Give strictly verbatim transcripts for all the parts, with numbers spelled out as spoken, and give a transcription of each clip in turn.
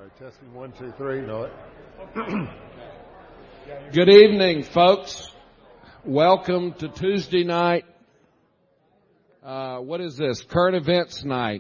right, testing one, two, three. No, it. Good evening, folks. Welcome to Tuesday night. Uh, what is this? Current events night.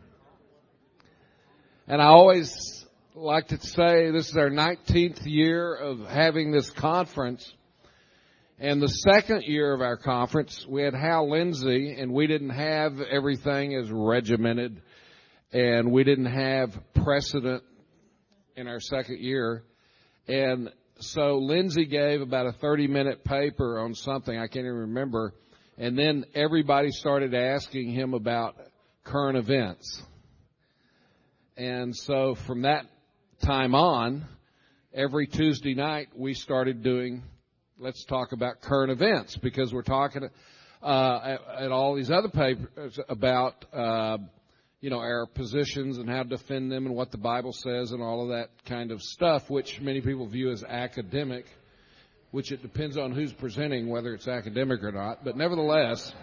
And I always like to say this is our nineteenth year of having this conference. And the second year of our conference, we had Hal Lindsey, and we didn't have everything as regimented, and we didn't have precedent in our second year. And so Lindsey gave about a thirty-minute paper on something, I can't even remember, and then everybody started asking him about current events. And so from that time on, every Tuesday night we started doing, let's talk about current events, because we're talking uh, at, at all these other papers about, uh, you know, our positions and how to defend them and what the Bible says and all of that kind of stuff, which many people view as academic, which it depends on who's presenting, whether it's academic or not. But nevertheless,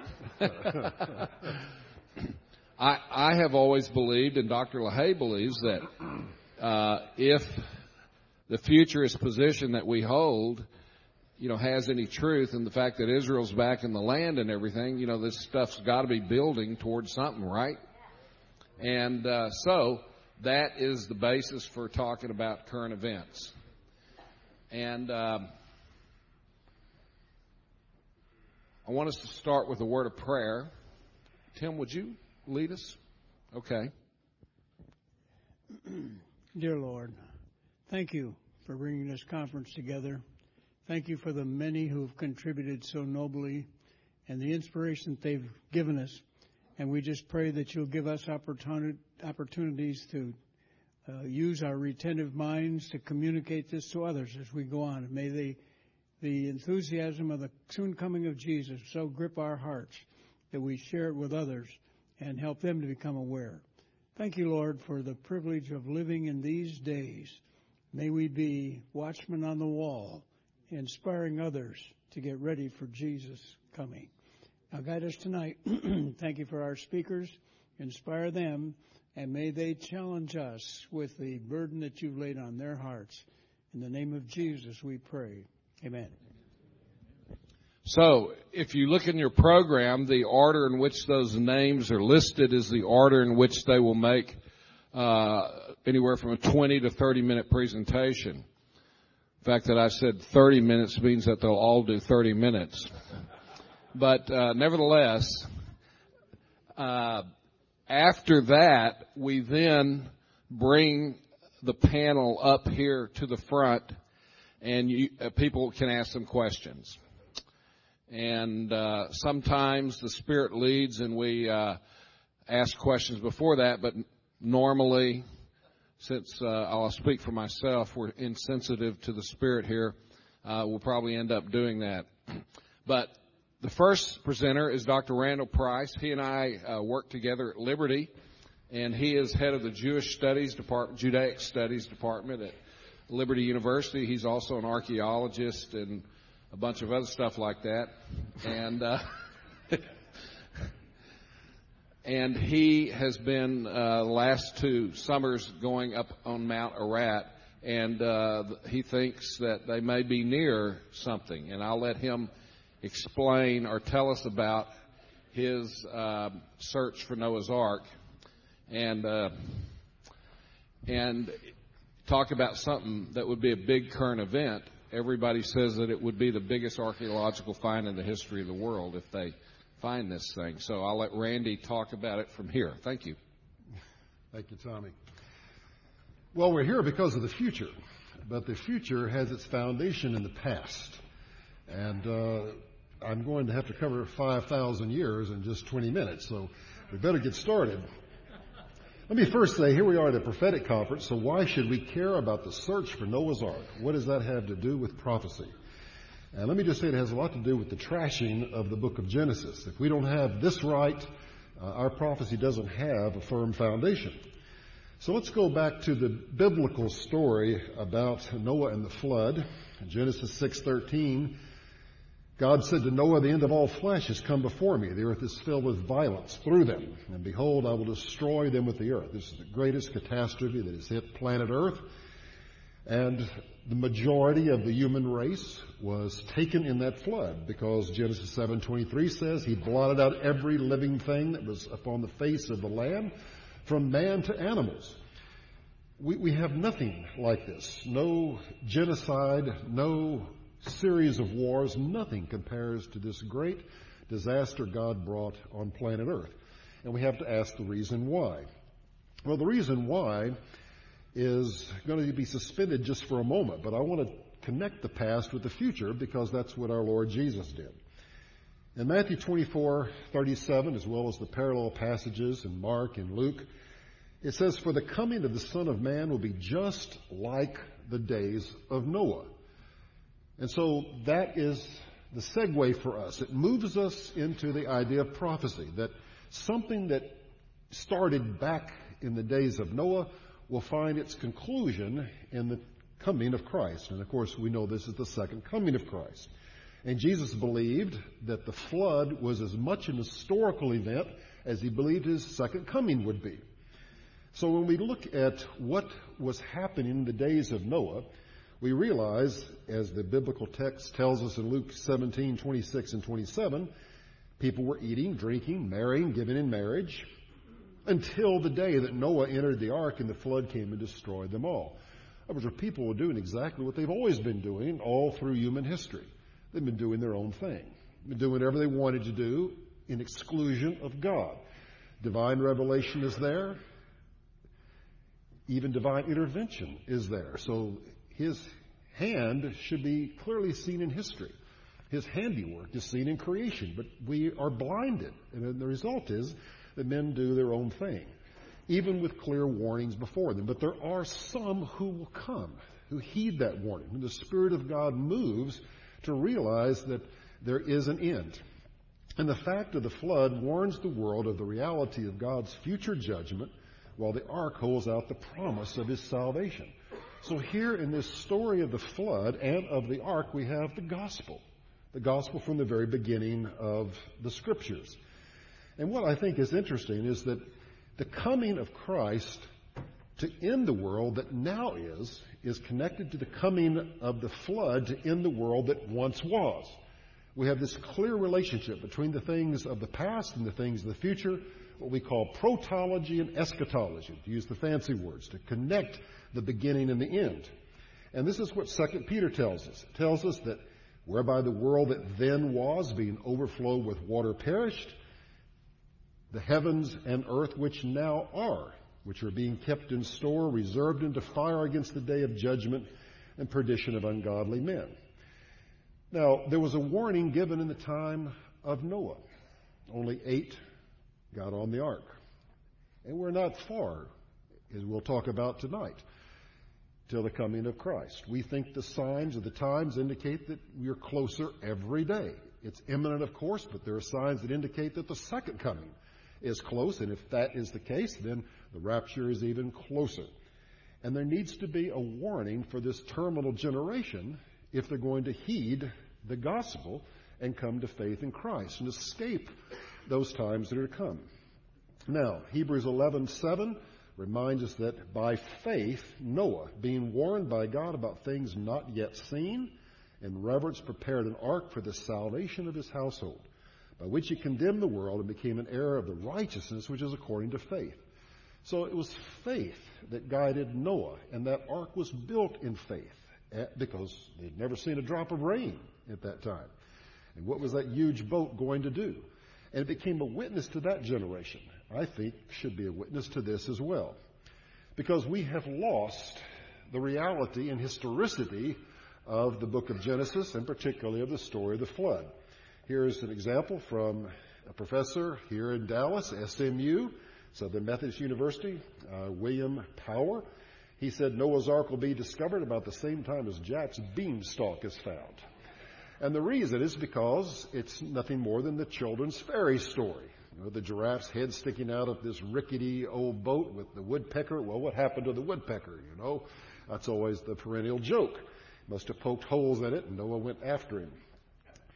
I, I have always believed, and Doctor LaHaye believes, that uh, if the futurist position that we hold, you know, has any truth in the fact that Israel's back in the land and everything, you know, this stuff's got to be building towards something, right? And uh, so that is the basis for talking about current events. And um, I want us to start with a word of prayer. Tim, would you lead us? Okay. Dear Lord, thank you for bringing this conference together. Thank you for the many who have contributed so nobly and the inspiration that they've given us. And we just pray that you'll give us opportunity, opportunities to uh, use our retentive minds to communicate this to others as we go on. And may the, the enthusiasm of the soon coming of Jesus so grip our hearts that we share it with others and help them to become aware. Thank you, Lord, for the privilege of living in these days. May we be watchmen on the wall, inspiring others to get ready for Jesus' coming. Now guide us tonight. Thank you for our speakers. Inspire them, and may they challenge us with the burden that you've laid on their hearts. In the name of Jesus we pray. Amen. So, if you look in your program, the order in which those names are listed is the order in which they will make uh, anywhere from a twenty to thirty minute presentation. The fact that I said thirty minutes means that they'll all do thirty minutes. But uh, nevertheless, uh, after that, we then bring the panel up here to the front, and you, uh, people can ask some questions. And uh, sometimes the Spirit leads, and we uh, ask questions before that. But normally, since uh, I'll speak for myself, we're insensitive to the Spirit here, uh, we'll probably end up doing that. But the first presenter is Doctor Randall Price. He and I uh, work together at Liberty, and he is head of the Jewish Studies Department, Judaic Studies Department at Liberty University. He's also an archaeologist and a bunch of other stuff like that. And uh, and he has been uh, last two summers going up on Mount Ararat, and uh, he thinks that they may be near something. And I'll let him explain or tell us about his uh, search for Noah's Ark, and uh, and talk about something that would be a big current event. Everybody says that it would be the biggest archaeological find in the history of the world if they find this thing. So I'll let Randy talk about it from here. Thank you. Thank you, Tommy. Well, we're here because of the future, but the future has its foundation in the past. And uh, I'm going to have to cover five thousand years in just twenty minutes, so we better get started. Let me first say, here we are at a prophetic conference, so why should we care about the search for Noah's Ark? What does that have to do with prophecy? And let me just say it has a lot to do with the trashing of the book of Genesis. If we don't have this right, uh, our prophecy doesn't have a firm foundation. So let's go back to the biblical story about Noah and the flood. In Genesis six thirteen, God said to Noah, the end of all flesh has come before me. The earth is filled with violence through them. And behold, I will destroy them with the earth. This is the greatest catastrophe that has hit planet Earth. And the majority of the human race was taken in that flood because Genesis seven twenty-three says he blotted out every living thing that was upon the face of the land, from man to animals. We, we have nothing like this. No genocide, no series of wars, nothing compares to this great disaster God brought on planet Earth. And we have to ask the reason why. Well, the reason why is going to be suspended just for a moment, but I want to connect the past with the future because that's what our Lord Jesus did. In Matthew twenty-four thirty-seven, as well as the parallel passages in Mark and Luke, it says, "For the coming of the Son of Man will be just like the days of Noah." And so that is the segue for us. It moves us into the idea of prophecy, that something that started back in the days of Noah will find its conclusion in the coming of Christ. And of course, we know this is the second coming of Christ. And Jesus believed that the flood was as much an historical event as he believed his second coming would be. So when we look at what was happening in the days of Noah, we realize, as the biblical text tells us in Luke seventeen twenty-six and twenty-seven, people were eating, drinking, marrying, giving in marriage, until the day that Noah entered the ark and the flood came and destroyed them all. In other words, people were doing exactly what they've always been doing all through human history. They've been doing their own thing. They've been doing whatever they wanted to do in exclusion of God. Divine revelation is there. Even divine intervention is there. So his hand should be clearly seen in history. His handiwork is seen in creation, but we are blinded. And the result is that men do their own thing, even with clear warnings before them. But there are some who will come, who heed that warning. And the Spirit of God moves to realize that there is an end. And the fact of the flood warns the world of the reality of God's future judgment, while the ark holds out the promise of his salvation. So here in this story of the flood and of the ark, we have the gospel. The gospel from the very beginning of the Scriptures. And what I think is interesting is that the coming of Christ to end the world that now is, is connected to the coming of the flood to end the world that once was. We have this clear relationship between the things of the past and the things of the future, what we call protology and eschatology, to use the fancy words, to connect the beginning and the end. And this is what Second Peter tells us. It tells us that whereby the world that then was, being overflowed with water, perished, the heavens and earth which now are, which are being kept in store, reserved into fire against the day of judgment and perdition of ungodly men. Now, there was a warning given in the time of Noah. Only eight got on the ark. And we're not far, as we'll talk about tonight, till the coming of Christ. We think the signs of the times indicate that we are closer every day. It's imminent, of course, but there are signs that indicate that the second coming is close, and if that is the case, then the rapture is even closer. And there needs to be a warning for this terminal generation if they're going to heed the gospel and come to faith in Christ and escape those times that are to come. Now, Hebrews eleven seven reminds us that by faith, Noah, being warned by God about things not yet seen, in reverence prepared an ark for the salvation of his household, by which he condemned the world and became an heir of the righteousness which is according to faith. So it was faith that guided Noah, and that ark was built in faith because they'd never seen a drop of rain at that time. And what was that huge boat going to do? And it became a witness to that generation. I think should be a witness to this as well. Because we have lost the reality and historicity of the book of Genesis, and particularly of the story of the flood. Here's an example from a professor here in Dallas, S M U, Southern Methodist University, uh, William Power. He said Noah's Ark will be discovered about the same time as Jack's beanstalk is found. And the reason is because it's nothing more than the children's fairy story. You know, the giraffe's head sticking out of this rickety old boat with the woodpecker. Well, what happened to the woodpecker, you know? That's always the perennial joke. Must have poked holes in it, and Noah went after him.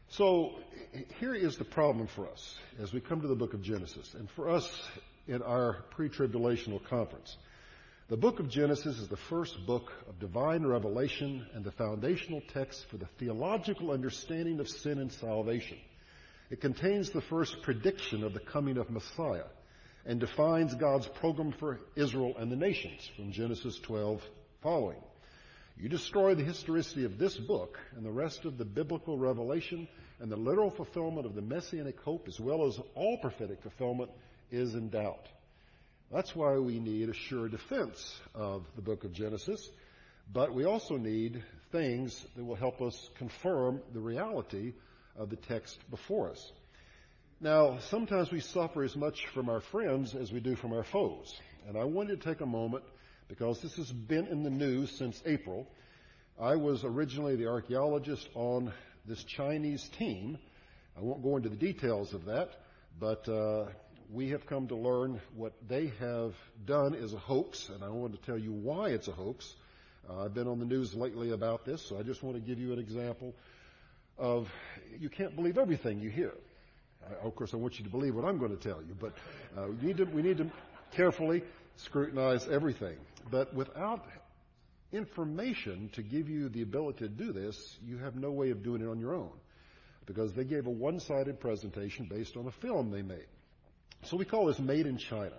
So here is the problem for us as we come to the book of Genesis, and for us in our pre-tribulational conference. The book of Genesis is the first book of divine revelation and the foundational text for the theological understanding of sin and salvation. It contains the first prediction of the coming of Messiah and defines God's program for Israel and the nations from Genesis twelve following. You destroy the historicity of this book, and the rest of the biblical revelation and the literal fulfillment of the messianic hope, as well as all prophetic fulfillment, is in doubt. That's why we need a sure defense of the book of Genesis, but we also need things that will help us confirm the reality of the text before us. Now, sometimes we suffer as much from our friends as we do from our foes, and I wanted to take a moment because this has been in the news since April. I was originally the archaeologist on this Chinese team. I won't go into the details of that, but uh, we have come to learn what they have done is a hoax, and I want to tell you why it's a hoax. Uh, I've been on the news lately about this, so I just want to give you an example of you can't believe everything you hear. I, of course, I want you to believe what I'm going to tell you, but uh, we need to, we need to carefully scrutinize everything. But without information to give you the ability to do this, you have no way of doing it on your own, because they gave a one-sided presentation based on a film they made. So we call this Made in China.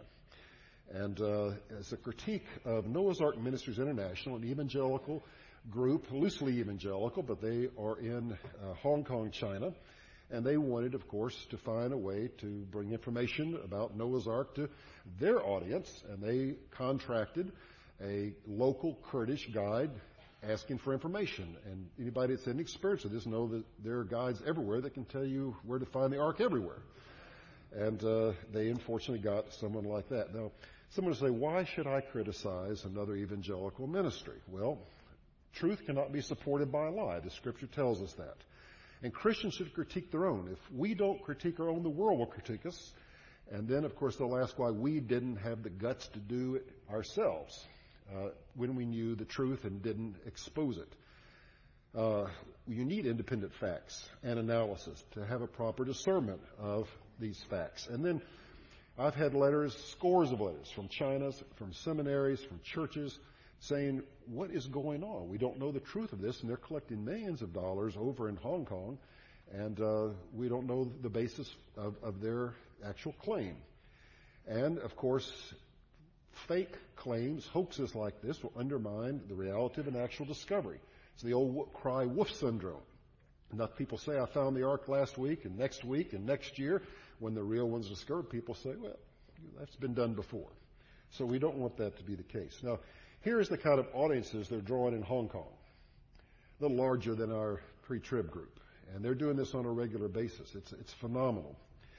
And uh, as a critique of Noah's Ark Ministries International, an evangelical group, loosely evangelical, but they are in uh, Hong Kong, China. And they wanted, of course, to find a way to bring information about Noah's Ark to their audience. And they contracted a local Kurdish guide asking for information. And anybody that's had any experience with this know that there are guides everywhere that can tell you where to find the Ark everywhere. And uh, they unfortunately got someone like that. Now, someone will say, why should I criticize another evangelical ministry? Well, truth cannot be supported by a lie. The Scripture tells us that. And Christians should critique their own. If we don't critique our own, the world will critique us. And then, of course, they'll ask why we didn't have the guts to do it ourselves uh, when we knew the truth and didn't expose it. Uh, you need independent facts and analysis to have a proper discernment of these facts. And then I've had letters, scores of letters from China, from seminaries, from churches, saying, what is going on? We don't know the truth of this, and they're collecting millions of dollars over in Hong Kong, and uh, we don't know the basis of, of their actual claim. And, of course, fake claims, hoaxes like this will undermine the reality of an actual discovery. It's the old cry wolf syndrome. Enough people say, I found the Ark last week, and next week, and next year. When the real one's discovered, people say, well, that's been done before. So we don't want that to be the case. Now, here's the kind of audiences they're drawing in Hong Kong, a little larger than our pre-trib group. And they're doing this on a regular basis. It's, it's phenomenal.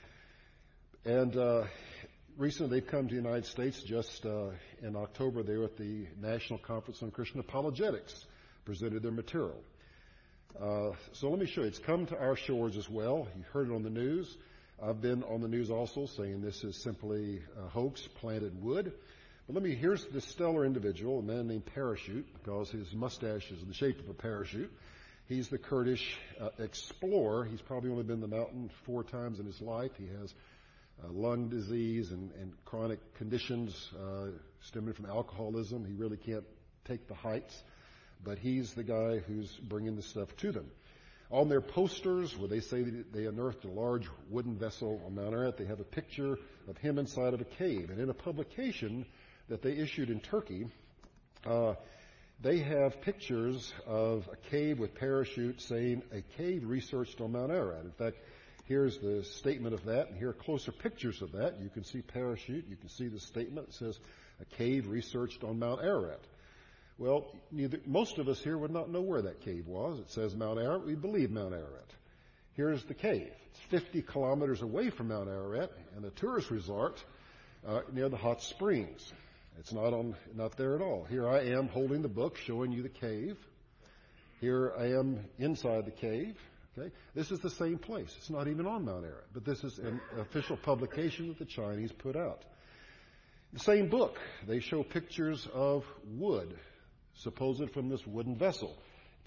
And uh, recently they've come to the United States. Just uh, in October, they were at the National Conference on Christian Apologetics, presented their material. Uh, so let me show you. It's come to our shores as well. You heard it on the news. I've been on the news also saying this is simply a hoax, planted wood. But let me, here's this stellar individual, a man named Parachute, because his mustache is in the shape of a parachute. He's the Kurdish uh, explorer. He's probably only been to the mountain four times in his life. He has uh, lung disease and, and chronic conditions uh, stemming from alcoholism. He really can't take the heights, but he's the guy who's bringing the stuff to them. On their posters, where they say that they unearthed a large wooden vessel on Mount Ararat, they have a picture of him inside of a cave. And in a publication that they issued in Turkey, uh, they have pictures of a cave with parachutes saying a cave researched on Mount Ararat. In fact, here's the statement of that, and here are closer pictures of that. You can see parachute. You can see the statement. It says a cave researched on Mount Ararat. Well, neither, most of us here would not know where that cave was. It says Mount Ararat. We believe Mount Ararat. Here's the cave. It's fifty kilometers away from Mount Ararat and a tourist resort uh, near the hot springs. It's not on, not there at all. Here I am holding the book, showing you the cave. Here I am inside the cave. Okay, this is the same place. It's not even on Mount Ararat, but this is an official publication that the Chinese put out. The same book. They show pictures of wood, supposed from this wooden vessel. If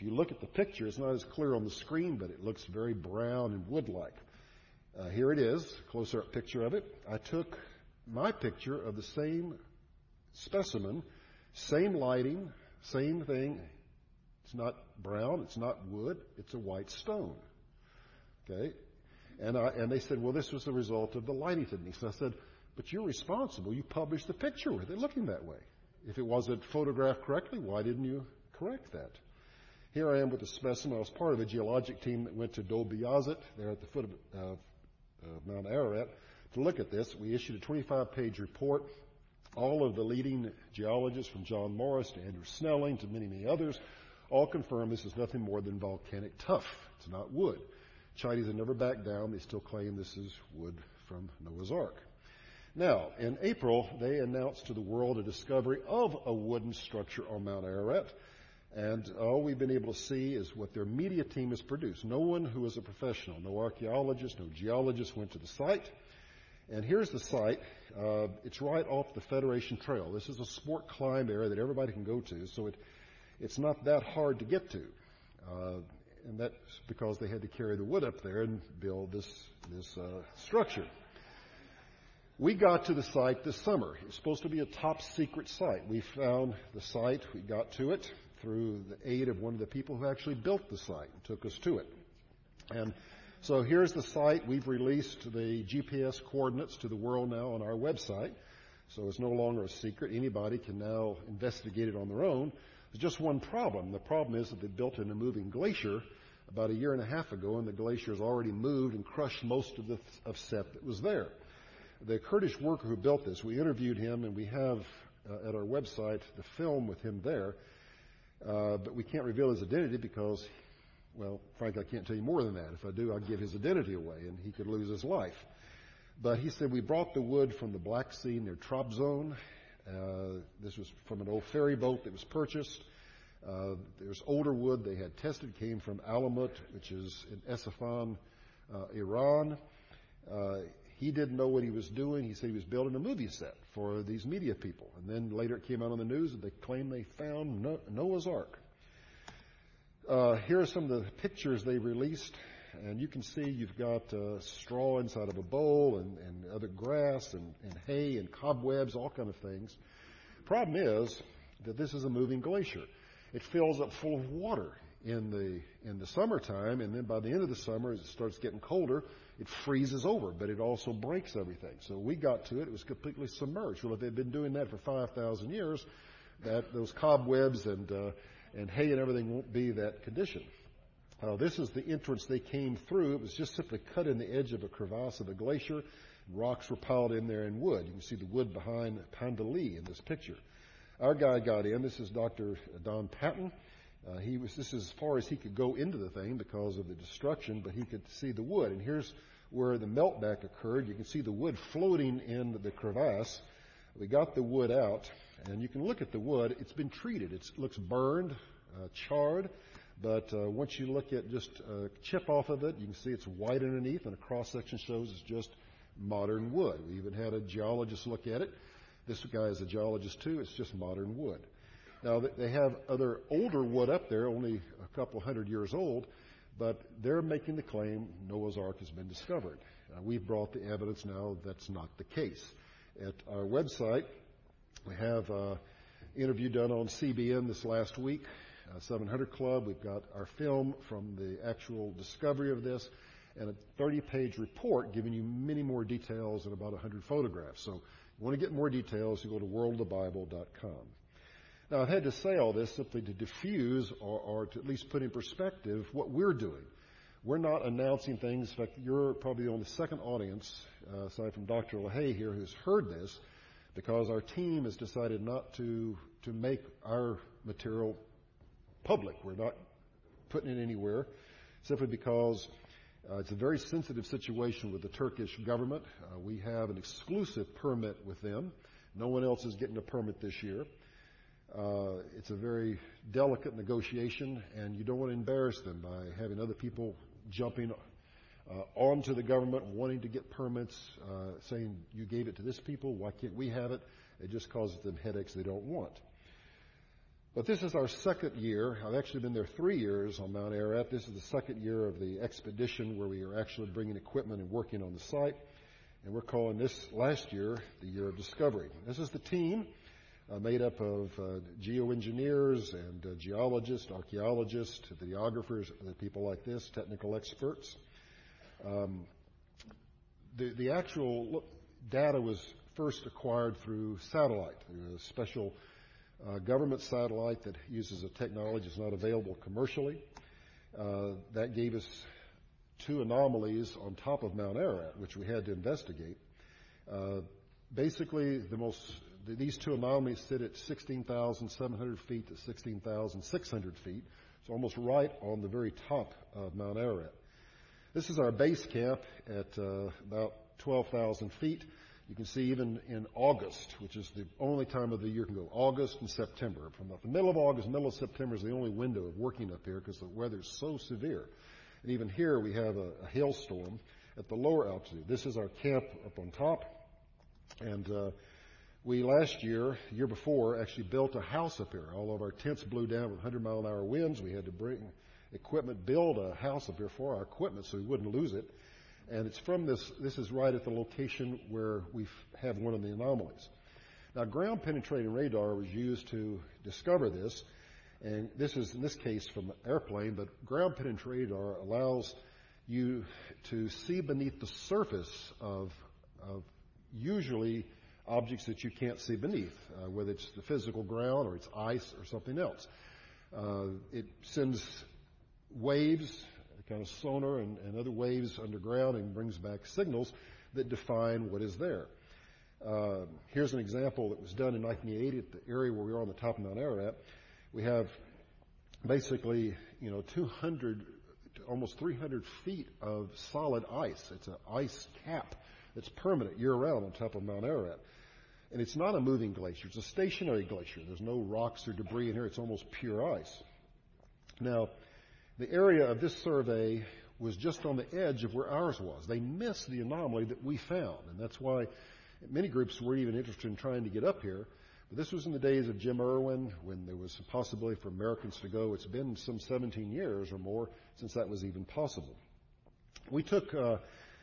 If you look at the picture, it's not as clear on the screen, but it looks very brown and wood-like. Uh, here it is, closer-up picture of it. I took my picture of the same specimen, same lighting, same thing. It's not brown, it's not wood, it's a white stone. Okay? And, I, and they said, well, this was the result of the lighting techniques. And I said, but you're responsible. You published the picture with it looking that way. If it wasn't photographed correctly, why didn't you correct that? Here I am with the specimen. I was part of a geologic team that went to Dol Bayazet, there at the foot of uh, uh, Mount Ararat, to look at this. We issued a twenty-five page report. All of the leading geologists, from John Morris to Andrew Snelling to many, many others, all confirm this is nothing more than volcanic tuff. It's not wood. Chinese have never backed down. They still claim this is wood from Noah's Ark. Now, in April, they announced to the world a discovery of a wooden structure on Mount Ararat. And all we've been able to see is what their media team has produced. No one who is a professional, no archaeologist, no geologist went to the site. And here's the site. Uh, it's right off the Federation Trail. This is a sport climb area that everybody can go to, so it, it's not that hard to get to. Uh, and that's because they had to carry the wood up there and build this, this uh, structure. We got to the site this summer. It's supposed to be a top secret site. We found the site. We got to it through the aid of one of the people who actually built the site and took us to it. And so here's the site. We've released the G P S coordinates to the world now on our website. So it's no longer a secret. Anybody can now investigate it on their own. There's just one problem. The problem is that they built in a moving glacier about a year and a half ago, and the glacier has already moved and crushed most of the of set that was there. The Kurdish worker who built this, we interviewed him, and we have uh, at our website the film with him there. Uh, but we can't reveal his identity because, well, frankly, I can't tell you more than that. If I do, I'll give his identity away, and he could lose his life. But he said, we brought the wood from the Black Sea near Trabzon. Uh, this was from an old ferry boat that was purchased. Uh, there's older wood they had tested, came from Alamut, which is in Esfahan, uh, Iran. Uh, he didn't know what he was doing. He said he was building a movie set for these media people. And then later it came out on the news that they claimed they found no- Noah's Ark. Uh, here are some of the pictures they released. And you can see you've got uh, straw inside of a bowl and, and other grass and, and hay and cobwebs, all kind of things. Problem is that this is a moving glacier. It fills up full of water in the in the summertime, and then by the end of the summer, as it starts getting colder, it freezes over, but it also breaks everything. So we got to it. It was completely submerged. Well, if they'd been doing that for five thousand years, that those cobwebs and uh, and hay and everything won't be that condition. Uh, this is the entrance they came through. It was just simply cut in the edge of a crevasse of a glacier. Rocks were piled in there in wood. You can see the wood behind Pandali in this picture. Our guy got in. This is Doctor Don Patton. Uh, he was. This is as far as he could go into the thing because of the destruction, but he could see the wood. And here's where the meltback occurred. You can see the wood floating in the crevasse. We got the wood out, and you can look at the wood. It's been treated. It's, it looks burned, uh, charred. But uh, once you look at just a chip off of it, you can see it's white underneath, and a cross-section shows it's just modern wood. We even had a geologist look at it. This guy is a geologist, too. It's just modern wood. Now, they have other older wood up there, only a couple hundred years old, but they're making the claim Noah's Ark has been discovered. Uh, we've brought the evidence now that's not the case. At our website, we have an interview done on C B N this last week. Uh, seven hundred Club. We've got our film from the actual discovery of this and a thirty page report giving you many more details and about one hundred photographs. So if you want to get more details, you go to world of the bible dot com. Now, I've had to say all this simply to diffuse or, or to at least put in perspective what we're doing. We're not announcing things. In fact, you're probably the only second audience, uh, aside from Doctor LaHaye here, who's heard this, because our team has decided not to, to make our material public. We're not putting it anywhere simply because uh, it's a very sensitive situation with the Turkish government. Uh, we have an exclusive permit with them. No one else is getting a permit this year. Uh, it's a very delicate negotiation, and you don't want to embarrass them by having other people jumping uh, onto the government, wanting to get permits, uh, saying you gave it to this people, why can't we have it? It just causes them headaches they don't want. But this is our second year. I've actually been there three years on Mount Ararat. This is the second year of the expedition where we are actually bringing equipment and working on the site. And we're calling this last year the Year of Discovery. This is the team uh, made up of uh, geoengineers and uh, geologists, archaeologists, videographers, people like this, technical experts. Um, the, the actual data was first acquired through satellite, a special Uh, government satellite that uses a technology that's not available commercially. Uh, that gave us two anomalies on top of Mount Ararat, which we had to investigate. Uh, basically, the most the, these two anomalies sit at sixteen thousand seven hundred feet to sixteen thousand six hundred feet, so almost right on the very top of Mount Ararat. This is our base camp at uh, about twelve thousand feet. You can see even in August, which is the only time of the year you can go, August and September. From the middle of August, middle of September is the only window of working up here because the weather is so severe. And even here we have a, a hailstorm at the lower altitude. This is our camp up on top. And uh, we last year, year before, actually built a house up here. All of our tents blew down with one hundred mile an hour winds. We had to bring equipment, build a house up here for our equipment so we wouldn't lose it. And it's from this, this is right at the location where we have one of the anomalies. Now, ground-penetrating radar was used to discover this, and this is, in this case, from an airplane, but ground-penetrating radar allows you to see beneath the surface of, of usually objects that you can't see beneath, uh, whether it's the physical ground or it's ice or something else. Uh, it sends waves, kind of sonar and, and other waves underground, and brings back signals that define what is there. Uh, here's an example that was done in nineteen eighty at the area where we are on the top of Mount Ararat. We have basically, you know, two hundred, almost three hundred feet of solid ice. It's an ice cap that's permanent year-round on top of Mount Ararat. And it's not a moving glacier. It's a stationary glacier. There's no rocks or debris in here. It's almost pure ice. Now, the area of this survey was just on the edge of where ours was. They missed the anomaly that we found, and that's why many groups were even interested in trying to get up here. But this was in the days of Jim Irwin, when there was a possibility for Americans to go. It's been some seventeen years or more since that was even possible. We took uh,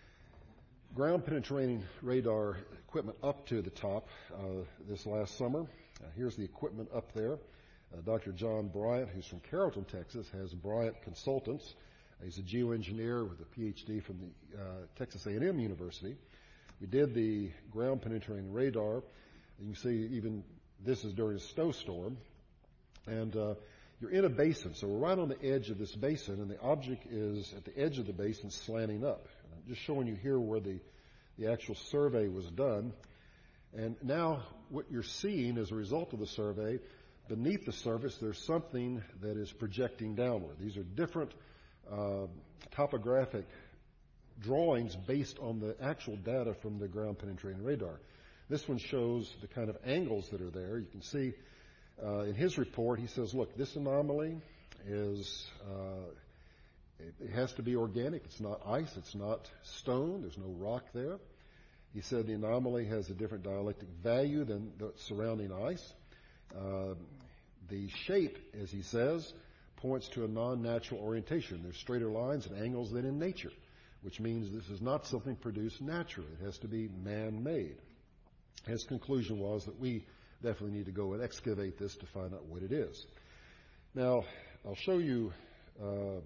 ground-penetrating radar equipment up to the top uh, this last summer. Uh, here's the equipment up there. Uh, Doctor John Bryant, who's from Carrollton, Texas, has Bryant Consultants. He's a geoengineer with a P H D from the uh, Texas A and M University. We did the ground-penetrating radar. You can see even this is during a snowstorm. And uh, you're in a basin, so we're right on the edge of this basin, and the object is at the edge of the basin slanting up. I'm just showing you here where the, the actual survey was done. And now what you're seeing as a result of the survey, beneath the surface, there's something that is projecting downward. These are different uh, topographic drawings based on the actual data from the ground-penetrating radar. This one shows the kind of angles that are there. You can see uh, in his report, he says, look, this anomaly is, uh, it, it has to be organic. It's not ice. It's not stone. There's no rock there. He said the anomaly has a different dielectric value than the surrounding ice. Uh, the shape, as he says, points to a non-natural orientation. There's straighter lines and angles than in nature, which means this is not something produced naturally. It has to be man-made. His conclusion was that we definitely need to go and excavate this to find out what it is. Now, I'll show you, um,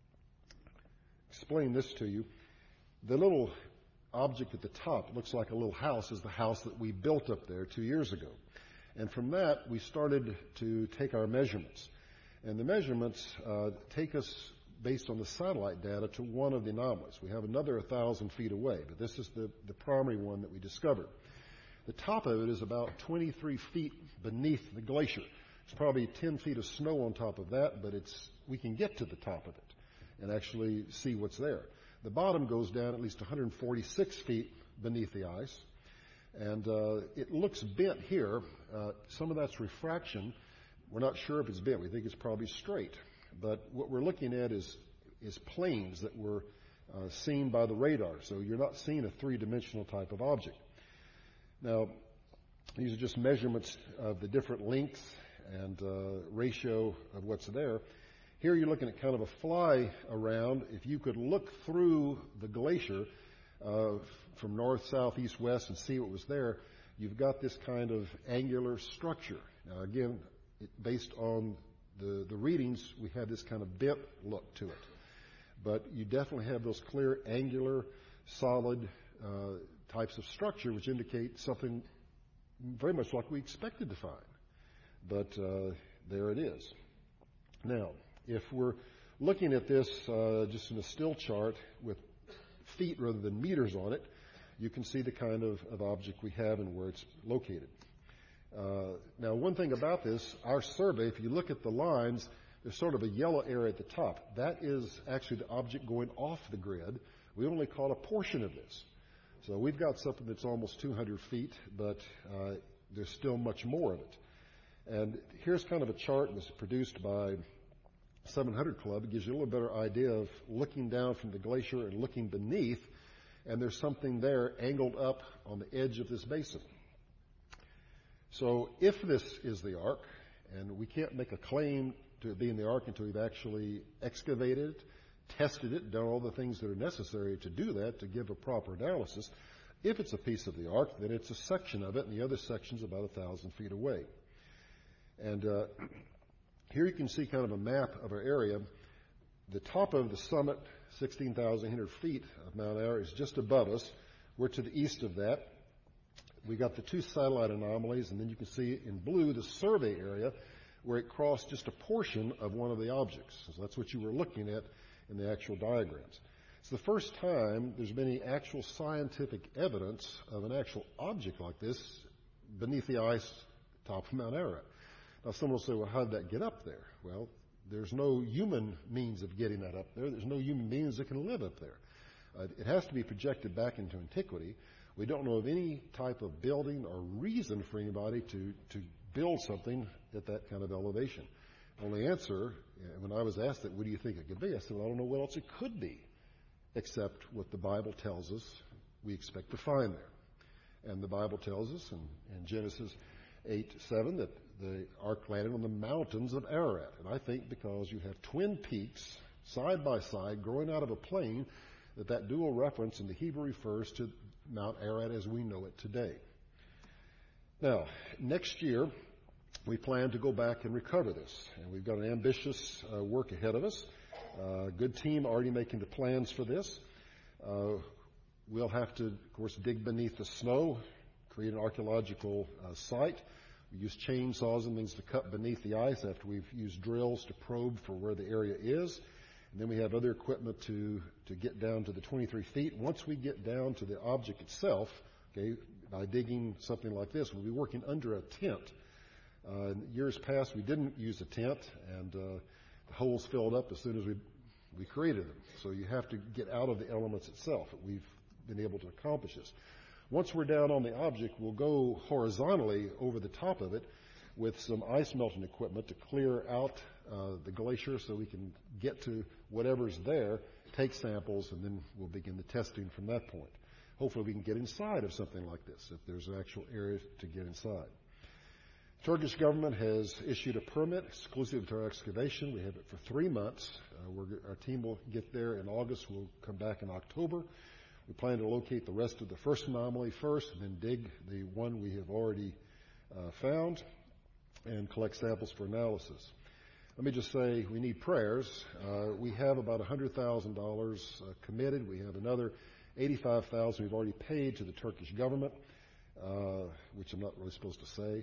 explain this to you. The little object at the top looks like a little house is the house that we built up there two years ago. And from that, we started to take our measurements. And the measurements uh, take us, based on the satellite data, to one of the anomalies. We have another one thousand feet away, but this is the, the primary one that we discovered. The top of it is about twenty-three feet beneath the glacier. It's probably ten feet of snow on top of that, but it's we can get to the top of it and actually see what's there. The bottom goes down at least one hundred forty-six feet beneath the ice, and uh, it looks bent here. Uh, some of that's refraction. We're not sure if it's bent. We think it's probably straight. But what we're looking at is is planes that were uh, seen by the radar. So you're not seeing a three-dimensional type of object. Now, these are just measurements of the different lengths and uh, ratio of what's there. Here you're looking at kind of a fly around. If you could look through the glacier uh, from north, south, east, west and see what was there, you've got this kind of angular structure. Now again, it, based on the, the readings, we had this kind of bent look to it. But you definitely have those clear, angular, solid uh, types of structure which indicate something very much like we expected to find. But uh, there it is. Now, if we're looking at this uh, just in a still chart with feet rather than meters on it, you can see the kind of, of object we have and where it's located. Uh, now, one thing about this, our survey, if you look at the lines, there's sort of a yellow area at the top. That is actually the object going off the grid. We only caught a portion of this. So we've got something that's almost two hundred feet, but uh, there's still much more of it. And here's kind of a chart that was produced by seven hundred Club. It gives you a little better idea of looking down from the glacier and looking beneath, and there's something there angled up on the edge of this basin. So if this is the Ark, and we can't make a claim to it being the Ark until we've actually excavated it, tested it, done all the things that are necessary to do that, to give a proper analysis. If it's a piece of the Ark, then it's a section of it, and the other section's about a thousand feet away. And uh, here you can see kind of a map of our area. The top of the summit, sixteen thousand eight hundred feet of Mount Ararat, is just above us. We're to the east of that. We got the two satellite anomalies, and then you can see in blue the survey area where it crossed just a portion of one of the objects. So that's what you were looking at in the actual diagrams. It's the first time there's been any actual scientific evidence of an actual object like this beneath the ice top of Mount Ararat. Now, someone will say, well, how did that get up there? Well, there's no human means of getting that up there. There's no human beings that can live up there. Uh, it has to be projected back into antiquity. We don't know of any type of building or reason for anybody to, to build something at that kind of elevation. Only answer, when I was asked that, what do you think it could be? I said, well, I don't know what else it could be, except what the Bible tells us we expect to find there. And the Bible tells us in, in Genesis eight seven that the Ark landed on the mountains of Ararat. And I think because you have twin peaks side by side growing out of a plain, that that dual reference in the Hebrew refers to Mount Ararat as we know it today. Now, next year, we plan to go back and recover this. And we've got an ambitious uh, work ahead of us. A uh, good team already making the plans for this. Uh, we'll have to, of course, dig beneath the snow, create an archaeological uh, site. We use chainsaws and things to cut beneath the ice after we've used drills to probe for where the area is. And then we have other equipment to, to get down to the twenty-three feet. Once we get down to the object itself, okay, by digging something like this, we'll be working under a tent. Uh, in years past, we didn't use a tent, and uh, the holes filled up as soon as we, we created them. So you have to get out of the elements itself. We've been able to accomplish this. Once we're down on the object, we'll go horizontally over the top of it with some ice melting equipment to clear out uh, the glacier so we can get to whatever's there, take samples, and then we'll begin the testing from that point. Hopefully we can get inside of something like this if there's an actual area to get inside. Turkish government has issued a permit exclusive to our excavation. We have it for three months. Uh, we're, our team will get there in August. We'll come back in October. We plan to locate the rest of the first anomaly first and then dig the one we have already uh, found and collect samples for analysis. Let me just say we need prayers. Uh, we have about one hundred thousand dollars uh, committed. We have another eighty-five thousand dollars we've already paid to the Turkish government, uh, which I'm not really supposed to say.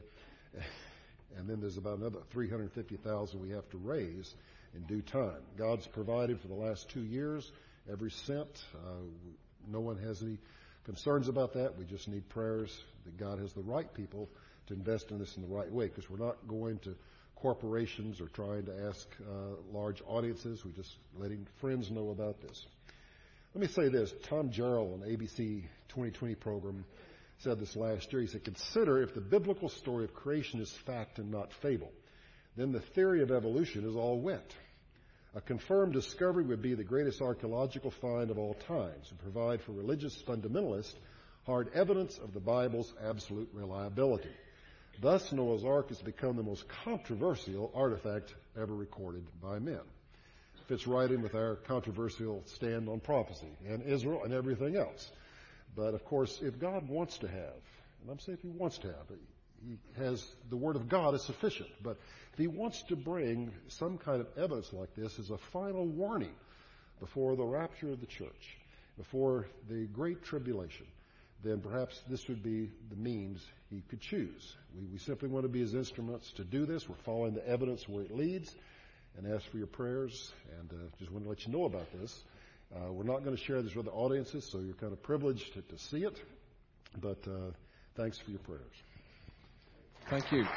And then there's about another three hundred fifty thousand dollars we have to raise in due time. God's provided for the last two years, every cent. Uh, no one has any concerns about that. We just need prayers that God has the right people to invest in this in the right way, because we're not going to corporations or trying to ask uh, large audiences. We're just letting friends know about this. Let me say this. Tom Jarrell on A B C twenty twenty program said this last year. He said, consider if the biblical story of creation is fact and not fable, then the theory of evolution is all wet. A confirmed discovery would be the greatest archaeological find of all times and provide for religious fundamentalists hard evidence of the Bible's absolute reliability. Thus, Noah's Ark has become the most controversial artifact ever recorded by men. Fits right in with our controversial stand on prophecy and Israel and everything else. But, of course, if God wants to have, and I'm saying if he wants to have, he has, the Word of God is sufficient. But if he wants to bring some kind of evidence like this as a final warning before the rapture of the church, before the great tribulation, then perhaps this would be the means he could choose. We, we simply want to be his instruments to do this. We're following the evidence where it leads, and ask for your prayers. And uh, just want to let you know about this. Uh, we're not going to share this with the audiences, so you're kind of privileged to, to see it. But uh, thanks for your prayers. Thank you.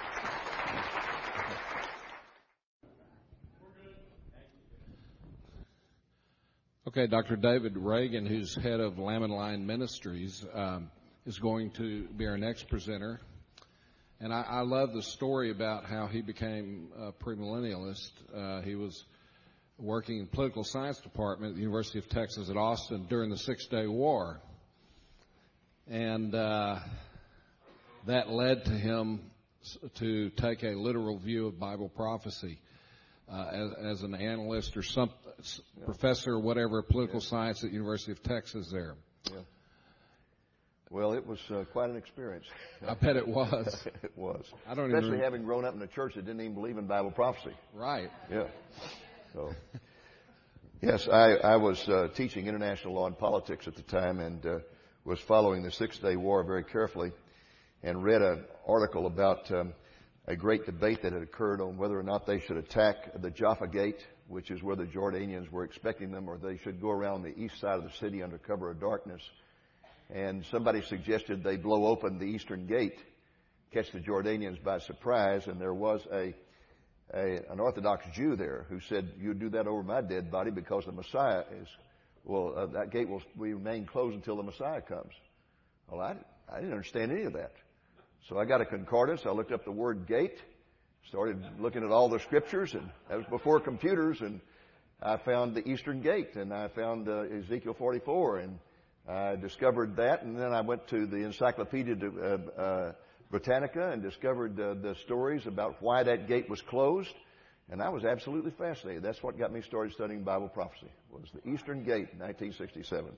Okay, Doctor David Reagan, who's head of Lamb and Lion Ministries, um, is going to be our next presenter. And I, I love the story about how he became a premillennialist. Uh, he was working in the political science department at the University of Texas at Austin during the Six-Day War. And uh, that led to him to take a literal view of Bible prophecy. Uh, as, as an analyst or some yeah. professor or whatever, political yeah. science at University of Texas there. Yeah. Well, it was uh, quite an experience. I bet it was. It was. I don't Especially even... having grown up in a church that didn't even believe in Bible prophecy. Right. Yeah. So, yes, I, I was uh, teaching international law and politics at the time and uh, was following the Six-Day War very carefully and read an article about um, a great debate that had occurred on whether or not they should attack the Jaffa Gate, which is where the Jordanians were expecting them, or they should go around the east side of the city under cover of darkness. And somebody suggested they blow open the eastern gate, catch the Jordanians by surprise, and there was a, a an Orthodox Jew there who said, "You do that over my dead body because the Messiah is, well, uh, that gate will remain closed until the Messiah comes." Well, I, I didn't understand any of that. So I got a concordance. I looked up the word gate, started looking at all the scriptures, and that was before computers, and I found the Eastern Gate, and I found uh, Ezekiel forty-four, and I discovered that, and then I went to the Encyclopedia uh, uh, Britannica and discovered uh, the stories about why that gate was closed, and I was absolutely fascinated. That's what got me started studying Bible prophecy, was the Eastern Gate, nineteen sixty-seven.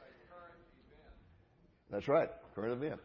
That's right, current event.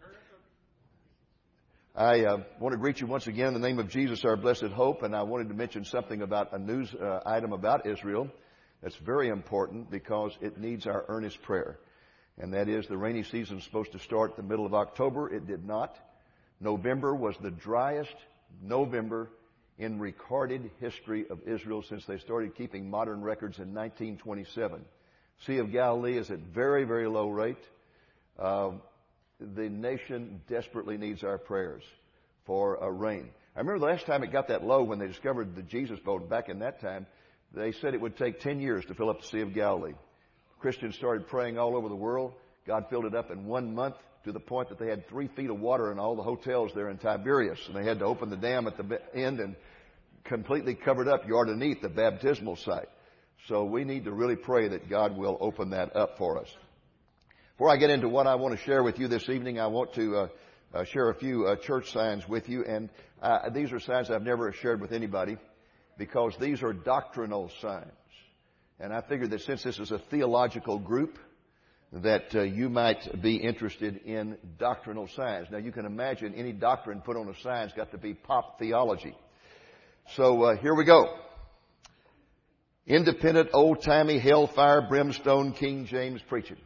I uh, want to greet you once again in the name of Jesus, our blessed hope, and I wanted to mention something about a news uh, item about Israel that's very important because it needs our earnest prayer. And that is the rainy season is supposed to start the middle of October. It did not. November was the driest November in recorded history of Israel since they started keeping modern records in nineteen twenty-seven. Sea of Galilee is at very, very low rate. Uh, The nation desperately needs our prayers for a rain. I remember the last time it got that low when they discovered the Jesus boat back in that time, they said it would take ten years to fill up the Sea of Galilee. Christians started praying all over the world. God filled it up in one month to the point that they had three feet of water in all the hotels there in Tiberias. And they had to open the dam at the end and completely covered up Jordanes, the baptismal site. So we need to really pray that God will open that up for us. Before I get into what I want to share with you this evening, I want to uh, uh, share a few uh, church signs with you. And uh, these are signs I've never shared with anybody because these are doctrinal signs. And I figured that since this is a theological group, that uh, you might be interested in doctrinal signs. Now, you can imagine any doctrine put on a sign's got to be pop theology. So uh, here we go. Independent, old-timey, hellfire, brimstone, King James preaching.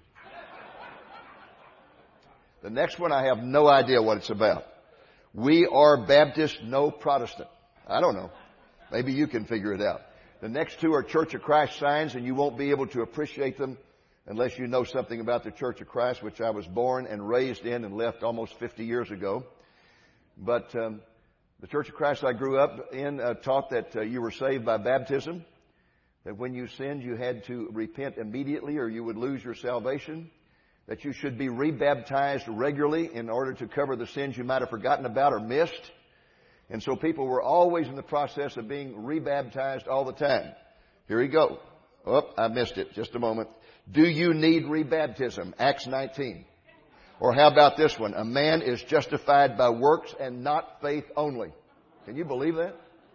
The next one, I have no idea what it's about. We are Baptist, no Protestant. I don't know. Maybe you can figure it out. The next two are Church of Christ signs, and you won't be able to appreciate them unless you know something about the Church of Christ, which I was born and raised in and left almost fifty years ago. But um, the Church of Christ I grew up in uh, taught that uh, you were saved by baptism, that when you sinned you had to repent immediately or you would lose your salvation, that you should be rebaptized regularly in order to cover the sins you might have forgotten about or missed. And so people were always in the process of being rebaptized all the time. Here we go. Oh, I missed it. Just a moment. Do you need rebaptism? Acts nineteen. Or how about this one? A man is justified by works and not faith only. Can you believe that?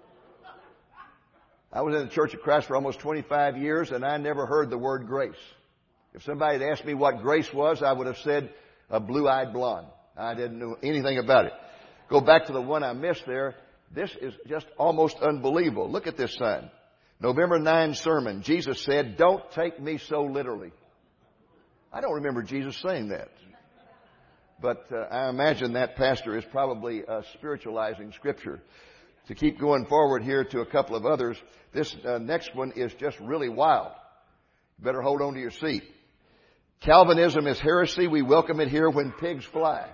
I was in the Church of Christ for almost twenty-five years, and I never heard the word grace. If somebody had asked me what grace was, I would have said a blue-eyed blonde. I didn't know anything about it. Go back to the one I missed there. This is just almost unbelievable. Look at this sign. November ninth sermon. Jesus said, "Don't take me so literally." I don't remember Jesus saying that. But uh, I imagine that pastor is probably uh, spiritualizing Scripture. To keep going forward here to a couple of others, this uh, next one is just really wild. You better hold on to your seat. Calvinism is heresy. We welcome it here when pigs fly.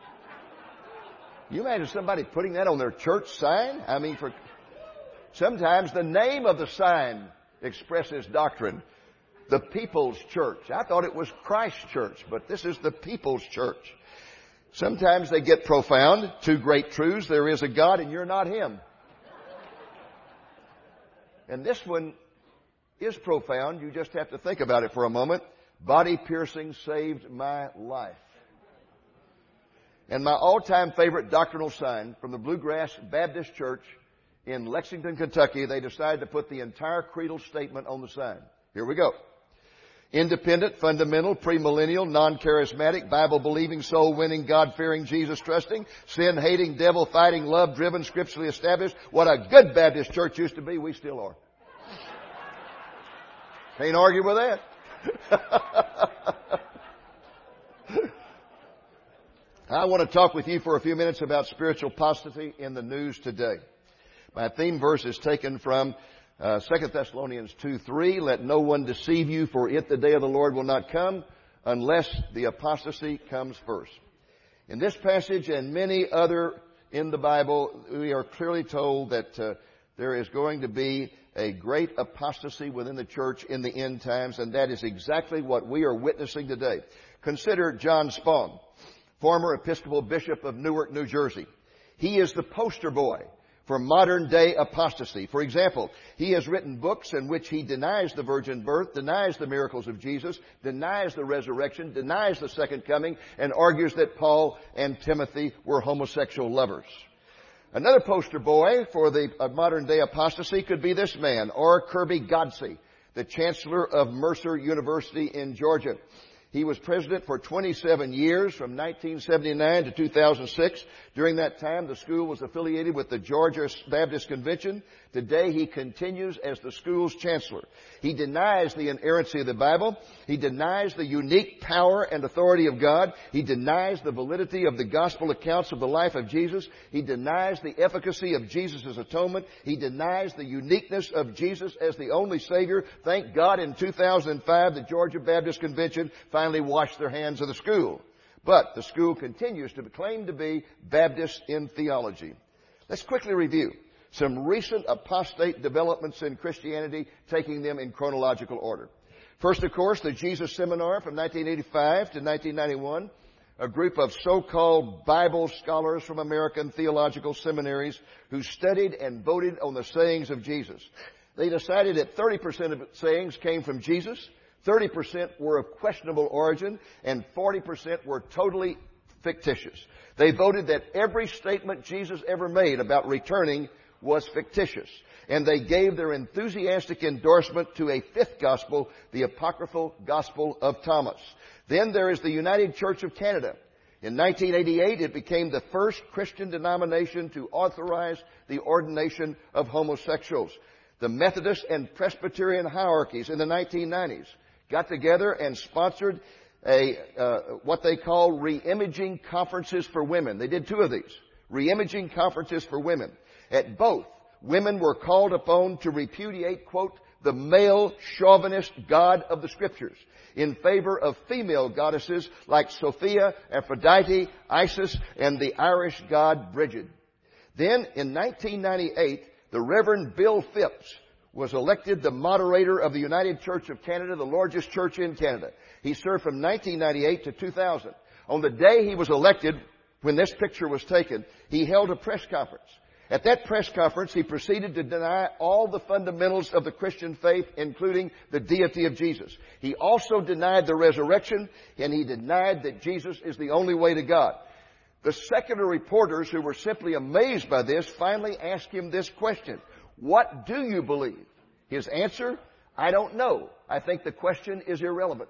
You imagine somebody putting that on their church sign? I mean, for sometimes the name of the sign expresses doctrine. The People's Church. I thought it was Christ Church, but this is the People's Church. Sometimes they get profound. Two great truths. There is a God and you're not Him. And this one is profound. You just have to think about it for a moment. Body piercing saved my life. And my all-time favorite doctrinal sign from the Bluegrass Baptist Church in Lexington, Kentucky, they decided to put the entire creedal statement on the sign. Here we go. Independent, fundamental, premillennial, non-charismatic, Bible-believing, soul-winning, God-fearing, Jesus-trusting, sin-hating, devil-fighting, love-driven, scripturally established. What a good Baptist church used to be, we still are. Can't argue with that. I want to talk with you for a few minutes about spiritual apostasy in the news today. My theme verse is taken from Uh, Second Thessalonians two three, "Let no one deceive you, for it the day of the Lord will not come unless the apostasy comes first." In this passage and many other in the Bible, we are clearly told that uh, there is going to be a great apostasy within the church in the end times, and that is exactly what we are witnessing today. Consider John Spong, former Episcopal Bishop of Newark, New Jersey. He is the poster boy for modern-day apostasy. For example, he has written books in which he denies the virgin birth, denies the miracles of Jesus, denies the resurrection, denies the second coming, and argues that Paul and Timothy were homosexual lovers. Another poster boy for the modern-day apostasy could be this man, R. Kirby Godsey, the chancellor of Mercer University in Georgia. He was president for twenty-seven years, from nineteen seventy-nine to two thousand six. During that time, the school was affiliated with the Georgia Baptist Convention. Today, he continues as the school's chancellor. He denies the inerrancy of the Bible. He denies the unique power and authority of God. He denies the validity of the gospel accounts of the life of Jesus. He denies the efficacy of Jesus' atonement. He denies the uniqueness of Jesus as the only Savior. Thank God in two thousand five, the Georgia Baptist Convention finally washed their hands of the school. But the school continues to claim to be Baptist in theology. Let's quickly review some recent apostate developments in Christianity, taking them in chronological order. First, of course, the Jesus Seminar from nineteen eighty-five to nineteen ninety-one, a group of so-called Bible scholars from American theological seminaries who studied and voted on the sayings of Jesus. They decided that thirty percent of the sayings came from Jesus, thirty percent were of questionable origin, and forty percent were totally fictitious. They voted that every statement Jesus ever made about returning was fictitious. And they gave their enthusiastic endorsement to a fifth gospel, the apocryphal Gospel of Thomas. Then there is the United Church of Canada. In nineteen eighty-eight, it became the first Christian denomination to authorize the ordination of homosexuals. The Methodist and Presbyterian hierarchies in the nineteen nineties got together and sponsored a uh, what they call re-imaging conferences for women. They did two of these, re-imaging conferences for women. At both, women were called upon to repudiate, quote, the male chauvinist God of the Scriptures in favor of female goddesses like Sophia, Aphrodite, Isis, and the Irish god Brigid. Then, in nineteen ninety-eight, the Reverend Bill Phipps was elected the moderator of the United Church of Canada, the largest church in Canada. He served from nineteen ninety-eight to two thousand. On the day he was elected, when this picture was taken, he held a press conference. At that press conference, he proceeded to deny all the fundamentals of the Christian faith, including the deity of Jesus. He also denied the resurrection, and he denied that Jesus is the only way to God. The secular reporters, who were simply amazed by this, finally asked him this question: what do you believe? His answer: I don't know. I think the question is irrelevant.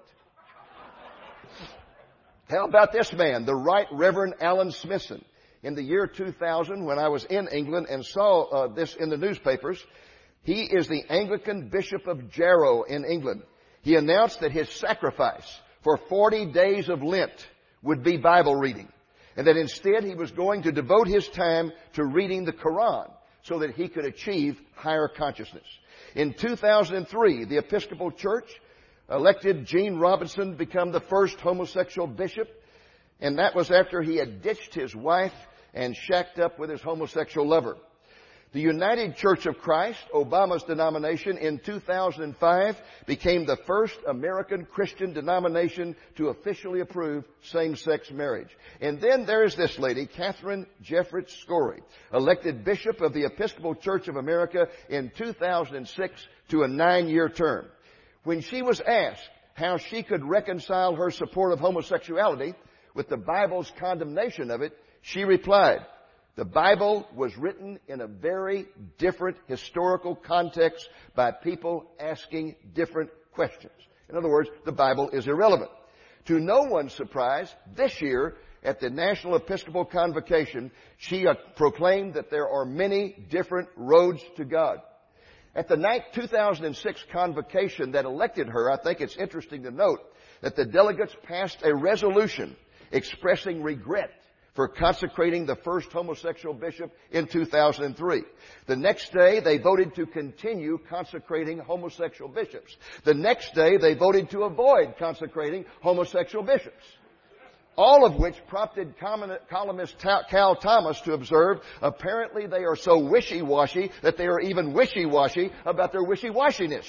How about this man, the Right Reverend Alan Smithson? In the year two thousand, when I was in England and saw uh, this in the newspapers, he is the Anglican Bishop of Jarrow in England. He announced that his sacrifice for forty days of Lent would be Bible reading, and that instead he was going to devote his time to reading the Quran so that he could achieve higher consciousness. In two thousand three, the Episcopal Church elected Gene Robinson to become the first homosexual bishop, and that was after he had ditched his wife and shacked up with his homosexual lover. The United Church of Christ, Obama's denomination, in two thousand five became the first American Christian denomination to officially approve same-sex marriage. And then there's this lady, Catherine Jefferts Scory, elected Bishop of the Episcopal Church of America in two thousand six to a nine-year term. When she was asked how she could reconcile her support of homosexuality with the Bible's condemnation of it, she replied, the Bible was written in a very different historical context by people asking different questions. In other words, the Bible is irrelevant. To no one's surprise, this year at the National Episcopal Convocation, she uh, proclaimed that there are many different roads to God. At the two thousand six convocation that elected her, I think it's interesting to note that the delegates passed a resolution expressing regret for consecrating the first homosexual bishop in two thousand three. The next day, they voted to continue consecrating homosexual bishops. The next day, they voted to avoid consecrating homosexual bishops. All of which prompted columnist Cal Thomas to observe, apparently they are so wishy-washy that they are even wishy-washy about their wishy-washiness.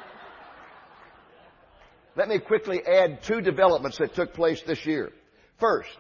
Let me quickly add two developments that took place this year. First,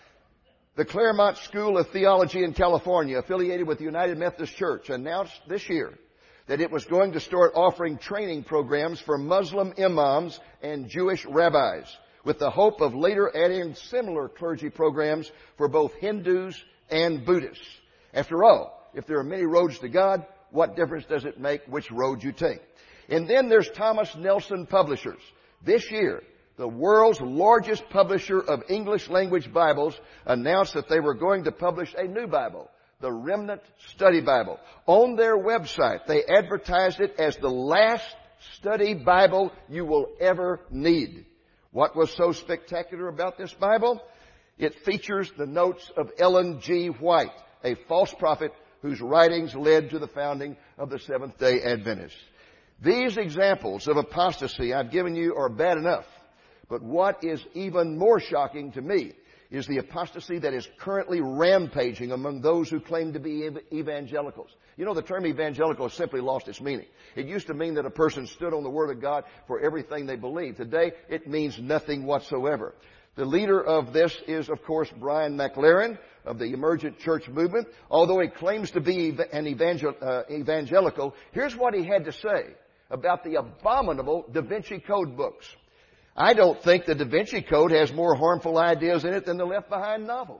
the Claremont School of Theology in California, affiliated with the United Methodist Church, announced this year that it was going to start offering training programs for Muslim imams and Jewish rabbis, with the hope of later adding similar clergy programs for both Hindus and Buddhists. After all, if there are many roads to God, what difference does it make which road you take? And then there's Thomas Nelson Publishers. This year, the world's largest publisher of English-language Bibles announced that they were going to publish a new Bible, the Remnant Study Bible. On their website, they advertised it as the last study Bible you will ever need. What was so spectacular about this Bible? It features the notes of Ellen G. White, a false prophet whose writings led to the founding of the Seventh-day Adventists. These examples of apostasy I've given you are bad enough. But what is even more shocking to me is the apostasy that is currently rampaging among those who claim to be evangelicals. You know, the term evangelical has simply lost its meaning. It used to mean that a person stood on the Word of God for everything they believed. Today, it means nothing whatsoever. The leader of this is, of course, Brian McLaren of the Emergent Church Movement. Although he claims to be an evangel- uh, evangelical, here's what he had to say about the abominable Da Vinci Code books. I don't think the Da Vinci Code has more harmful ideas in it than the Left Behind novels.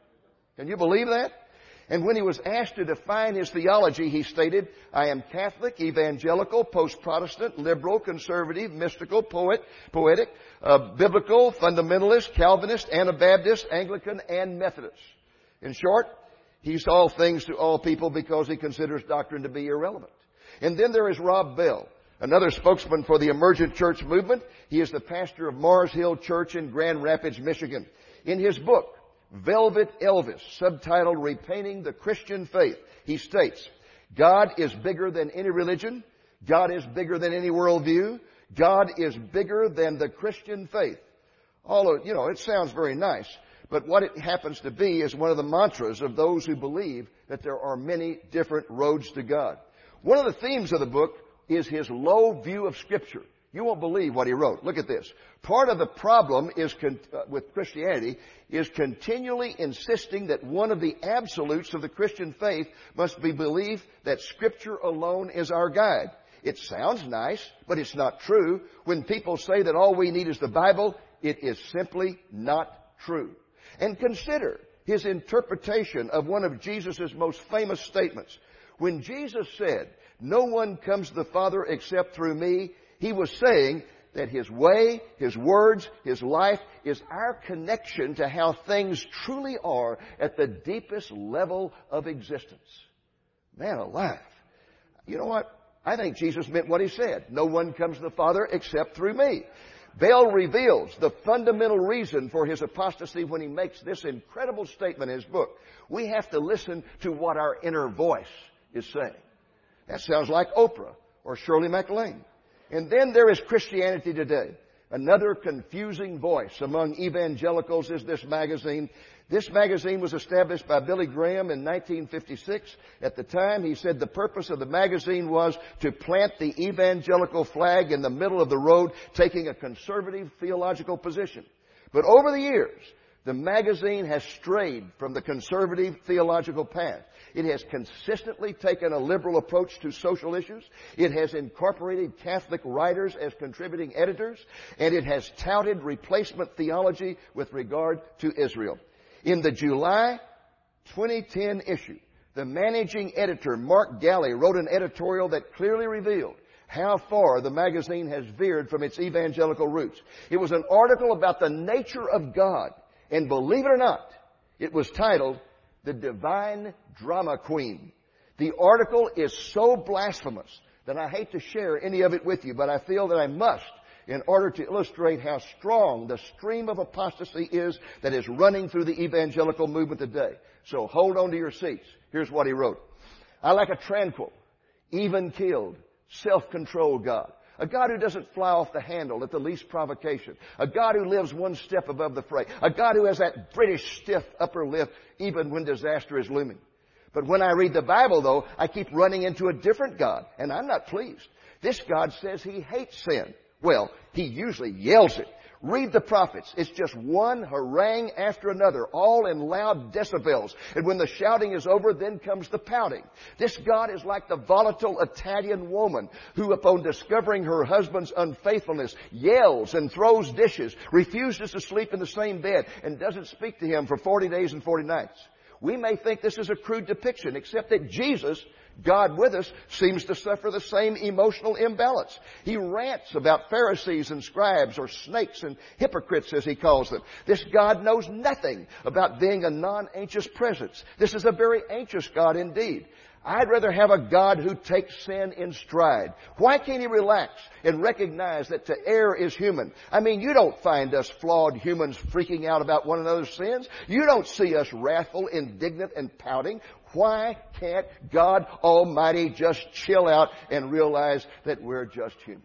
Can you believe that? And when he was asked to define his theology, he stated, I am Catholic, evangelical, post-Protestant, liberal, conservative, mystical, poet, poetic, uh, biblical, fundamentalist, Calvinist, Anabaptist, Anglican, and Methodist. In short, he's all things to all people because he considers doctrine to be irrelevant. And then there is Rob Bell, another spokesman for the Emergent Church Movement. He is the pastor of Mars Hill Church in Grand Rapids, Michigan. In his book, Velvet Elvis, subtitled Repainting the Christian Faith, he states, God is bigger than any religion. God is bigger than any worldview. God is bigger than the Christian faith. Although, you know, it sounds very nice, but what it happens to be is one of the mantras of those who believe that there are many different roads to God. One of the themes of the book is his low view of Scripture. You won't believe what he wrote. Look at this. Part of the problem is con- uh, with Christianity is continually insisting that one of the absolutes of the Christian faith must be belief that Scripture alone is our guide. It sounds nice, but it's not true. When people say that all we need is the Bible, it is simply not true. And consider his interpretation of one of Jesus' most famous statements. When Jesus said, "No one comes to the Father except through me," he was saying that his way, his words, his life is our connection to how things truly are at the deepest level of existence. Man alive. You know what? I think Jesus meant what he said. No one comes to the Father except through me. Bell reveals the fundamental reason for his apostasy when he makes this incredible statement in his book. We have to listen to what our inner voice is saying. That sounds like Oprah or Shirley MacLaine. And then there is Christianity Today. Another confusing voice among evangelicals is this magazine. This magazine was established by Billy Graham in nineteen fifty-six. At the time, he said the purpose of the magazine was to plant the evangelical flag in the middle of the road, taking a conservative theological position. But over the years, the magazine has strayed from the conservative theological path. It has consistently taken a liberal approach to social issues. It has incorporated Catholic writers as contributing editors, and it has touted replacement theology with regard to Israel. In the July twenty ten issue, the managing editor, Mark Galli, wrote an editorial that clearly revealed how far the magazine has veered from its evangelical roots. It was an article about the nature of God, and believe it or not, it was titled "The Divine Drama Queen." The article is so blasphemous that I hate to share any of it with you, but I feel that I must in order to illustrate how strong the stream of apostasy is that is running through the evangelical movement today. So hold on to your seats. Here's what he wrote. "I like a tranquil, even-keeled, self-controlled God. A God who doesn't fly off the handle at the least provocation. A God who lives one step above the fray. A God who has that British stiff upper lip even when disaster is looming. But when I read the Bible, though, I keep running into a different God, and I'm not pleased. This God says he hates sin. Well, he usually yells it. Read the prophets. It's just one harangue after another, all in loud decibels. And when the shouting is over, then comes the pouting. This God is like the volatile Italian woman who, upon discovering her husband's unfaithfulness, yells and throws dishes, refuses to sleep in the same bed, and doesn't speak to him for forty days and forty nights. We may think this is a crude depiction, except that Jesus, God with us, seems to suffer the same emotional imbalance. He rants about Pharisees and scribes, or snakes and hypocrites as he calls them. This God knows nothing about being a non-anxious presence. This is a very anxious God indeed. I'd rather have a God who takes sin in stride. Why can't he relax and recognize that to err is human? I mean, you don't find us flawed humans freaking out about one another's sins. You don't see us wrathful, indignant, and pouting. Why can't God Almighty just chill out and realize that we're just human?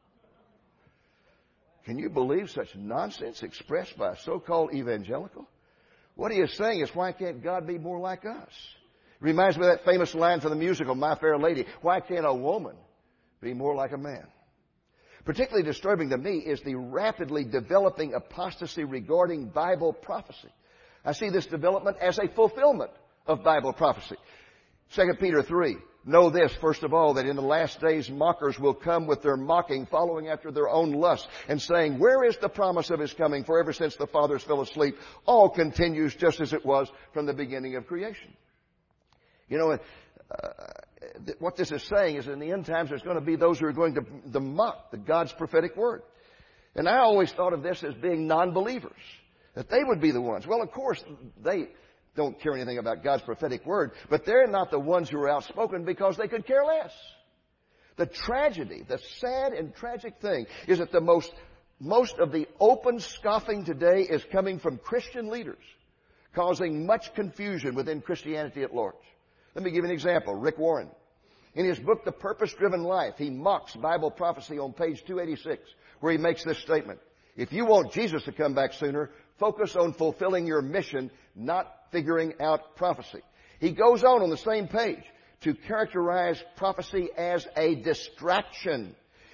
Can you believe such nonsense expressed by a so-called evangelical? What he is saying is, why can't God be more like us? It reminds me of that famous line from the musical, My Fair Lady. Why can't a woman be more like a man? Particularly disturbing to me is the rapidly developing apostasy regarding Bible prophecy. I see this development as a fulfillment of Bible prophecy. Second Peter three. Know this, first of all, that in the last days mockers will come with their mocking, following after their own lusts, and saying, where is the promise of his coming? For ever since the fathers fell asleep, all continues just as it was from the beginning of creation. You know, uh, what this is saying is in the end times there's going to be those who are going to, to mock the God's prophetic word. And I always thought of this as being non-believers, that they would be the ones. Well, of course, they don't care anything about God's prophetic word, but they're not the ones who are outspoken because they could care less. The tragedy, the sad and tragic thing is that the most, most of the open scoffing today is coming from Christian leaders, causing much confusion within Christianity at large. Let me give you an example. Rick Warren. In his book, The Purpose-Driven Life, he mocks Bible prophecy on page two eighty-six, where he makes this statement. If you want Jesus to come back sooner, focus on fulfilling your mission, not figuring out prophecy. He goes on on the same page to characterize prophecy as a distraction.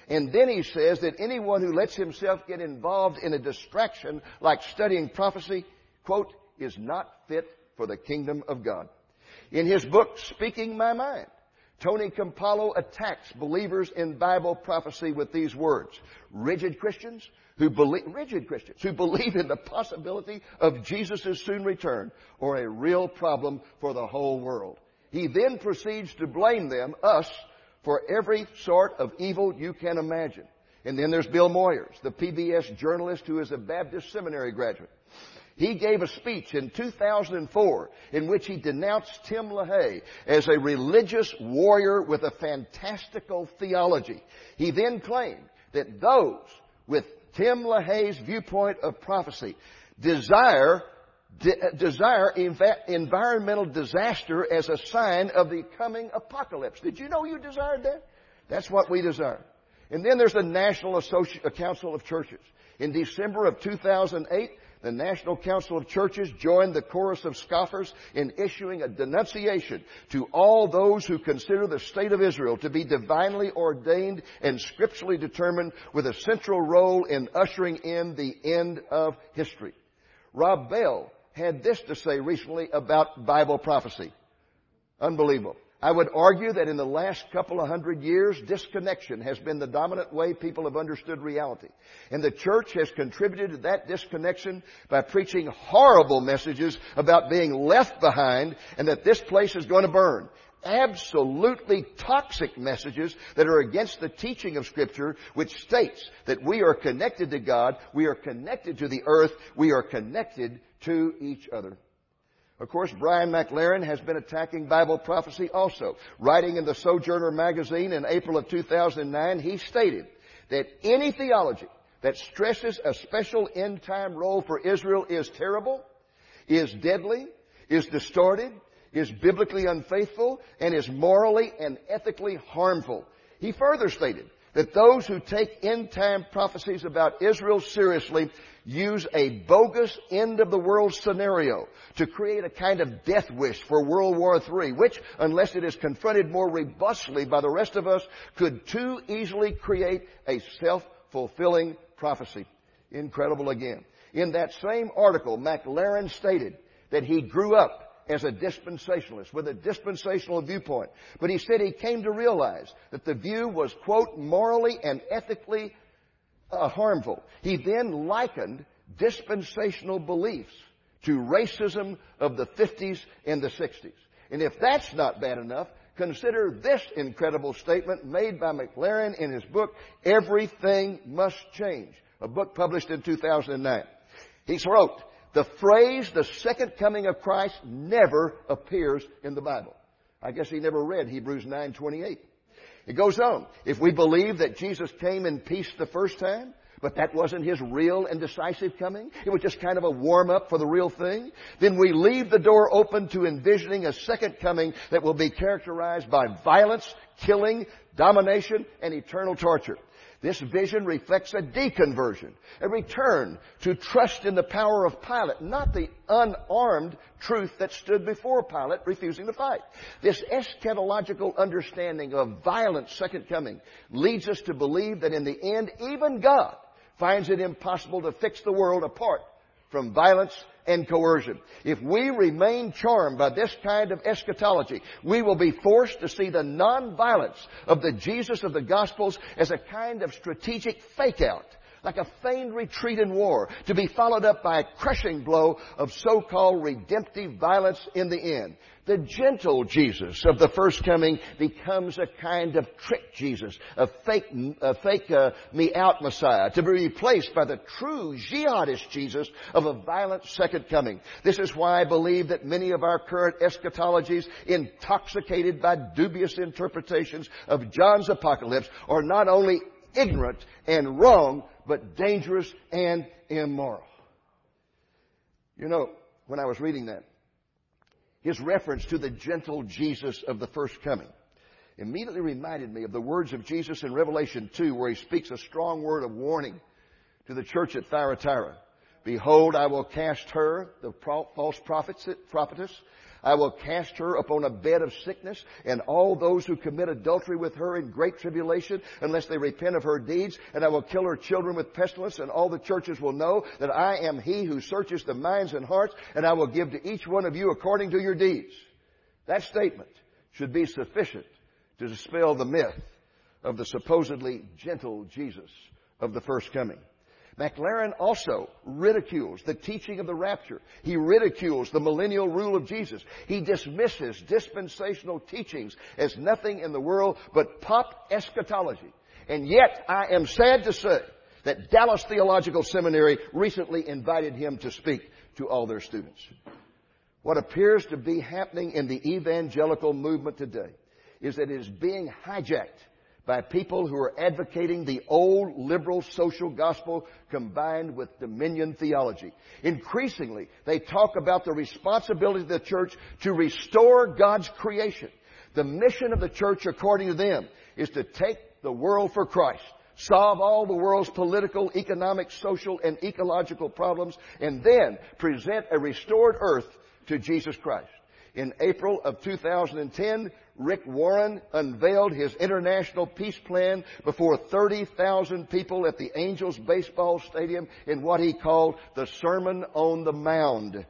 And then he says that anyone who lets himself get involved in a distraction like studying prophecy, quote, is not fit for the kingdom of God. In his book, Speaking My Mind, Tony Campolo attacks believers in Bible prophecy with these words: rigid Christians who believe, rigid Christians who believe in the possibility of Jesus' soon return are a real problem for the whole world. He then proceeds to blame them, us, for every sort of evil you can imagine. And then there's Bill Moyers, the P B S journalist who is a Baptist seminary graduate. He gave a speech in two thousand four in which he denounced Tim LaHaye as a religious warrior with a fantastical theology. He then claimed that those with Tim LaHaye's viewpoint of prophecy desire de- desire env- environmental disaster as a sign of the coming apocalypse. Did you know you desired that? That's what we desire. And then there's the National Associ- Council of Churches. In December of two thousand eight, the National Council of Churches joined the chorus of scoffers in issuing a denunciation to all those who consider the state of Israel to be divinely ordained and scripturally determined, with a central role in ushering in the end of history. Rob Bell had this to say recently about Bible prophecy. Unbelievable. I would argue that in the last couple of hundred years, disconnection has been the dominant way people have understood reality. And the church has contributed to that disconnection by preaching horrible messages about being left behind and that this place is going to burn. Absolutely toxic messages that are against the teaching of Scripture, which states that we are connected to God, we are connected to the earth, we are connected to each other. Of course, Brian McLaren has been attacking Bible prophecy also. Writing in the Sojourner magazine in April of two thousand nine, he stated that any theology that stresses a special end-time role for Israel is terrible, is deadly, is distorted, is biblically unfaithful, and is morally and ethically harmful. He further stated that those who take end-time prophecies about Israel seriously use a bogus end-of-the-world scenario to create a kind of death wish for World War Three, which, unless it is confronted more robustly by the rest of us, could too easily create a self-fulfilling prophecy. Incredible again. In that same article, McLaren stated that he grew up as a dispensationalist, with a dispensational viewpoint. But he said he came to realize that the view was, quote, morally and ethically uh, harmful. He then likened dispensational beliefs to racism of the fifties and the sixties. And if that's not bad enough, consider this incredible statement made by McLaren in his book, Everything Must Change, a book published in two thousand nine. He wrote, the phrase, the second coming of Christ, never appears in the Bible. I guess he never read Hebrews nine twenty-eight. It goes on. If we believe that Jesus came in peace the first time, but that wasn't his real and decisive coming, it was just kind of a warm-up for the real thing, then we leave the door open to envisioning a second coming that will be characterized by violence, killing, domination, and eternal torture. This vision reflects a deconversion, a return to trust in the power of Pilate, not the unarmed truth that stood before Pilate, refusing to fight. This eschatological understanding of violent second coming leads us to believe that in the end, even God finds it impossible to fix the world apart from violence and coercion. If we remain charmed by this kind of eschatology, we will be forced to see the nonviolence of the Jesus of the Gospels as a kind of strategic fake-out, like a feigned retreat in war, to be followed up by a crushing blow of so-called redemptive violence in the end. The gentle Jesus of the first coming becomes a kind of trick Jesus, a fake, a fake uh, me-out Messiah, to be replaced by the true jihadist Jesus of a violent second coming. This is why I believe that many of our current eschatologies, intoxicated by dubious interpretations of John's apocalypse, are not only ignorant and wrong, but dangerous and immoral. You know, when I was reading that, his reference to the gentle Jesus of the first coming immediately reminded me of the words of Jesus in Revelation two, where he speaks a strong word of warning to the church at Thyatira. Behold, I will cast her, the false prophetess, I will cast her upon a bed of sickness, and all those who commit adultery with her in great tribulation, unless they repent of her deeds. And I will kill her children with pestilence, and all the churches will know that I am he who searches the minds and hearts, and I will give to each one of you according to your deeds. That statement should be sufficient to dispel the myth of the supposedly gentle Jesus of the first coming. McLaren also ridicules the teaching of the rapture. He ridicules the millennial rule of Jesus. He dismisses dispensational teachings as nothing in the world but pop eschatology. And yet, I am sad to say that Dallas Theological Seminary recently invited him to speak to all their students. What appears to be happening in the evangelical movement today is that it is being hijacked by people who are advocating the old liberal social gospel combined with dominion theology. Increasingly, they talk about the responsibility of the church to restore God's creation. The mission of the church, according to them, is to take the world for Christ, solve all the world's political, economic, social, and ecological problems, and then present a restored earth to Jesus Christ. In April of two thousand ten, Rick Warren unveiled his international peace plan before thirty thousand people at the Angels baseball stadium in what he called the Sermon on the Mound.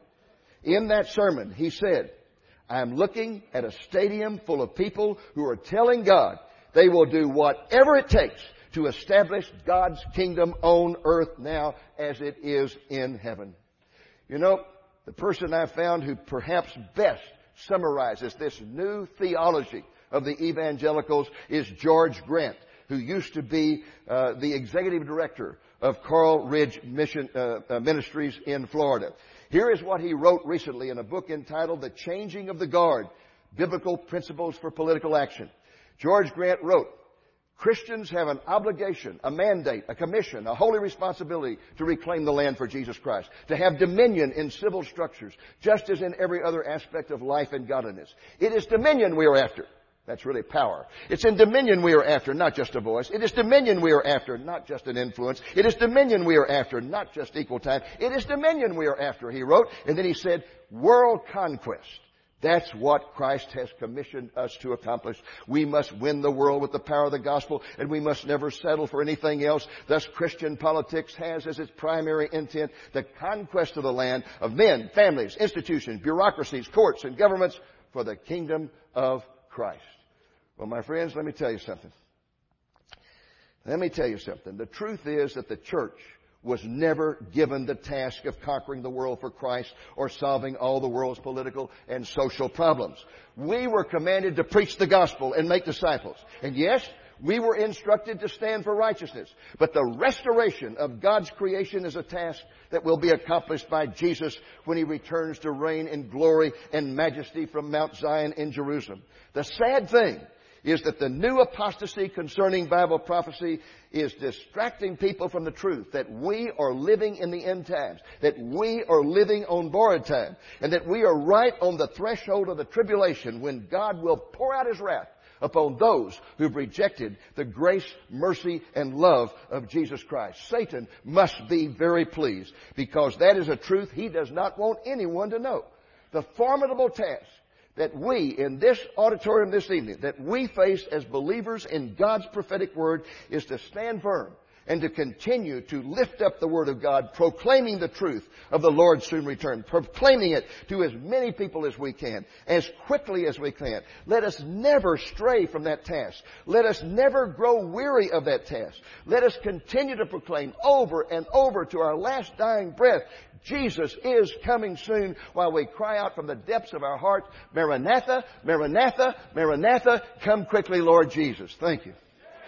In that sermon, he said, I'm looking at a stadium full of people who are telling God they will do whatever it takes to establish God's kingdom on earth now as it is in heaven. You know, the person I found who perhaps best summarizes this new theology of the evangelicals is George Grant, who used to be uh, the executive director of Coral Ridge Mission uh, uh, Ministries in Florida. Here is what he wrote recently in a book entitled The Changing of the Guard, Biblical Principles for Political Action. George Grant wrote, Christians have an obligation, a mandate, a commission, a holy responsibility to reclaim the land for Jesus Christ, to have dominion in civil structures, just as in every other aspect of life and godliness. It is dominion we are after. That's really power. It's in dominion we are after, not just a voice. It is dominion we are after, not just an influence. It is dominion we are after, not just equal time. It is dominion we are after, he wrote. And then he said, world conquest. That's what Christ has commissioned us to accomplish. We must win the world with the power of the gospel, and we must never settle for anything else. Thus, Christian politics has as its primary intent the conquest of the land of men, families, institutions, bureaucracies, courts, and governments for the kingdom of Christ. Well, my friends, let me tell you something. Let me tell you something. The truth is that the church was never given the task of conquering the world for Christ or solving all the world's political and social problems. We were commanded to preach the gospel and make disciples. And yes, we were instructed to stand for righteousness. But the restoration of God's creation is a task that will be accomplished by Jesus when He returns to reign in glory and majesty from Mount Zion in Jerusalem. The sad thing is that the new apostasy concerning Bible prophecy is distracting people from the truth that we are living in the end times, that we are living on borrowed time, and that we are right on the threshold of the tribulation when God will pour out His wrath upon those who've rejected the grace, mercy, and love of Jesus Christ. Satan must be very pleased because that is a truth he does not want anyone to know. The formidable task that we, in this auditorium this evening, that we face as believers in God's prophetic word is to stand firm and to continue to lift up the word of God, proclaiming the truth of the Lord's soon return, proclaiming it to as many people as we can, as quickly as we can. Let us never stray from that task. Let us never grow weary of that task. Let us continue to proclaim over and over to our last dying breath, Jesus is coming soon, while we cry out from the depths of our heart, Maranatha, Maranatha, Maranatha, come quickly, Lord Jesus. Thank you.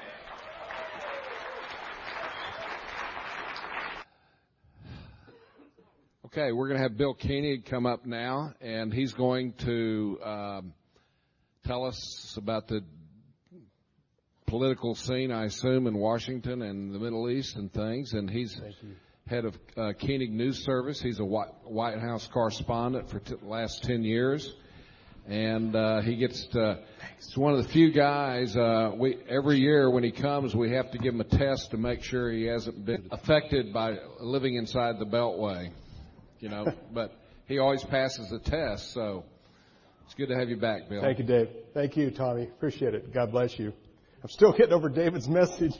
Okay, we're going to have Bill Koenig come up now, and he's going to um, tell us about the political scene, I assume, in Washington and the Middle East and things. And he's head of uh, Koenig News Service. He's a White House correspondent for the t- last ten years. And uh, he gets to, he's one of the few guys, uh, we, every year when he comes, we have to give him a test to make sure he hasn't been affected by living inside the Beltway. You know, but he always passes the test, so It's good to have you back, Bill. Thank you, Dave. Thank you, Tommy. Appreciate it. God bless you. I'm still getting over David's message.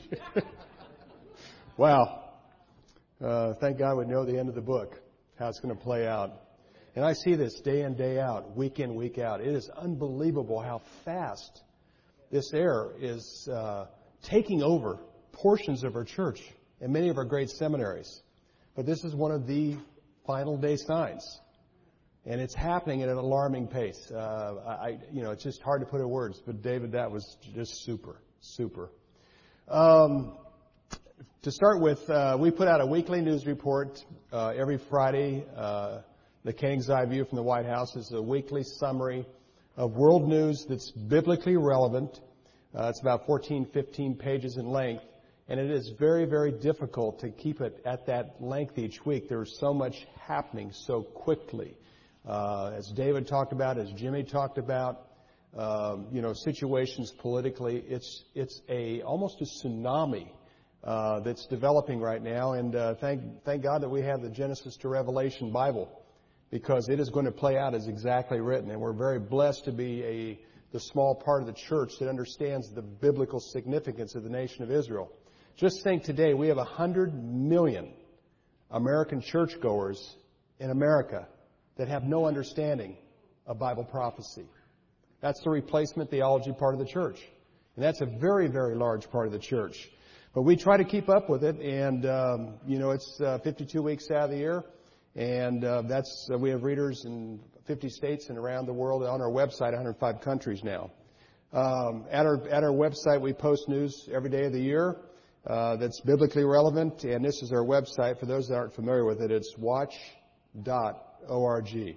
Wow. Uh, thank God we know the end of the book, how it's going to play out. And I see this day in, day out, week in, week out. It is unbelievable how fast this error is uh, taking over portions of our church and many of our great seminaries. But this is one of the final day signs. And it's happening at an alarming pace. Uh, I, you know, it's just hard to put in words. But David, that was just super, super. Um, to start with, uh, we put out a weekly news report uh, every Friday. Uh, the King's Eye View from the White House is a weekly summary of world news that's biblically relevant. Uh, it's about fourteen, fifteen pages in length. And it is very, very difficult to keep it at that length each week. There's so much happening so quickly. Uh, as David talked about, as Jimmy talked about, um, you know, situations politically, it's it's a almost a tsunami uh, that's developing right now. And uh, thank thank God that we have the Genesis to Revelation Bible, because it is going to play out as exactly written. And we're very blessed to be a the small part of the church that understands the biblical significance of the nation of Israel. Just think today we have a hundred million American churchgoers in America that have no understanding of Bible prophecy. That's the replacement theology part of the church. And that's a very, very large part of the church. But we try to keep up with it, and, um, you know, it's uh, fifty-two weeks out of the year, and uh, that's uh, we have readers in fifty states and around the world, on our website, one hundred five countries now. Um, at our at our website, we post news every day of the year uh, that's biblically relevant, and this is our website. For those that aren't familiar with it, it's watch dot org.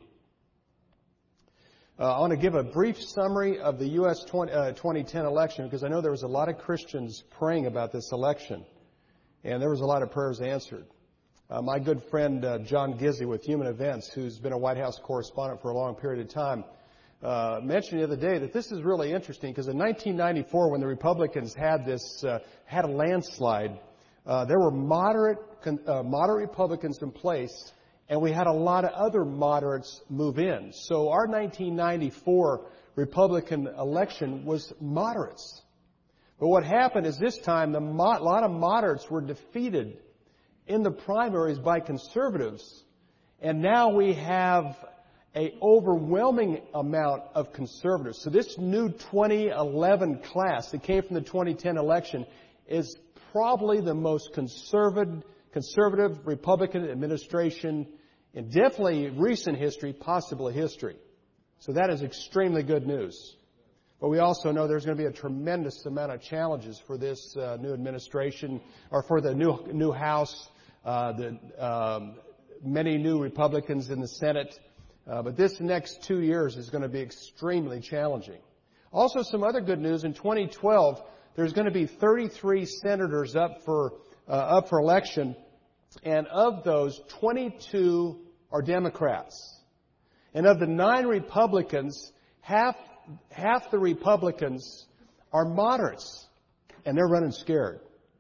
Uh, I want to give a brief summary of the U S twenty ten election, because I know there was a lot of Christians praying about this election, and there was a lot of prayers answered. Uh, my good friend uh, John Gizzi with Human Events, who's been a White House correspondent for a long period of time, uh, mentioned the other day that this is really interesting, because in nineteen ninety-four, when the Republicans had this uh, had a landslide, uh, there were moderate uh, moderate Republicans in place, and we had a lot of other moderates move in. So our nineteen ninety-four Republican election was moderates. But what happened is this time, the mo- a lot of moderates were defeated in the primaries by conservatives. And now we have an overwhelming amount of conservatives. So this new twenty eleven class that came from the twenty ten election is probably the most conservative conservative Republican administration in definitely recent history, possibly history. So that is extremely good news. But we also know there's going to be a tremendous amount of challenges for this uh, new administration, or for the new new House, uh, the um, many new Republicans in the Senate. Uh, but this next two years is going to be extremely challenging. Also, some other good news. In twenty twelve, there's going to be thirty-three senators up for uh, up for election. And of those, twenty-two are Democrats. And of the nine Republicans, half half the Republicans are moderates, and they're running scared.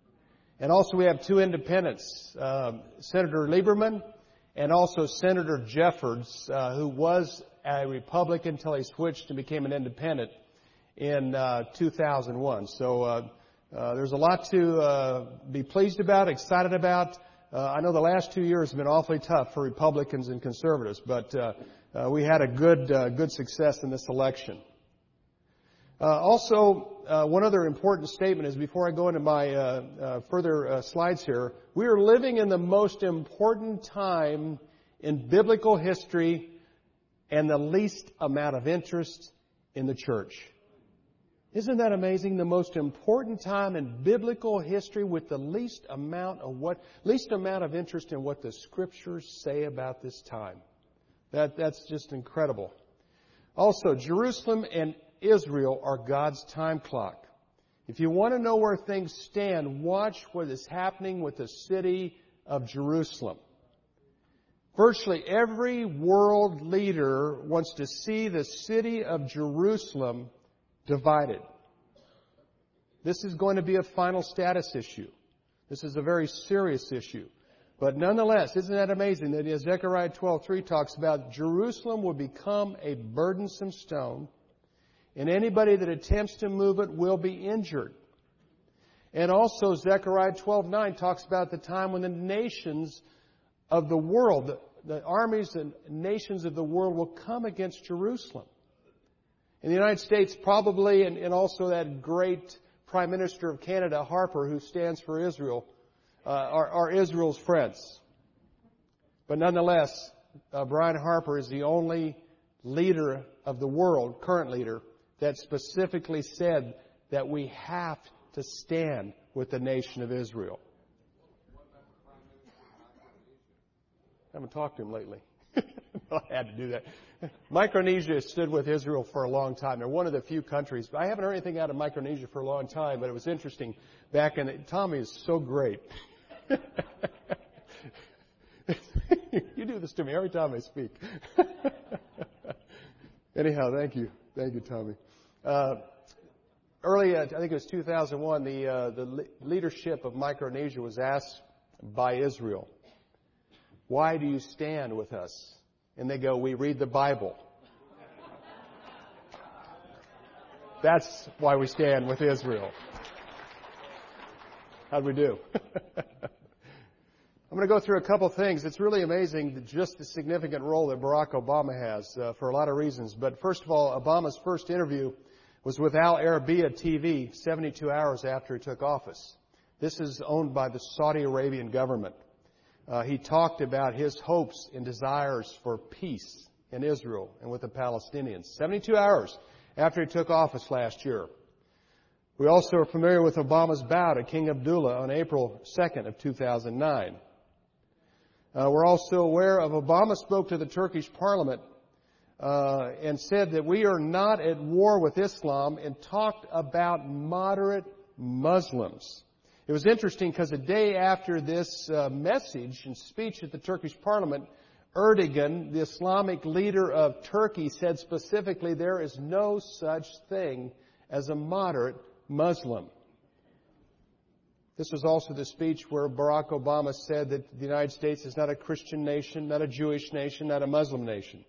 And also we have two independents, um, Senator Lieberman and also Senator Jeffords, uh, who was a Republican until he switched and became an independent in uh, two thousand one. So uh, uh, there's a lot to uh, be pleased about, excited about. Uh, I know the last two years have been awfully tough for Republicans and conservatives, but uh, uh, we had a good uh, good success in this election. Uh, also, uh, one other important statement is, before I go into my uh, uh, further uh, slides here, we are living in the most important time in biblical history and the least amount of interest in the church. Isn't that amazing? The most important time in biblical history with the least amount of what, least amount of interest in what the Scriptures say about this time. That, that's just incredible. Also, Jerusalem and Israel are God's time clock. If you want to know where things stand, watch what is happening with the city of Jerusalem. Virtually every world leader wants to see the city of Jerusalem divided. This is going to be a final status issue. This is a very serious issue. But nonetheless, isn't that amazing that as Zechariah twelve three talks about Jerusalem will become a burdensome stone, and anybody that attempts to move it will be injured. And also Zechariah twelve nine talks about the time when the nations of the world, the, the armies and nations of the world will come against Jerusalem. In the United States, probably, and, and also that great Prime Minister of Canada, Harper, who stands for Israel, uh, are, are Israel's friends. But nonetheless, uh, Brian Harper is the only leader of the world, current leader, that specifically said that we have to stand with the nation of Israel. I haven't talked to him lately. I had to do that. Micronesia stood with Israel for a long time. They're one of the few countries. I haven't heard anything out of Micronesia for a long time, but it was interesting. Back in the, Tommy is so great. You do this to me every time I speak. Anyhow, thank you. Thank you, Tommy. Uh, early, uh, I think it was two thousand one, the, uh, the le- leadership of Micronesia was asked by Israel, "Why do you stand with us?" And they go, "We read the Bible." That's why we stand with Israel. How'd we do? I'm going to go through a couple things. It's really amazing just the significant role that Barack Obama has uh, for a lot of reasons. But first of all, Obama's first interview was with Al Arabiya T V seventy-two hours after he took office. This is owned by the Saudi Arabian government. Uh, he talked about his hopes and desires for peace in Israel and with the Palestinians. seventy-two hours after he took office last year. We also are familiar with Obama's bow to King Abdullah on April second of two thousand nine. Uh, we're also aware of Obama spoke to the Turkish parliament uh, and said that we are not at war with Islam and talked about moderate Muslims. It was interesting because a day after this uh, message and speech at the Turkish parliament, Erdogan, the Islamic leader of Turkey, said specifically there is no such thing as a moderate Muslim. This was also the speech where Barack Obama said that the United States is not a Christian nation, not a Jewish nation, not a Muslim nation.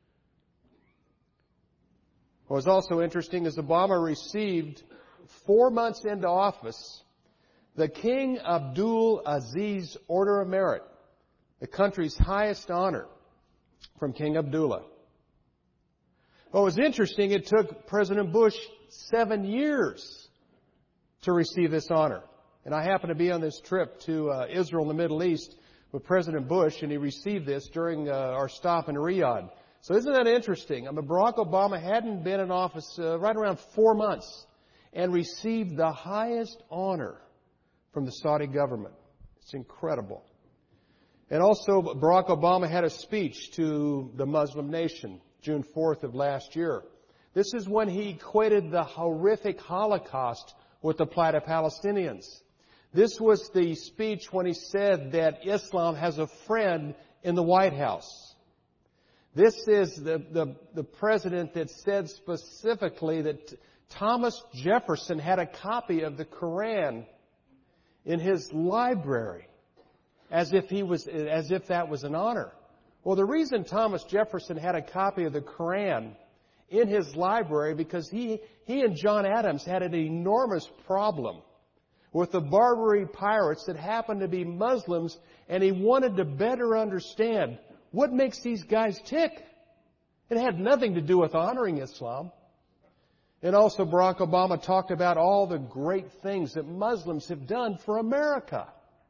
What was also interesting is Obama received, four months into office, the King Abdul Aziz Order of Merit, the country's highest honor, from King Abdullah. What was interesting, it took President Bush seven years to receive this honor. And I happened to be on this trip to uh, Israel and the Middle East with President Bush, and he received this during uh, our stop in Riyadh. So isn't that interesting? I mean, Barack Obama hadn't been in office uh, right around four months and received the highest honor from the Saudi government. It's incredible. And also, Barack Obama had a speech to the Muslim nation June fourth of last year. This is when he equated the horrific Holocaust with the plight of Palestinians. This was the speech when he said that Islam has a friend in the White House. This is the, the, the president that said specifically that Thomas Jefferson had a copy of the Quran in his library, as if he was, as if that was an honor. Well, the reason Thomas Jefferson had a copy of the Quran in his library because he, he and John Adams had an enormous problem with the Barbary pirates that happened to be Muslims, and he wanted to better understand what makes these guys tick. It had nothing to do with honoring Islam. And also Barack Obama talked about all the great things that Muslims have done for America.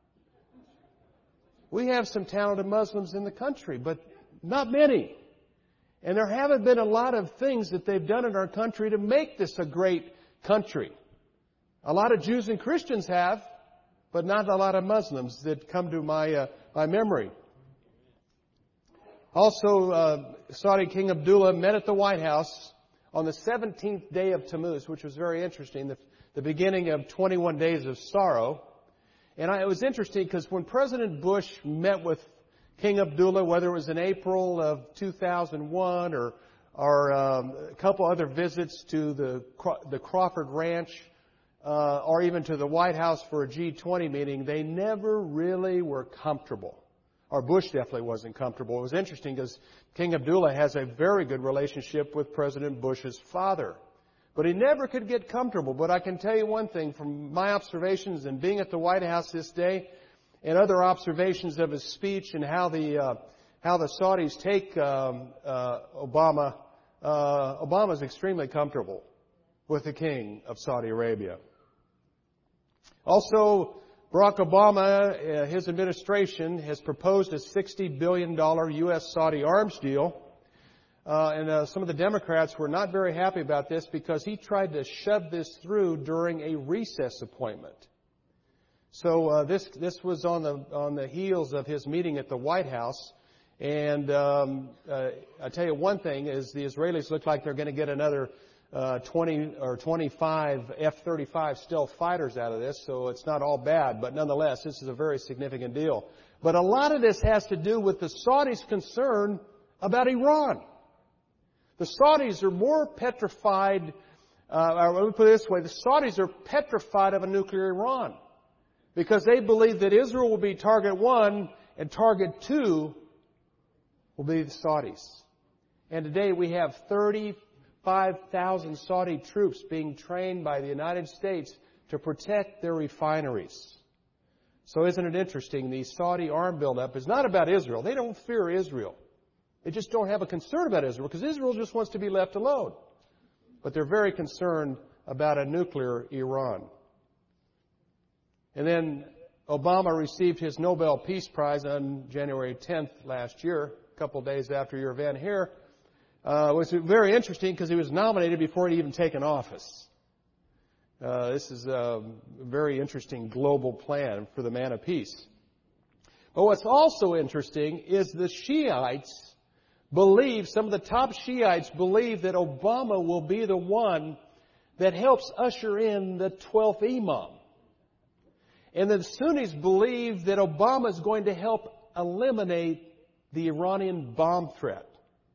We have some talented Muslims in the country, but not many. And there haven't been a lot of things that they've done in our country to make this a great country. A lot of Jews and Christians have, but not a lot of Muslims that come to my uh, my memory. Also, uh, Saudi King Abdullah met at the White House on the seventeenth day of Tammuz, which was very interesting, the, the beginning of twenty-one days of sorrow. And I, it was interesting because when President Bush met with King Abdullah, whether it was in April of two thousand one or, or um, a couple other visits to the, the Crawford Ranch, uh, or even to the White House for a G twenty meeting, they never really were comfortable. Or Bush definitely wasn't comfortable. It was interesting because King Abdullah has a very good relationship with President Bush's father. But he never could get comfortable. But I can tell you one thing from my observations and being at the White House this day and other observations of his speech and how the uh, how the Saudis take um, uh, Obama, uh, Obama is extremely comfortable with the King of Saudi Arabia. Also, Barack Obama, uh, his administration, has proposed a sixty billion dollars U S Saudi arms deal. Uh, and uh, some of the Democrats were not very happy about this because he tried to shove this through during a recess appointment. So uh, this this was on the on the heels of his meeting at the White House. And um, uh, I tell you one thing is the Israelis look like they're going to get another uh, twenty or twenty-five F thirty-five stealth fighters out of this. So it's not all bad, but nonetheless, this is a very significant deal. But a lot of this has to do with the Saudis' concern about Iran. The Saudis are more petrified, uh, or let me put it this way, the Saudis are petrified of a nuclear Iran because they believe that Israel will be target one and target two will be the Saudis. And today we have thirty-five thousand Saudi troops being trained by the United States to protect their refineries. So isn't it interesting? The Saudi arm buildup is not about Israel. They don't fear Israel. They just don't have a concern about Israel because Israel just wants to be left alone. But they're very concerned about a nuclear Iran. And then Obama received his Nobel Peace Prize on January tenth last year, a couple of days after your event here. Uh, it was very interesting because he was nominated before he'd even taken office. Uh, this is a very interesting global plan for the man of peace. But what's also interesting is the Shiites believe, some of the top Shiites believe that Obama will be the one that helps usher in the twelfth Imam. And the Sunnis believe that Obama is going to help eliminate the Iranian bomb threat.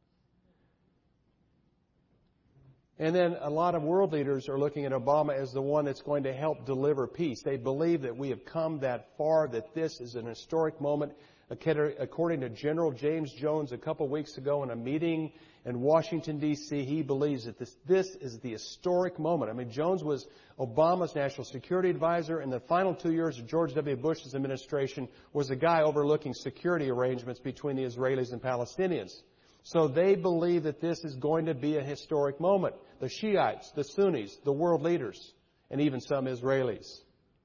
And then a lot of world leaders are looking at Obama as the one that's going to help deliver peace. They believe that we have come that far, that this is an historic moment. According to General James Jones a couple of weeks ago in a meeting in Washington, D C, he believes that this, this is the historic moment. I mean, Jones was Obama's national security advisor, and the final two years of George W. Bush's administration was the guy overlooking security arrangements between the Israelis and Palestinians. So they believe that this is going to be a historic moment. The Shiites, the Sunnis, the world leaders, and even some Israelis.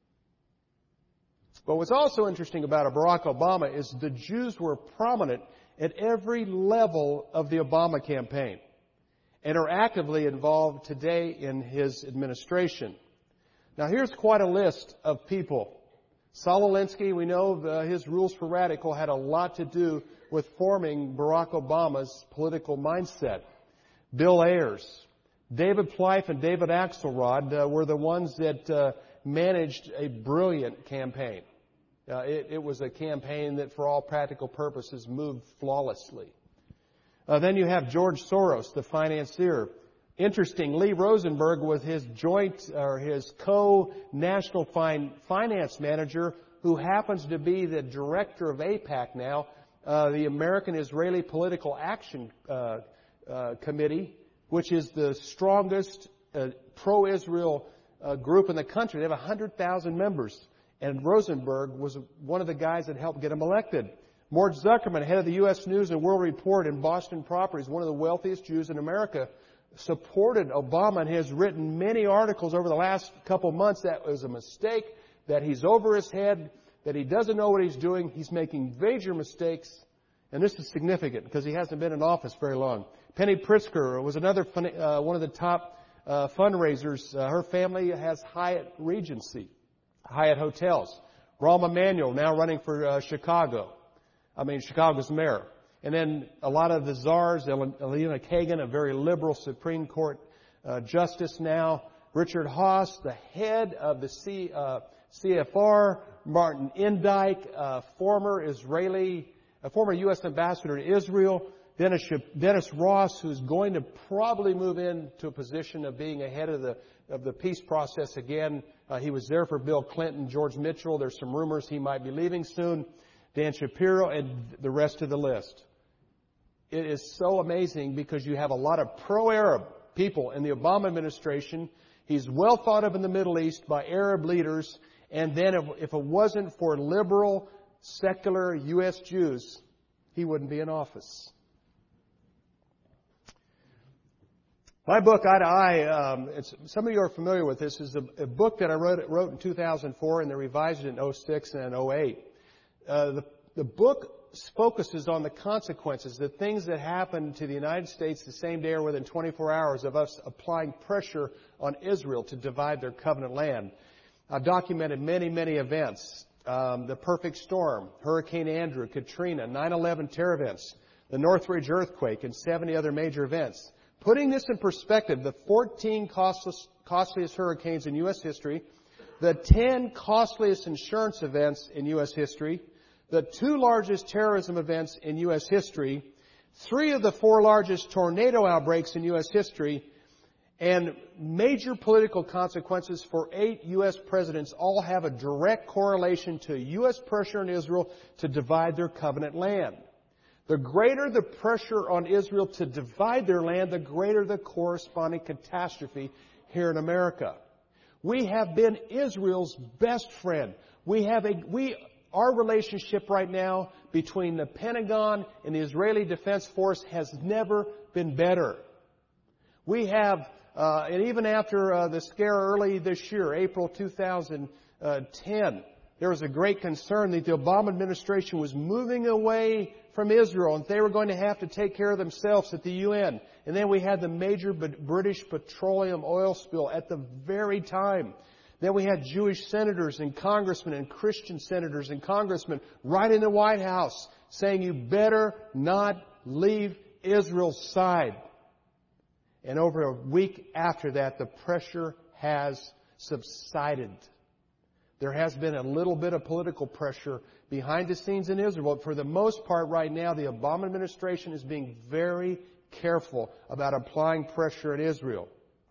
But what's also interesting about Barack Obama is the Jews were prominent at every level of the Obama campaign and are actively involved today in his administration. Now here's quite a list of people. Saul Alinsky, we know the, his Rules for Radical had a lot to do with forming Barack Obama's political mindset. Bill Ayers, David Plyfe, and David Axelrod uh, were the ones that uh, managed a brilliant campaign. Uh, it, it was a campaign that, for all practical purposes, moved flawlessly. Uh, then you have George Soros, the financier. Interesting, Lee Rosenberg was his joint or his co-national fin- finance manager, who happens to be the director of AIPAC now, uh, the American Israeli Political Action uh, uh, Committee, which is the strongest uh, pro-Israel uh, group in the country. They have one hundred thousand members. And Rosenberg was one of the guys that helped get him elected. Mort Zuckerman, head of the U S News and World Report in Boston Properties, one of the wealthiest Jews in America, supported Obama and has written many articles over the last couple months that was a mistake, that he's over his head, that he doesn't know what he's doing, he's making major mistakes. And this is significant because he hasn't been in office very long. Penny Pritzker was another fun, uh, one of the top uh, fundraisers. Uh, her family has Hyatt Regency. Hyatt Hotels. Rahm Emanuel, now running for uh, Chicago. I mean, Chicago's mayor. And then a lot of the czars, Elena Kagan, a very liberal Supreme Court uh, justice now. Richard Haass, the head of the C, uh, C F R. Martin Indyk, uh, former Israeli, a former U S ambassador to Israel. Dennis, Dennis Ross, who's going to probably move into a position of being ahead of the of the peace process again Uh, he was there for Bill Clinton, George Mitchell. There's some rumors he might be leaving soon. Dan Shapiro, and the rest of the list. It is so amazing because you have a lot of pro-Arab people in the Obama administration. He's well thought of in the Middle East by Arab leaders. And then if, if it wasn't for liberal, secular U S Jews, he wouldn't be in office. My book, Eye to Eye, um, it's, some of you are familiar with this, is a, a book that I wrote, wrote in two thousand four and they revised it in oh six and oh eight. Uh, the, the book focuses on the consequences, the things that happened to the United States the same day or within twenty-four hours of us applying pressure on Israel to divide their covenant land. I've documented many, many events. Um, the perfect storm, Hurricane Andrew, Katrina, nine eleven terror events, the Northridge earthquake, and seventy other major events. Putting this in perspective, the fourteen costliest, costliest hurricanes in U S history, the ten costliest insurance events in U S history, the two largest terrorism events in U S history, three of the four largest tornado outbreaks in U S history, and major political consequences for eight U S presidents all have a direct correlation to U S pressure on Israel to divide their covenant land. The greater the pressure on Israel to divide their land, the greater the corresponding catastrophe here in America. We have been Israel's best friend. We have a, we, our relationship right now between the Pentagon and the Israeli Defense Force has never been better. We have, uh, and even after uh, the scare early this year, April two thousand ten, there was a great concern that the Obama administration was moving away from Israel and they were going to have to take care of themselves at the U N. And then we had the major British petroleum oil spill at the very time. Then we had Jewish senators and congressmen and Christian senators and congressmen right in the White House saying you better not leave Israel's side. And over a week after that, the pressure has subsided. There has been a little bit of political pressure behind the scenes in Israel. But for the most part right now, the Obama administration is being very careful about applying pressure in Israel.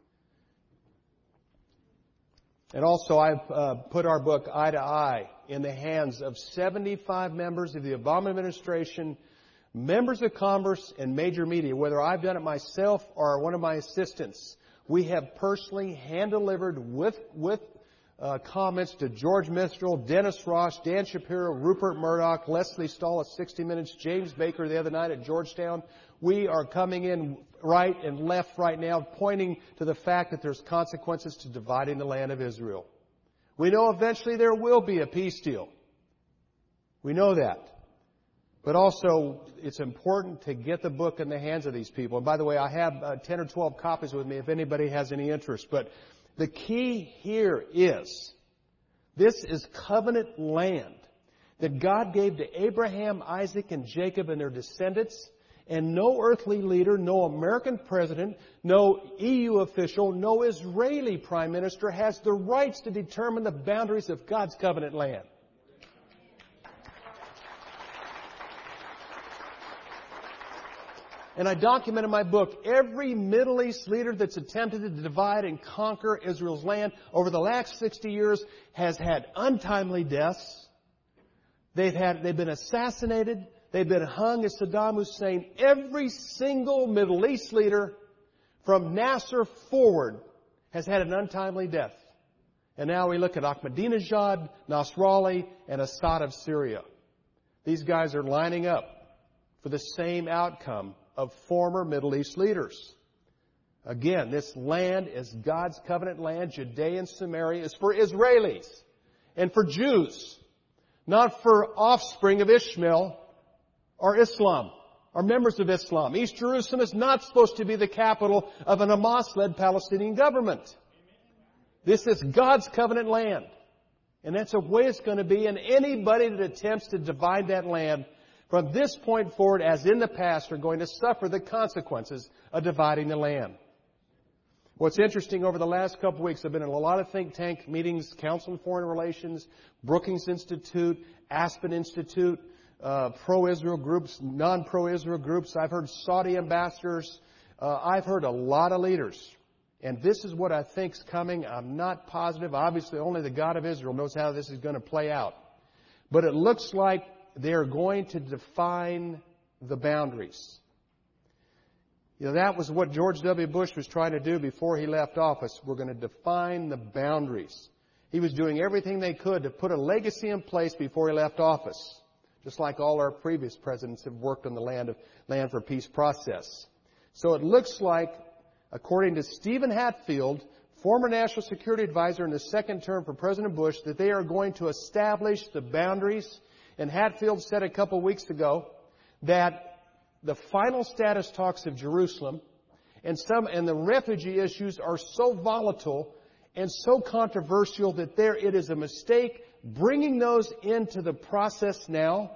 And also I've uh, put our book, Eye to Eye, in the hands of seventy-five members of the Obama administration, members of Congress, and major media, whether I've done it myself or one of my assistants. We have personally hand-delivered with, with Uh, comments to George Mitchell, Dennis Ross, Dan Shapiro, Rupert Murdoch, Leslie Stahl at sixty minutes, James Baker the other night at Georgetown. We are coming in right and left right now, pointing to the fact that there's consequences to dividing the land of Israel. We know eventually there will be a peace deal. We know that. But also, it's important to get the book in the hands of these people. And by the way, I have uh, ten or twelve copies with me if anybody has any interest. But the key here is, this is covenant land that God gave to Abraham, Isaac, and Jacob and their descendants, and no earthly leader, no American president, no E U official, no Israeli prime minister has the rights to determine the boundaries of God's covenant land. And I document in my book every Middle East leader that's attempted to divide and conquer Israel's land over the last sixty years has had untimely deaths. They've had, they've been assassinated. They've been hung as Saddam Hussein. Every single Middle East leader from Nasser forward has had an untimely death. And now we look at Ahmadinejad, Nasrallah, and Assad of Syria. These guys are lining up for the same outcome of former Middle East leaders. Again, this land is God's covenant land. Judea and Samaria is for Israelis and for Jews, not for offspring of Ishmael or Islam or members of Islam. East Jerusalem is not supposed to be the capital of an Hamas-led Palestinian government. This is God's covenant land. And that's the way it's going to be. And anybody that attempts to divide that land from this point forward, as in the past, are going to suffer the consequences of dividing the land. What's interesting, over the last couple of weeks, I've been in a lot of think tank meetings, Council on Foreign Relations, Brookings Institute, Aspen Institute, uh, pro-Israel groups, non-pro-Israel groups. I've heard Saudi ambassadors. Uh, I've heard a lot of leaders And this is what I think's coming. I'm not positive. Obviously, only the God of Israel knows how this is going to play out. But it looks like they're going to define the boundaries. You know, that was what George W. Bush was trying to do before he left office. We're going to define the boundaries. He was doing everything they could to put a legacy in place before he left office, just like all our previous presidents have worked on the land of Land for Peace process. So it looks like, according to Stephen Hatfield, former National Security Advisor in the second term for President Bush, that they are going to establish the boundaries. And Hatfield said a couple weeks ago that the final status talks of Jerusalem and some and the refugee issues are so volatile and so controversial that there it is a mistake bringing those into the process now,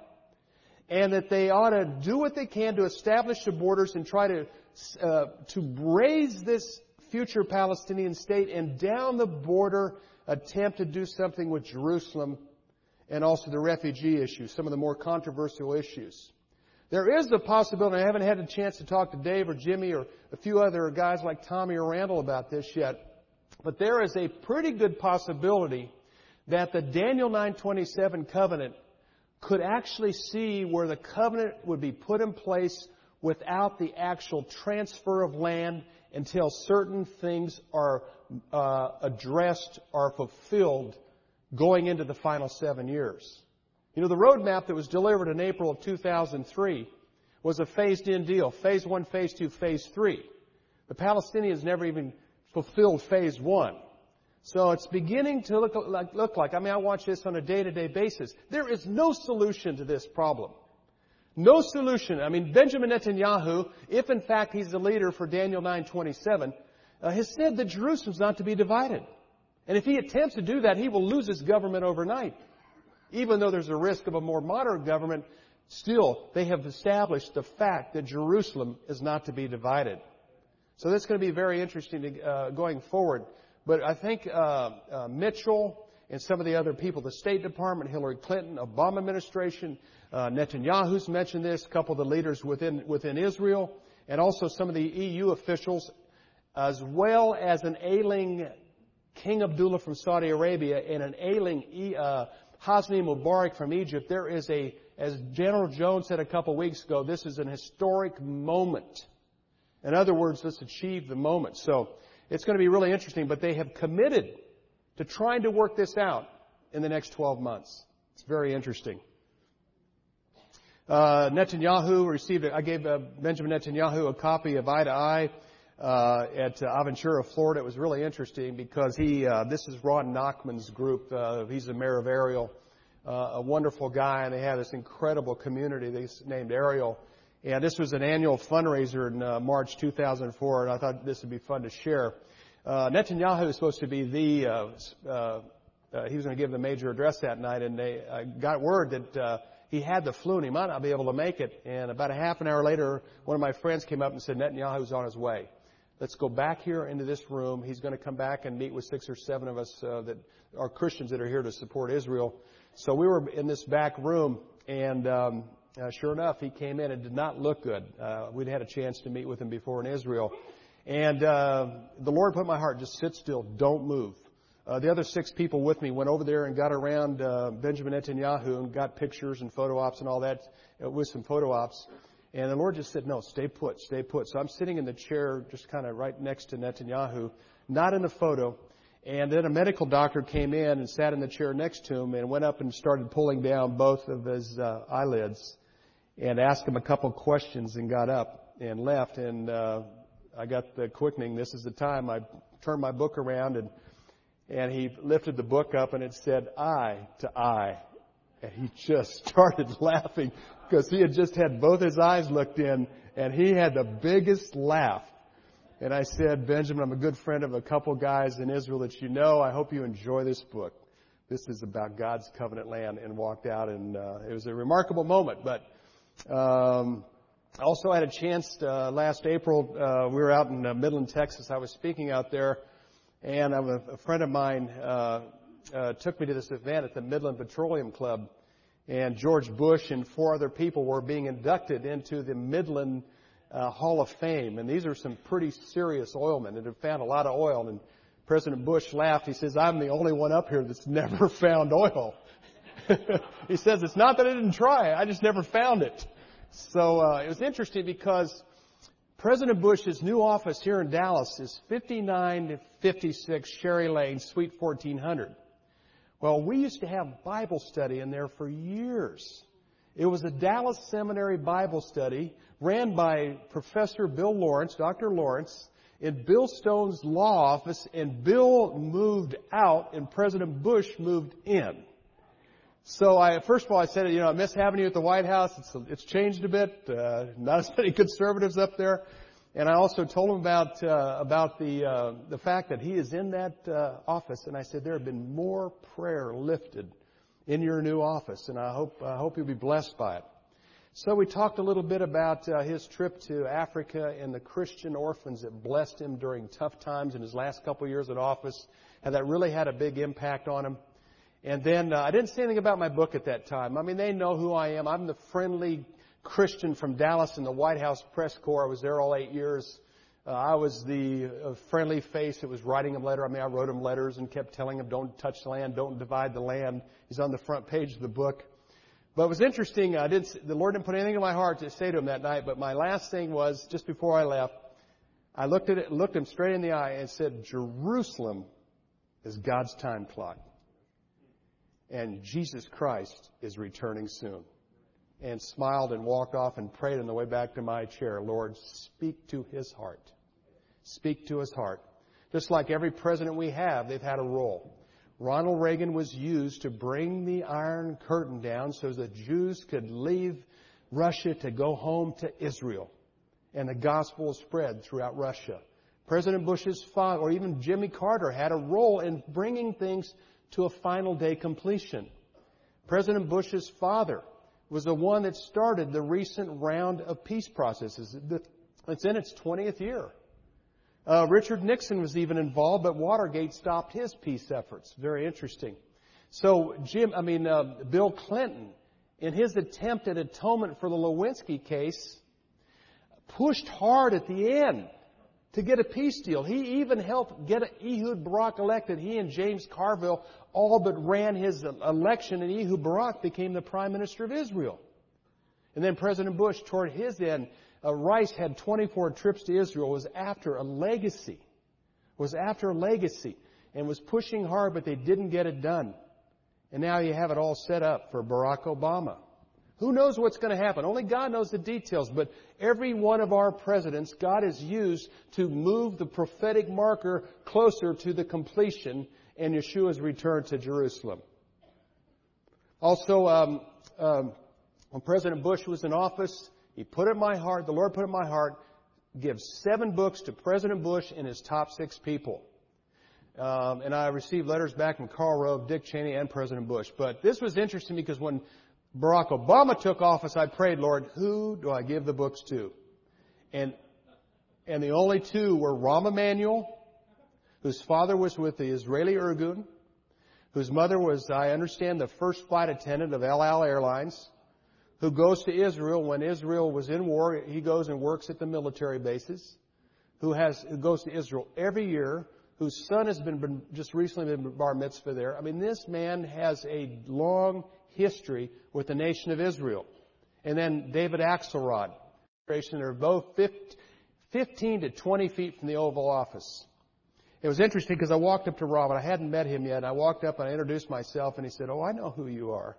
and that they ought to do what they can to establish the borders and try to uh, to raise this future Palestinian state, and down the border attempt to do something with Jerusalem and also the refugee issue, some of the more controversial issues. There is the possibility, I haven't had a chance to talk to Dave or Jimmy or a few other guys like Tommy or Randall about this yet, but there is a pretty good possibility that the Daniel nine twenty-seven covenant could actually see where the covenant would be put in place without the actual transfer of land until certain things are uh, addressed or fulfilled going into the final seven years. You know, the roadmap that was delivered in April of two thousand three was a phased-in deal. Phase one, phase two, phase three. The Palestinians never even fulfilled phase one. So it's beginning to look like, look like, I mean, I watch this on a day-to-day basis. There is no solution to this problem. No solution. I mean, Benjamin Netanyahu, if in fact he's the leader for Daniel nine twenty-seven, uh, has said that Jerusalem's not to be divided. And if he attempts to do that, he will lose his government overnight. Even though there's a risk of a more moderate government, still, they have established the fact that Jerusalem is not to be divided. So that's going to be very interesting to, uh, going forward. But I think uh, uh, Mitchell and some of the other people, the State Department, Hillary Clinton, Obama administration, uh, Netanyahu's mentioned this, a couple of the leaders within within Israel, and also some of the E U officials, as well as an ailing King Abdullah from Saudi Arabia and an ailing uh, Hosni Mubarak from Egypt. There is a, as General Jones said a couple of weeks ago, this is an historic moment. In other words, let's achieve the moment. So it's going to be really interesting, but they have committed to trying to work this out in the next twelve months. It's very interesting. Uh, Netanyahu received, I gave uh, Benjamin Netanyahu a copy of Eye to Eye uh, at uh, Aventura, Florida. It was really interesting because he, uh, this is Ron Nachman's group. Uh, he's the mayor of Ariel, uh, a wonderful guy, and they have this incredible community they named Ariel. And this was an annual fundraiser in uh, March two thousand four, and I thought this would be fun to share. Uh, Netanyahu was supposed to be the, uh, uh, uh, he was going to give the major address that night, and they uh, got word that uh, he had the flu and he might not be able to make it. And about a half an hour later, one of my friends came up and said, Netanyahu's on his way. Let's go back here into this room. He's going to come back and meet with six or seven of us uh, that are Christians that are here to support Israel. So we were in this back room, and um, uh, sure enough, he came in and did not look good. Uh, we'd had a chance to meet with him before in Israel. And uh, the Lord put in my heart, just sit still, don't move. Uh, the other six people with me went over there and got around uh, Benjamin Netanyahu and got pictures and photo ops and all that uh, with some photo ops. And the Lord just said, no, stay put, stay put. So I'm sitting in the chair just kind of right next to Netanyahu, not in the photo. And then a medical doctor came in and sat in the chair next to him and went up and started pulling down both of his uh, eyelids and asked him a couple questions and got up and left. And uh, I got the quickening. This is the time. I turned my book around, and and he lifted the book up, and it said, eye to eye. And he just started laughing because he had just had both his eyes looked in, and he had the biggest laugh. And I said, Benjamin, I'm a good friend of a couple guys in Israel that you know. I hope you enjoy this book. This is about God's covenant land, and walked out, and uh, it was a remarkable moment. But um, I also had a chance uh, last April. Uh, we were out in uh, Midland, Texas. I was speaking out there, and a, a friend of mine uh, uh, took me to this event at the Midland Petroleum Club. And George Bush and four other people were being inducted into the Midland uh, Hall of Fame, and these are some pretty serious oilmen that have found a lot of oil. And President Bush laughed. He says, I'm the only one up here that's never found oil. He says, it's not that I didn't try. I just never found it. So uh, it was interesting because President Bush's new office here in Dallas is fifty-nine fifty-six Sherry Lane, Suite fourteen hundred. Well, we used to have Bible study in there for years. It was a Dallas Seminary Bible study ran by Professor Bill Lawrence, Doctor Lawrence, in Bill Stone's law office, and Bill moved out and President Bush moved in. So I, first of all, I said, you know, I miss having you at the White House. It's, it's changed a bit. Uh, not as many conservatives up there. And I also told him about, uh, about the, uh, the fact that he is in that, uh, office. And I said, there have been more prayer lifted in your new office. And I hope, I hope you'll be blessed by it. So we talked a little bit about, uh, his trip to Africa and the Christian orphans that blessed him during tough times in his last couple of years at office. And that really had a big impact on him. And then uh, I didn't say anything about my book at that time. I mean, they know who I am. I'm the friendly Christian from Dallas in the White House press corps. I was there all eight years. Uh, I was the uh, friendly face that was writing them letters. I mean, I wrote them letters and kept telling them, don't touch the land, don't divide the land. He's on the front page of the book. But it was interesting. I didn't, the Lord didn't put anything in my heart to say to him that night. But my last thing was, just before I left, I looked at it, looked him straight in the eye and said, Jerusalem is God's time clock. And Jesus Christ is returning soon. And smiled and walked off and prayed on the way back to my chair. Lord, speak to his heart. Speak to his heart. Just like every president we have, they've had a role. Ronald Reagan was used to bring the Iron Curtain down so that Jews could leave Russia to go home to Israel. And the gospel spread throughout Russia. President Bush's father, or even Jimmy Carter, had a role in bringing things to a final day completion. President Bush's father was the one that started the recent round of peace processes. It's in its twentieth year. Uh, Richard Nixon was even involved, but Watergate stopped his peace efforts. Very interesting. So Jim, I mean, uh, Bill Clinton, in his attempt at atonement for the Lewinsky case, pushed hard at the end to get a peace deal. He even helped get Ehud Barak elected. He and James Carville all but ran his election, and Ehud Barak became the Prime Minister of Israel. And then President Bush, toward his end, uh, Rice had twenty-four trips to Israel, was after a legacy, was after a legacy, and was pushing hard, but they didn't get it done. And now you have it all set up for Barack Obama. Who knows what's going to happen? Only God knows the details. But every one of our presidents, God has used to move the prophetic marker closer to the completion and Yeshua's return to Jerusalem. Also, um, um, when President Bush was in office, he put it in my heart, the Lord put it in my heart, give seven books to President Bush and his top six people. Um, and I received letters back from Karl Rove, Dick Cheney, and President Bush. But this was interesting because when Barack Obama took office, I prayed, Lord, who do I give the books to? And and the only two were Rahm Emanuel, whose father was with the Israeli Irgun, whose mother was, I understand, the first flight attendant of El Al Airlines, who goes to Israel when Israel was in war. He goes and works at the military bases, who has who goes to Israel every year, whose son has been, been just recently been bar mitzvah there. I mean, this man has a long history with the nation of Israel. And then David Axelrod. They're both fifteen to twenty feet from the Oval Office. It was interesting because I walked up to Rob, and I hadn't met him yet. And I walked up and I introduced myself, and he said, oh, I know who you are.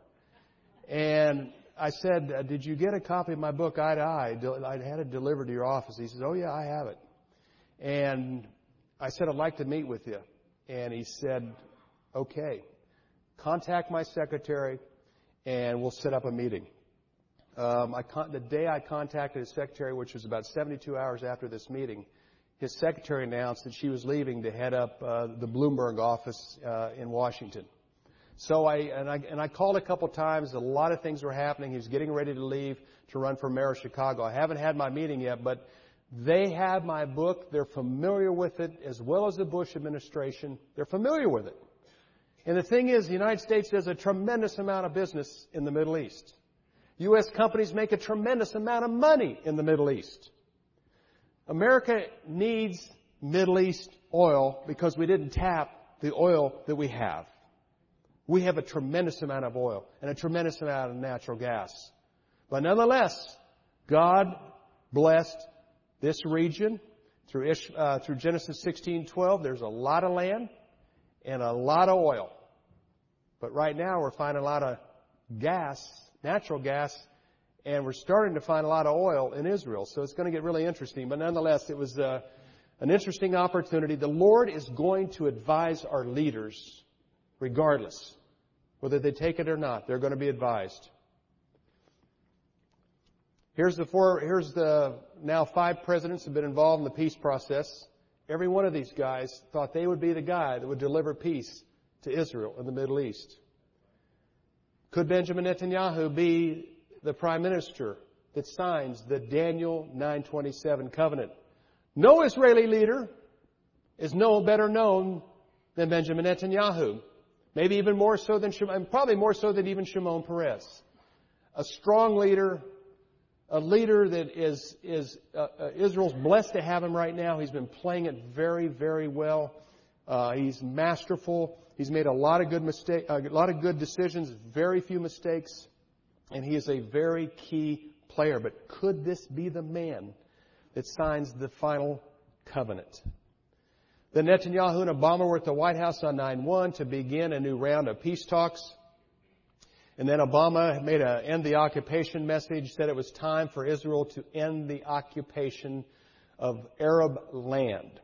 And I said, did you get a copy of my book, Eye to Eye? I had it delivered to your office. He says, oh, yeah, I have it. And I said, I'd like to meet with you. And he said, okay, contact my secretary, and we'll set up a meeting. Um, I con- the day I contacted his secretary, which was about seventy-two hours after this meeting, his secretary announced that she was leaving to head up uh, the Bloomberg office uh, in Washington. So I and, I and I called a couple times. A lot of things were happening. He was getting ready to leave to run for mayor of Chicago. I haven't had my meeting yet, but they have my book. They're familiar with it, as well as the Bush administration. They're familiar with it. And the thing is, the United States does a tremendous amount of business in the Middle East. U S companies make a tremendous amount of money in the Middle East. America needs Middle East oil because we didn't tap the oil that we have. We have a tremendous amount of oil and a tremendous amount of natural gas. But nonetheless, God blessed this region through, uh, through Genesis sixteen twelve. There's a lot of land and a lot of oil. But right now we're finding a lot of gas, natural gas, and we're starting to find a lot of oil in Israel. So it's going to get really interesting. But nonetheless, it was uh, an interesting opportunity. The Lord is going to advise our leaders regardless. Whether they take it or not, they're going to be advised. Here's the four, here's the now five presidents have been involved in the peace process. Every one of these guys thought they would be the guy that would deliver peace to Israel in the Middle East. Could Benjamin Netanyahu be the prime minister that signs the Daniel nine twenty-seven covenant? No Israeli leader is no better known than Benjamin Netanyahu. Maybe even more so than, probably more so than even Shimon Peres. A strong leader, a leader that is, is uh, uh, Israel's blessed to have him right now. He's been playing it very, very well. Uh, he's masterful. He's made a lot of good mistake, a lot of good decisions, very few mistakes, and he is a very key player. But could this be the man that signs the final covenant? Then Netanyahu and Obama were at the White House on nine one to begin a new round of peace talks. And then Obama made an end the occupation message, said it was time for Israel to end the occupation of Arab land.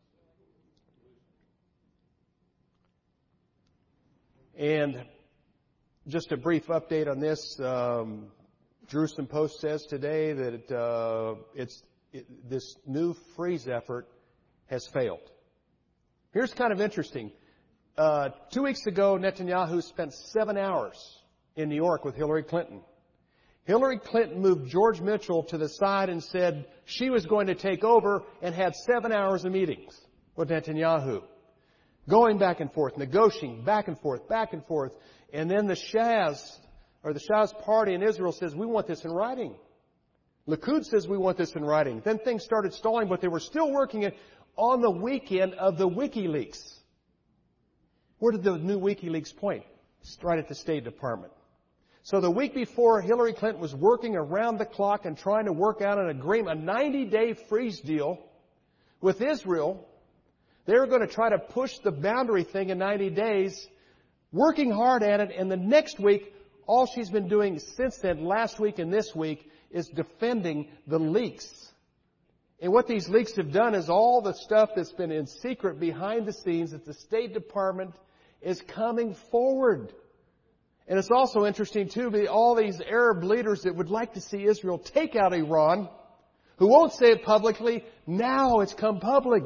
And just a brief update on this. Um, Jerusalem Post says today that it, uh, it's it, this new freeze effort has failed. Here's kind of interesting. Uh, two weeks ago, Netanyahu spent seven hours in New York with Hillary Clinton. Hillary Clinton moved George Mitchell to the side and said she was going to take over, and had seven hours of meetings with Netanyahu. Going back and forth, negotiating back and forth, back and forth. And then the Shas, or the Shas party in Israel says, we want this in writing. Likud says we want this in writing. Then things started stalling, but they were still working it on the weekend of the WikiLeaks. Where did the new WikiLeaks point? Right at the State Department. So the week before, Hillary Clinton was working around the clock and trying to work out an agreement, a ninety-day freeze deal with Israel. They were going to try to push the boundary thing in ninety days, working hard at it, and the next week, all she's been doing since then, last week and this week, is defending the leaks. And what these leaks have done is all the stuff that's been in secret behind the scenes that the State Department is coming forward. And it's also interesting, too, that all these Arab leaders that would like to see Israel take out Iran, who won't say it publicly, now it's come public.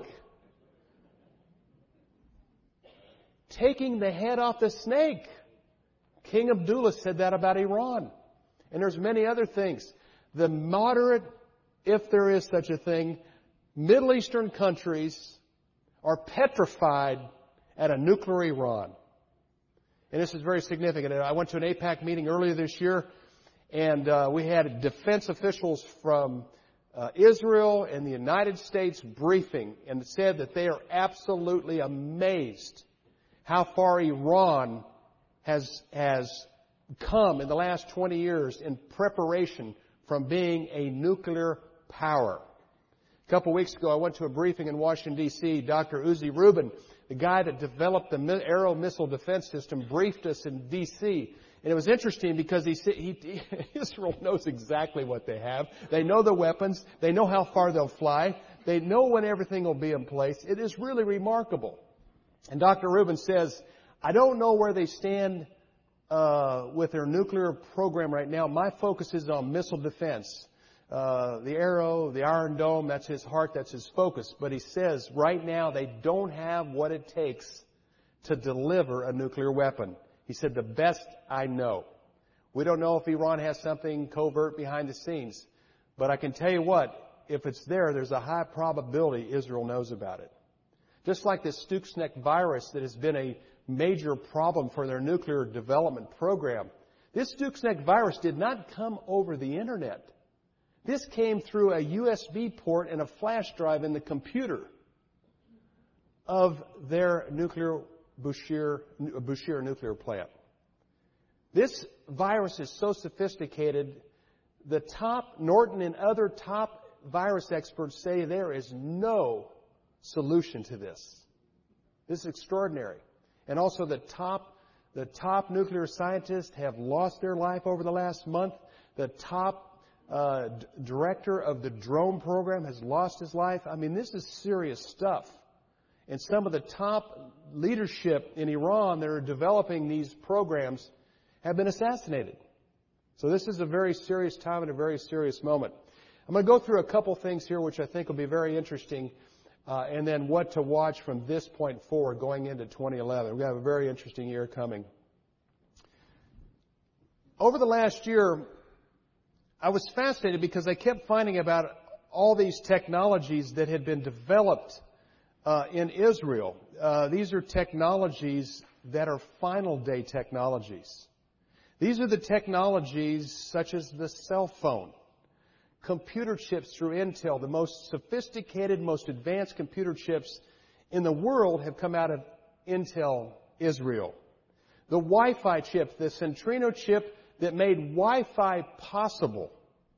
Taking the head off the snake. King Abdullah said that about Iran. And there's many other things. The moderate, if there is such a thing, Middle Eastern countries are petrified at a nuclear Iran. And this is very significant. I went to an AIPAC meeting earlier this year, and uh, we had defense officials from uh, Israel and the United States briefing, and said that they are absolutely amazed how far Iran has has come in the last twenty years in preparation from being a nuclear power. A couple of weeks ago, I went to a briefing in Washington, D C Doctor Uzi Rubin, the guy that developed the Aero Missile Defense System, briefed us in D C And it was interesting because he, he, Israel knows exactly what they have. They know the weapons. They know how far they'll fly. They know when everything will be in place. It is really remarkable. And Doctor Rubin says, I don't know where they stand uh, with their nuclear program right now. My focus is on missile defense. Uh, the Arrow, the Iron Dome, that's his heart, that's his focus. But he says right now they don't have what it takes to deliver a nuclear weapon. He said, the best I know. We don't know if Iran has something covert behind the scenes. But I can tell you what, if it's there, there's a high probability Israel knows about it. Just like this Stuxnet virus that has been a major problem for their nuclear development program. This Stuxnet virus did not come over the internet. This came through a U S B port and a flash drive in the computer of their nuclear Bushehr, Bushehr nuclear plant. This virus is so sophisticated, the top, Norton and other top virus experts say there is no solution to this. This is extraordinary. And also the top, the top nuclear scientists have lost their life over the last month. The top uh, d- director of the drone program has lost his life. I mean, this is serious stuff. And some of the top leadership in Iran that are developing these programs have been assassinated. So this is a very serious time and a very serious moment. I'm going to go through a couple things here which I think will be very interesting, uh, and then what to watch from this point forward going into twenty eleven. We're going to have a very interesting year coming. Over the last year, I was fascinated because I kept finding about all these technologies that had been developed uh, in Israel. Uh, these are technologies that are final day technologies. These are the technologies such as the cell phone, computer chips through Intel. The most sophisticated, most advanced computer chips in the world have come out of Intel, Israel. The Wi-Fi chip, the Centrino chip that made Wi-Fi possible,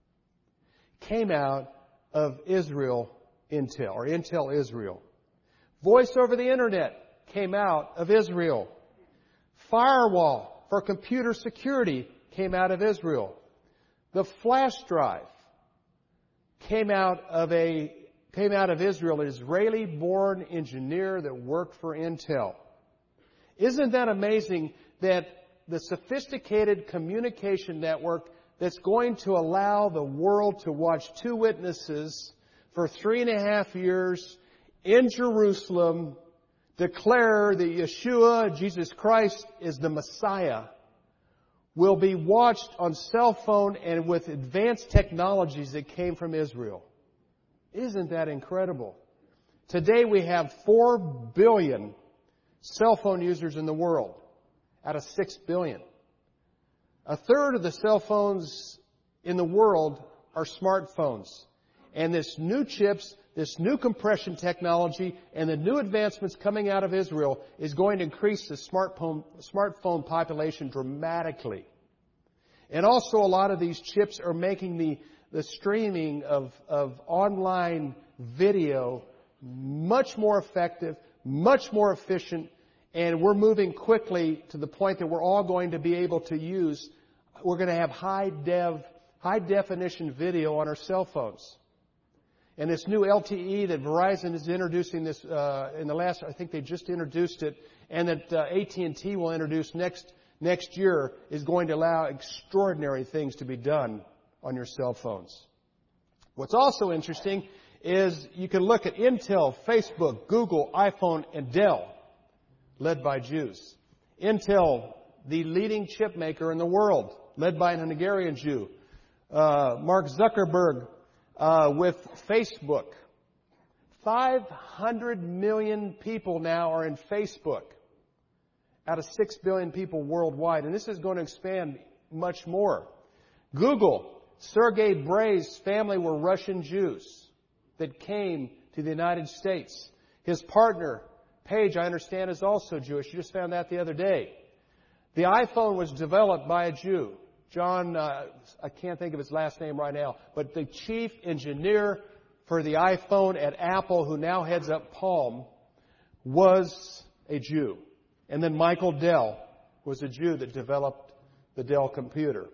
came out of Israel, Intel, or Intel Israel. Voice over the Internet came out of Israel. Firewall for computer security came out of Israel. The flash drive came out of a came out of Israel, an Israeli-born engineer that worked for Intel. Isn't that amazing that the sophisticated communication network that's going to allow the world to watch two witnesses for three and a half years in Jerusalem declare that Yeshua, Jesus Christ, is the Messiah, will be watched on cell phone and with advanced technologies that came from Israel. Isn't that incredible? Today we have four billion cell phone users in the world out of six billion. A third of the cell phones in the world are smartphones. And this new chips, this new compression technology, and the new advancements coming out of Israel is going to increase the smartphone, smartphone population dramatically. And also a lot of these chips are making the, the streaming of, of online video much more effective, much more efficient, and we're moving quickly to the point that we're all going to be able to use, we're going to have high dev, high definition video on our cell phones. And this new L T E that Verizon is introducing this uh, in the last, I think they just introduced it, and that uh, A T and T will introduce next next year is going to allow extraordinary things to be done on your cell phones. What's also interesting is you can look at Intel, Facebook, Google, iPhone, and Dell, led by Jews. Intel, the leading chip maker in the world, led by a Hungarian Jew. Uh, Mark Zuckerberg, Uh, with Facebook. five hundred million people now are in Facebook out of six billion people worldwide. And this is going to expand much more. Google, Sergey Bray's family were Russian Jews that came to the United States. His partner, Paige, I understand, is also Jewish. You just found that the other day. The iPhone was developed by a Jew. John, uh, I can't think of his last name right now, but the chief engineer for the iPhone at Apple, who now heads up Palm, was a Jew. And then Michael Dell was a Jew that developed the Dell computer.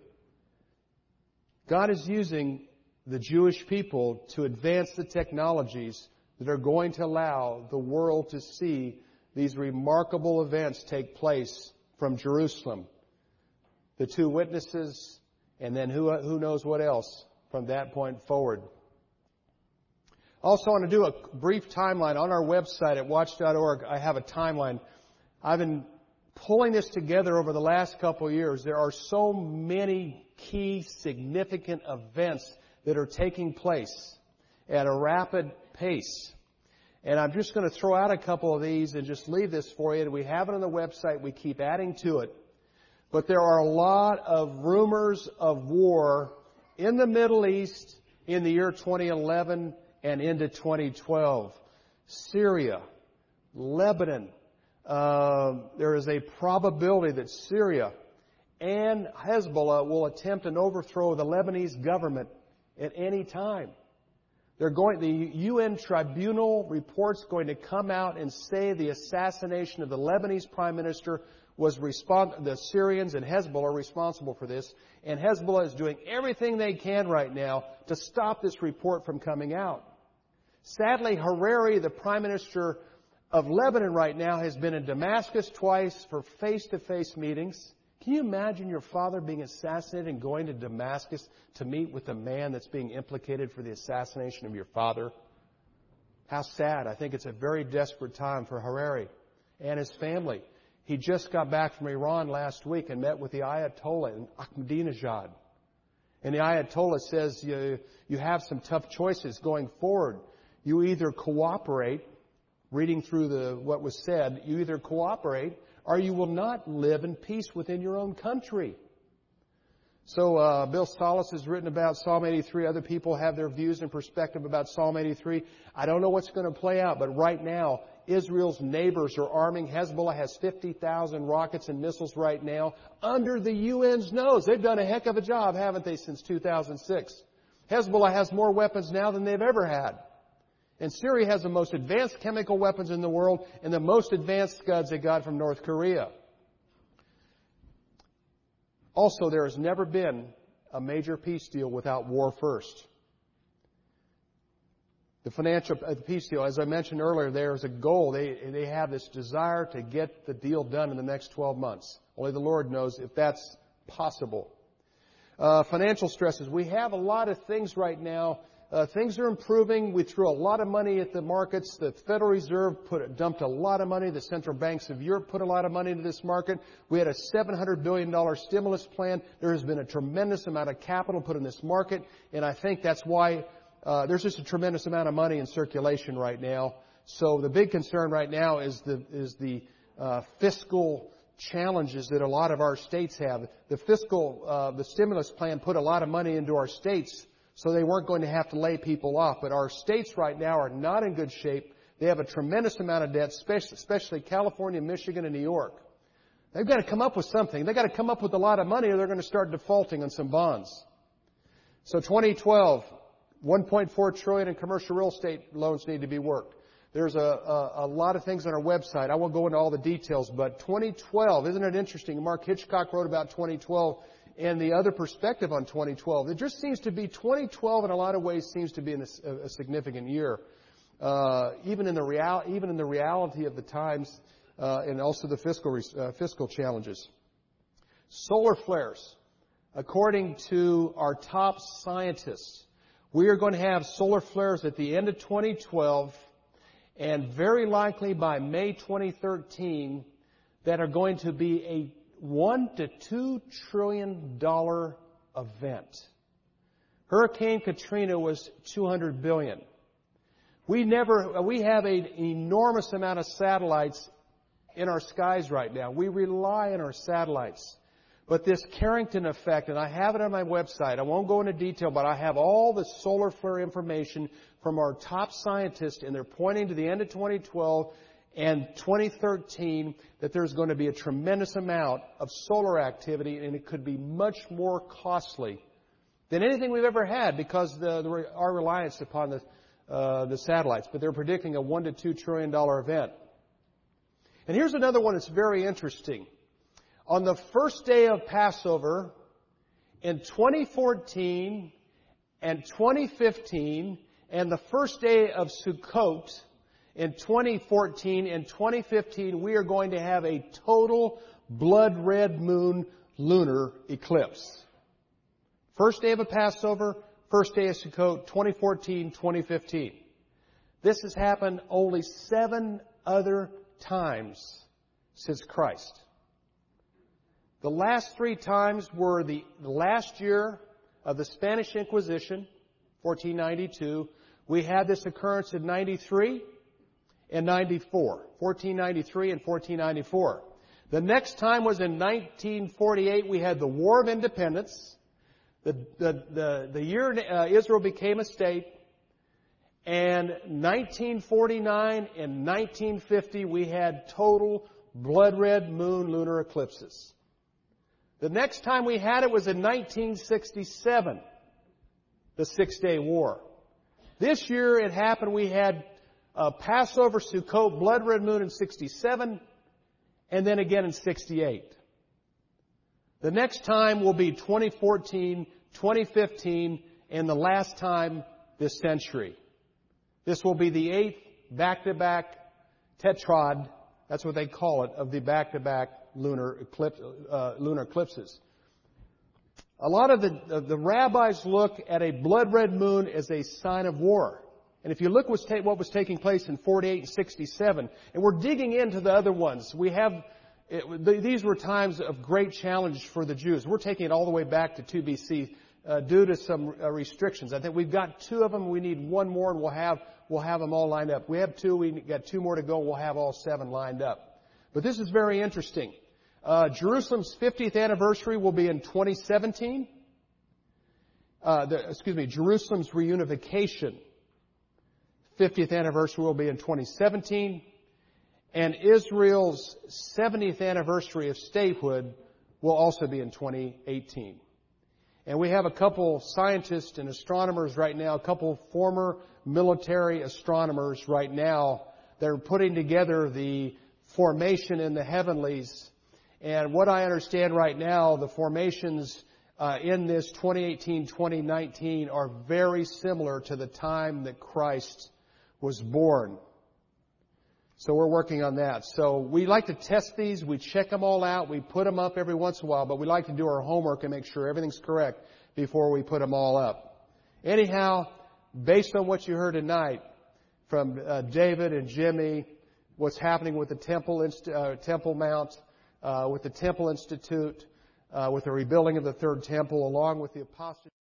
God is using the Jewish people to advance the technologies that are going to allow the world to see these remarkable events take place from Jerusalem. The two witnesses, and then who, who knows what else from that point forward. Also, I want to do a brief timeline. On our website at watch dot org, I have a timeline. I've been pulling this together over the last couple of years. There are so many key, significant events that are taking place at a rapid pace. And I'm just going to throw out a couple of these and just leave this for you. We have it on the website. We keep adding to it. But there are a lot of rumors of war in the Middle East, in the year twenty eleven and into twenty twelve. Syria, Lebanon, uh, there is a probability that Syria and Hezbollah will attempt an overthrow of the Lebanese government at any time. They're going, the U N tribunal report's going to come out and say the assassination of the Lebanese prime minister was respons- the Syrians and Hezbollah are responsible for this, and Hezbollah is doing everything they can right now to stop this report from coming out. Sadly, Hariri, the prime minister of Lebanon right now, has been in Damascus twice for face-to-face meetings. Can you imagine your father being assassinated and going to Damascus to meet with the man that's being implicated for the assassination of your father? How sad. I think it's a very desperate time for Hariri and his family. He just got back from Iran last week and met with the Ayatollah in Ahmadinejad. And the Ayatollah says you, you have some tough choices going forward. You either cooperate, reading through the what was said, you either cooperate or you will not live in peace within your own country. So uh, Bill Salas has written about Psalm eighty-three. Other people have their views and perspective about Psalm eighty-three. I don't know what's going to play out, but right now, Israel's neighbors are arming. Hezbollah has fifty thousand rockets and missiles right now under the U N's nose. They've done a heck of a job, haven't they, since two thousand six? Hezbollah has more weapons now than they've ever had. And Syria has the most advanced chemical weapons in the world and the most advanced Scuds they got from North Korea. Also, there has never been a major peace deal without war first. The financial uh, peace deal, as I mentioned earlier, there's a goal. They, they have this desire to get the deal done in the next twelve months. Only the Lord knows if that's possible. Uh, financial stresses. We have a lot of things right now. Uh, things are improving. We threw a lot of money at the markets. The Federal Reserve put dumped a lot of money. The central banks of Europe put a lot of money into this market. We had a seven hundred billion dollars stimulus plan. There has been a tremendous amount of capital put in this market, and I think that's why uh, there's just a tremendous amount of money in circulation right now. So the big concern right now is the is the uh, fiscal challenges that a lot of our states have. The fiscal, uh, the stimulus plan put a lot of money into our states, so they weren't going to have to lay people off. But our states right now are not in good shape. They have a tremendous amount of debt, especially California, Michigan, and New York. They've got to come up with something. They've got to come up with a lot of money or they're going to start defaulting on some bonds. So twenty twelve, one point four trillion dollars in commercial real estate loans need to be worked. There's a, a, a lot of things on our website. I won't go into all the details, but twenty twelve, isn't it interesting? Mark Hitchcock wrote about twenty twelve. And the other perspective on twenty twelve, it just seems to be twenty twelve in a lot of ways seems to be a, a significant year, uh, even in the real, even in the reality of the times, uh, and also the fiscal uh, fiscal challenges. Solar flares, according to our top scientists, we are going to have solar flares at the end of twenty twelve, and very likely by May twenty thirteen, that are going to be a one to two trillion dollar event. Hurricane Katrina was two hundred billion. We never, we have an enormous amount of satellites in our skies right now. We rely on our satellites. But this Carrington effect, and I have it on my website. I won't go into detail, but I have all the solar flare information from our top scientists, and they're pointing to the end of twenty twelve and twenty thirteen that there's going to be a tremendous amount of solar activity, and it could be much more costly than anything we've ever had because the, the our reliance upon the uh, the satellites. But they're predicting a one to two trillion dollar event. And here's another one that's very interesting. On the first day of Passover in twenty fourteen and twenty fifteen, and the first day of Sukkot in twenty fourteen and twenty fifteen, we are going to have a total blood red moon lunar eclipse. First day of a Passover, first day of Sukkot, twenty fourteen, twenty fifteen. This has happened only seven other times since Christ. The last three times were the last year of the Spanish Inquisition, fourteen ninety-two. We had this occurrence in ninety-three. And ninety-four, fourteen ninety-three and fourteen ninety-four. The next time was in nineteen forty-eight. We had the War of Independence. The, the, the, the year uh, Israel became a state, and nineteen forty-nine and nineteen fifty we had total blood red moon lunar eclipses. The next time we had it was in nineteen sixty-seven, the Six-Day War. This year it happened, we had uh, Passover, Sukkot, blood red moon in sixty-seven, and then again in sixty-eight. The next time will be twenty fourteen, twenty fifteen, and the last time this century. This will be the eighth back-to-back tetrad, that's what they call it, of the back-to-back lunar eclipse, uh, lunar eclipses. A lot of the, uh, the rabbis look at a blood red moon as a sign of war. And if you look what's ta- what was taking place in forty-eight and sixty-seven, and we're digging into the other ones, we have It, these were times of great challenge for the Jews. We're taking it all the way back to two B C uh, due to some uh, restrictions. I think we've got two of them. We need one more, and we'll have we'll have them all lined up. We have two. We got two more to go. We'll have all seven lined up. But this is very interesting. Uh, Jerusalem's fiftieth anniversary will be in twenty seventeen. Uh, the, excuse me, Jerusalem's reunification fiftieth anniversary will be in twenty seventeen. And Israel's seventieth anniversary of statehood will also be in twenty eighteen. And we have a couple scientists and astronomers right now, a couple former military astronomers right now that are putting together the formation in the heavenlies. And what I understand right now, the formations uh, in this twenty eighteen twenty nineteen are very similar to the time that Christ was born. So we're working on that. So we like to test these. We check them all out. We put them up every once in a while, but we like to do our homework and make sure everything's correct before we put them all up. Anyhow, based on what you heard tonight from uh, David and Jimmy, what's happening with the Temple Inst- uh, Temple Mount, uh, with the Temple Institute, uh, with the rebuilding of the Third Temple, along with the apostasy.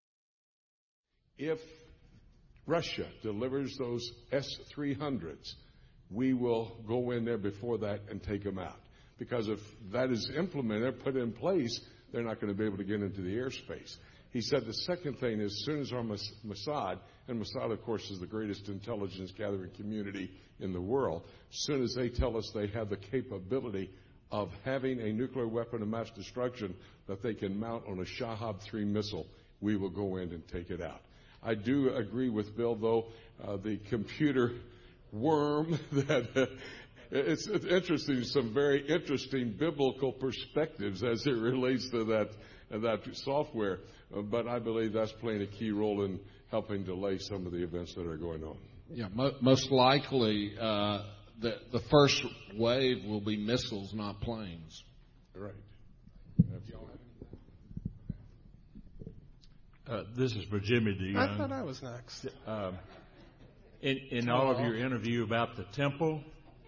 If Russia delivers those S three hundreds, we will go in there before that and take them out. Because if that is implemented, put in place, they're not going to be able to get into the airspace. He said the second thing is, as soon as our Mossad, and Mossad, of course, is the greatest intelligence gathering community in the world, as soon as they tell us they have the capability of having a nuclear weapon of mass destruction that they can mount on a Shahab three missile, we will go in and take it out. I do agree with Bill, though, uh, the computer worm that uh, it's, it's interesting, some very interesting biblical perspectives as it relates to that uh, that software. Uh, but I believe that's playing a key role in helping delay some of the events that are going on. Yeah, mo- most likely uh, the the first wave will be missiles, not planes. Right. Uh, this is for Jimmy DeYoung. I thought I was next. Um, In, in all of your interview about the temple,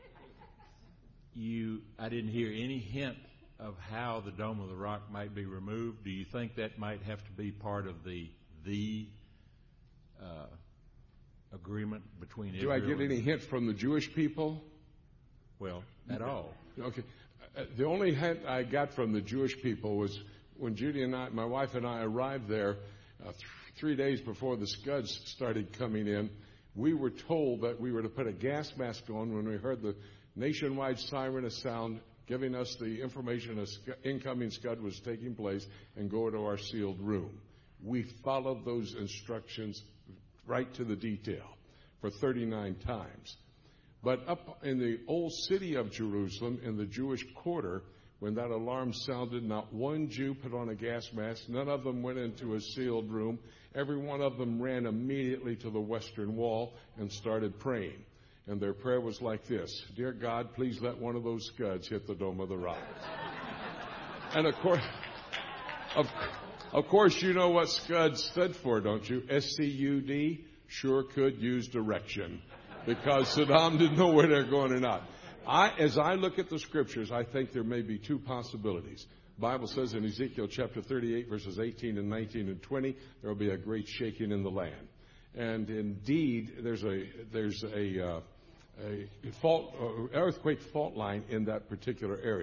you I didn't hear any hint of how the Dome of the Rock might be removed. Do you think that might have to be part of the the uh, agreement between Israel? Do I get any hint from the Jewish people? Well, at all. Okay. Uh, the only hint I got from the Jewish people was when Judy and I, my wife and I, arrived there uh, th- three days before the Scuds started coming in. We were told that we were to put a gas mask on when we heard the nationwide siren sound giving us the information an incoming Scud was taking place and go to our sealed room. We followed those instructions right to the detail for thirty-nine times. But up in the old city of Jerusalem, in the Jewish quarter, when that alarm sounded, not one Jew put on a gas mask. None of them went into a sealed room. Every one of them ran immediately to the western wall and started praying. And their prayer was like this: Dear God, please let one of those Scuds hit the Dome of the Rock. And of course, of, of course, you know what Scud stood for, don't you? S C U D, sure could use direction. Because Saddam didn't know where they're going or not. I, as I look at the scriptures, I think there may be two possibilities. The Bible says in Ezekiel chapter thirty-eight, verses eighteen and nineteen and twenty, there will be a great shaking in the land. And indeed, there's a there's a, uh, a fault uh, earthquake fault line in that particular area.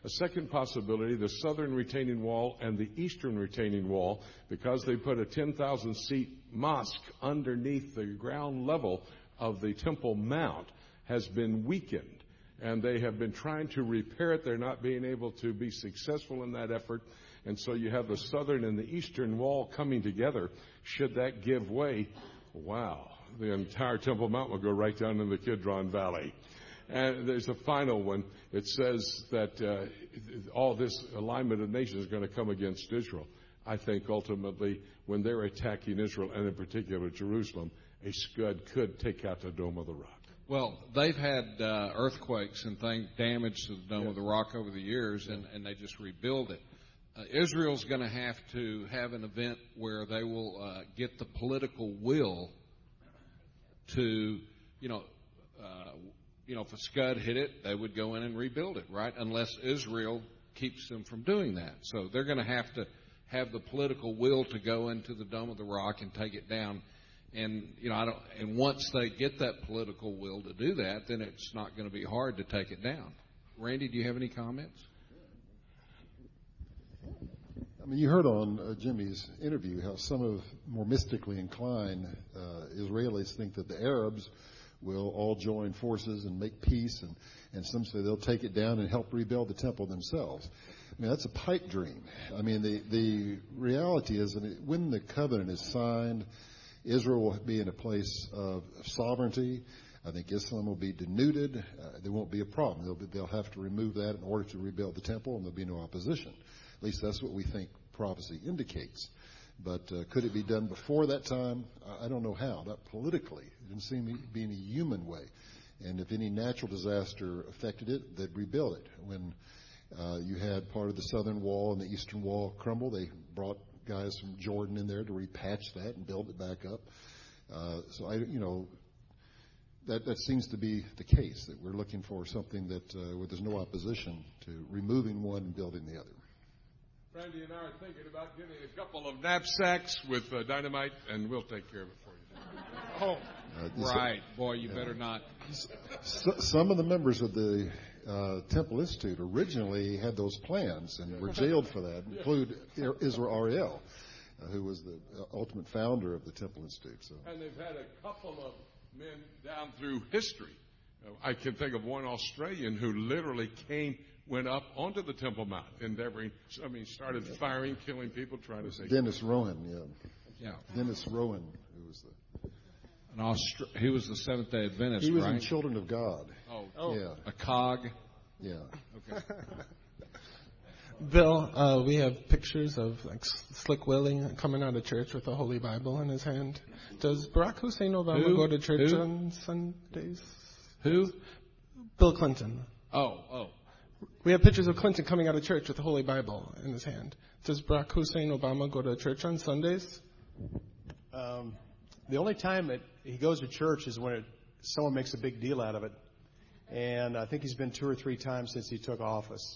A second possibility, the southern retaining wall and the eastern retaining wall, because they put a ten thousand seat mosque underneath the ground level of the Temple Mount, has been weakened. And they have been trying to repair it. They're not being able to be successful in that effort. And so you have the southern and the eastern wall coming together. Should that give way, wow, the entire Temple Mount will go right down in the Kidron Valley. And there's a final one. It says that uh, all this alignment of nations is going to come against Israel. I think ultimately when they're attacking Israel, and in particular Jerusalem, a Scud could take out the Dome of the Rock. Well, they've had uh, earthquakes and things, damage to the Dome yeah. of the Rock over the years, and, and they just rebuild it. Uh, Israel's going to have to have an event where they will uh, get the political will to, you know, uh, you know, if a Scud hit it, they would go in and rebuild it, right? Unless Israel keeps them from doing that. So they're going to have to have the political will to go into the Dome of the Rock and take it down. And, you know, I don't, and once they get that political will to do that, then it's not going to be hard to take it down. Randy, do you have any comments? I mean, you heard on uh, Jimmy's interview how some of more mystically inclined uh, Israelis think that the Arabs will all join forces and make peace, and, and some say they'll take it down and help rebuild the temple themselves. I mean, that's a pipe dream. I mean, the, the reality is that when the covenant is signed, Israel will be in a place of sovereignty. I think Islam will be denuded. Uh, there won't be a problem. They'll, be, they'll have to remove that in order to rebuild the temple, and there'll be no opposition. At least that's what we think prophecy indicates. But uh, could it be done before that time? I don't know how. Not politically. It didn't seem to be any human way. And if any natural disaster affected it, they'd rebuild it. When uh, you had part of the southern wall and the eastern wall crumble, they brought guys from Jordan in there to repatch that and build it back up. Uh, so, I, you know, that, that seems to be the case, that we're looking for something that uh, where there's no opposition to removing one and building the other. Randy and I are thinking about getting a couple of knapsacks with uh, dynamite, and we'll take care of it for you. Oh, uh, right. Boy, you yeah. better not. So, some of the members of the uh, Temple Institute originally had those plans and were jailed for that, include Israel Ariel, uh, who was the ultimate founder of the Temple Institute. So. And they've had a couple of men down through history. Uh, I can think of one Australian who literally came went up onto the Temple Mount, endeavoring, I mean, started firing, killing people, trying to say. Dennis Rowan, yeah. Yeah. Dennis Rowan, who was the. An Austra- he was the Seventh Day Adventist, He was right? in Children of God. Oh, oh. Yeah. A cog. Yeah. Okay. Bill, uh, we have pictures of like Slick Willie coming out of church with a Holy Bible in his hand. Does Barack Hussein Obama Who? go to church Who? on Sundays? Who? Bill Clinton. Oh, oh. We have pictures of Clinton coming out of church with a Holy Bible in his hand. Does Barack Hussein Obama go to church on Sundays? Um, the only time that he goes to church is when it, someone makes a big deal out of it. And I think he's been two or three times since he took office.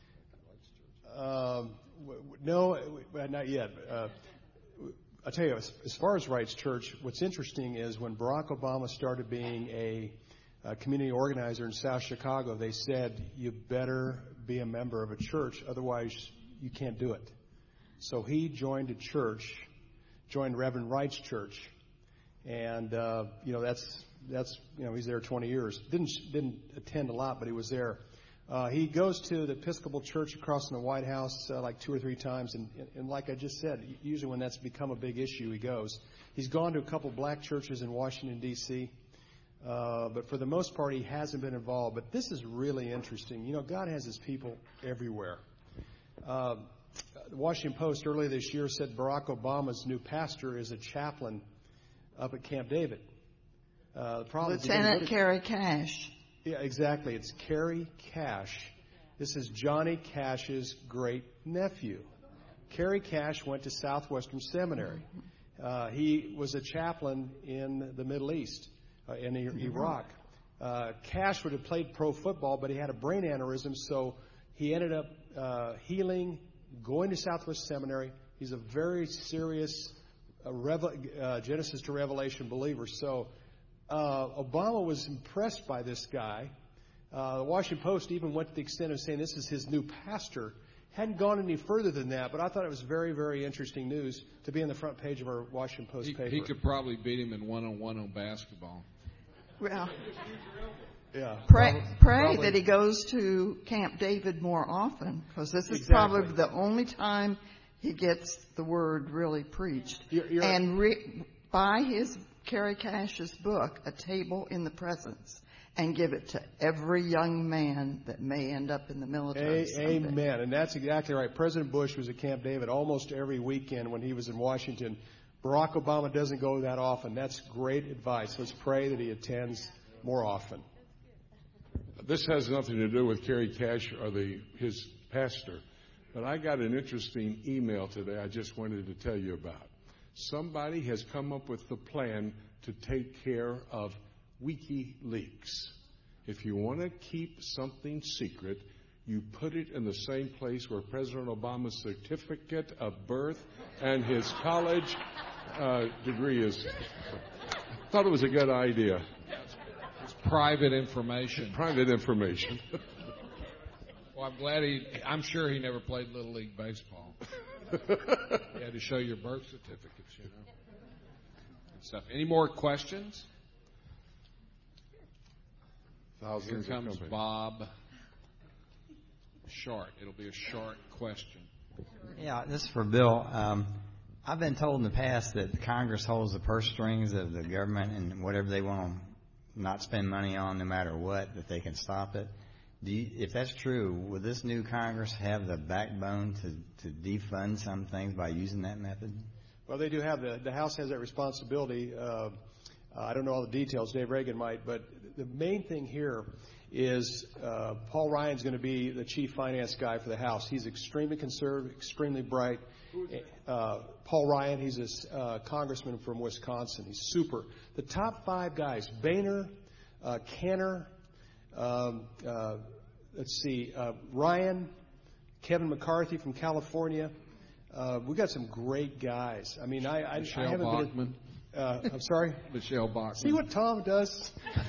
Um, no, not yet. Uh, I'll tell you, as, as far as Wright's Church, what's interesting is when Barack Obama started being a A community organizer in South Chicago, they said, you better be a member of a church, otherwise you can't do it. So he joined a church, joined Reverend Wright's church, and uh, you know that's that's you know he's there twenty years. Didn't didn't attend a lot, but he was there. Uh, he goes to the Episcopal Church across from the White House uh, like two or three times, and, and like I just said, usually when that's become a big issue, he goes. He's gone to a couple black churches in Washington D C Uh, but for the most part, he hasn't been involved. But this is really interesting. You know, God has his people everywhere. Uh, the Washington Post earlier this year said Barack Obama's new pastor is a chaplain up at Camp David. Uh, the problem Lieutenant is Kerry Cash. Yeah, exactly. It's Kerry Cash. This is Johnny Cash's great nephew. Kerry Cash went to Southwestern Seminary. Uh, he was a chaplain in the Middle East. Uh, in Iraq. Uh, Cash would have played pro football, but he had a brain aneurysm, so he ended up uh, healing, going to Southwest Seminary. He's a very serious uh, Revel- uh, Genesis to Revelation believer. So uh, Obama was impressed by this guy. Uh, the Washington Post even went to the extent of saying this is his new pastor. Hadn't gone any further than that, but I thought it was very, very interesting news to be on the front page of our Washington Post he, paper. He could probably beat him in one-on-one on basketball. Well, yeah, pray, probably, pray probably. that he goes to Camp David more often, because this is Exactly. probably the only time he gets the word really preached. You're, you're, and re- buy his Kerry Cash's book, A Table in the Presence, and give it to every young man that may end up in the military A- someday. Amen. And that's exactly right. President Bush was at Camp David almost every weekend when he was in Washington. Barack Obama doesn't go that often. That's great advice. Let's pray that he attends more often. This has nothing to do with Kerry Cash or the, his pastor, but I got an interesting email today I just wanted to tell you about. Somebody has come up with the plan to take care of WikiLeaks. If you want to keep something secret, you put it in the same place where President Obama's certificate of birth and his college uh, degree is. I thought it was a good idea. It's private information. Private information. Well, I'm glad he, I'm sure he never played Little League Baseball. You had to show your birth certificates, you know. Good stuff. Any more questions? Thousands Here comes of Bob. Short. It'll be a short question. Yeah, this is for Bill. Um, I've been told in the past that Congress holds the purse strings of the government, and whatever they want to not spend money on, no matter what, that they can stop it. Do you, if that's true, would this new Congress have the backbone to, to defund some things by using that method? Well, they do have the, the House has that responsibility. Uh, I don't know all the details. Dave Reagan might, but the main thing here is uh, Paul Ryan's going to be the chief finance guy for the House. He's extremely conservative, extremely bright. Uh, Paul Ryan, he's a uh, congressman from Wisconsin. He's super. The top five guys, Boehner, uh, Kenner, um, uh, let's see, uh, Ryan, Kevin McCarthy from California. Uh, we got some great guys. I mean, I, I, Michelle I haven't Bachmann. been. Uh, I'm sorry? Michelle Bachmann. See what Tom does?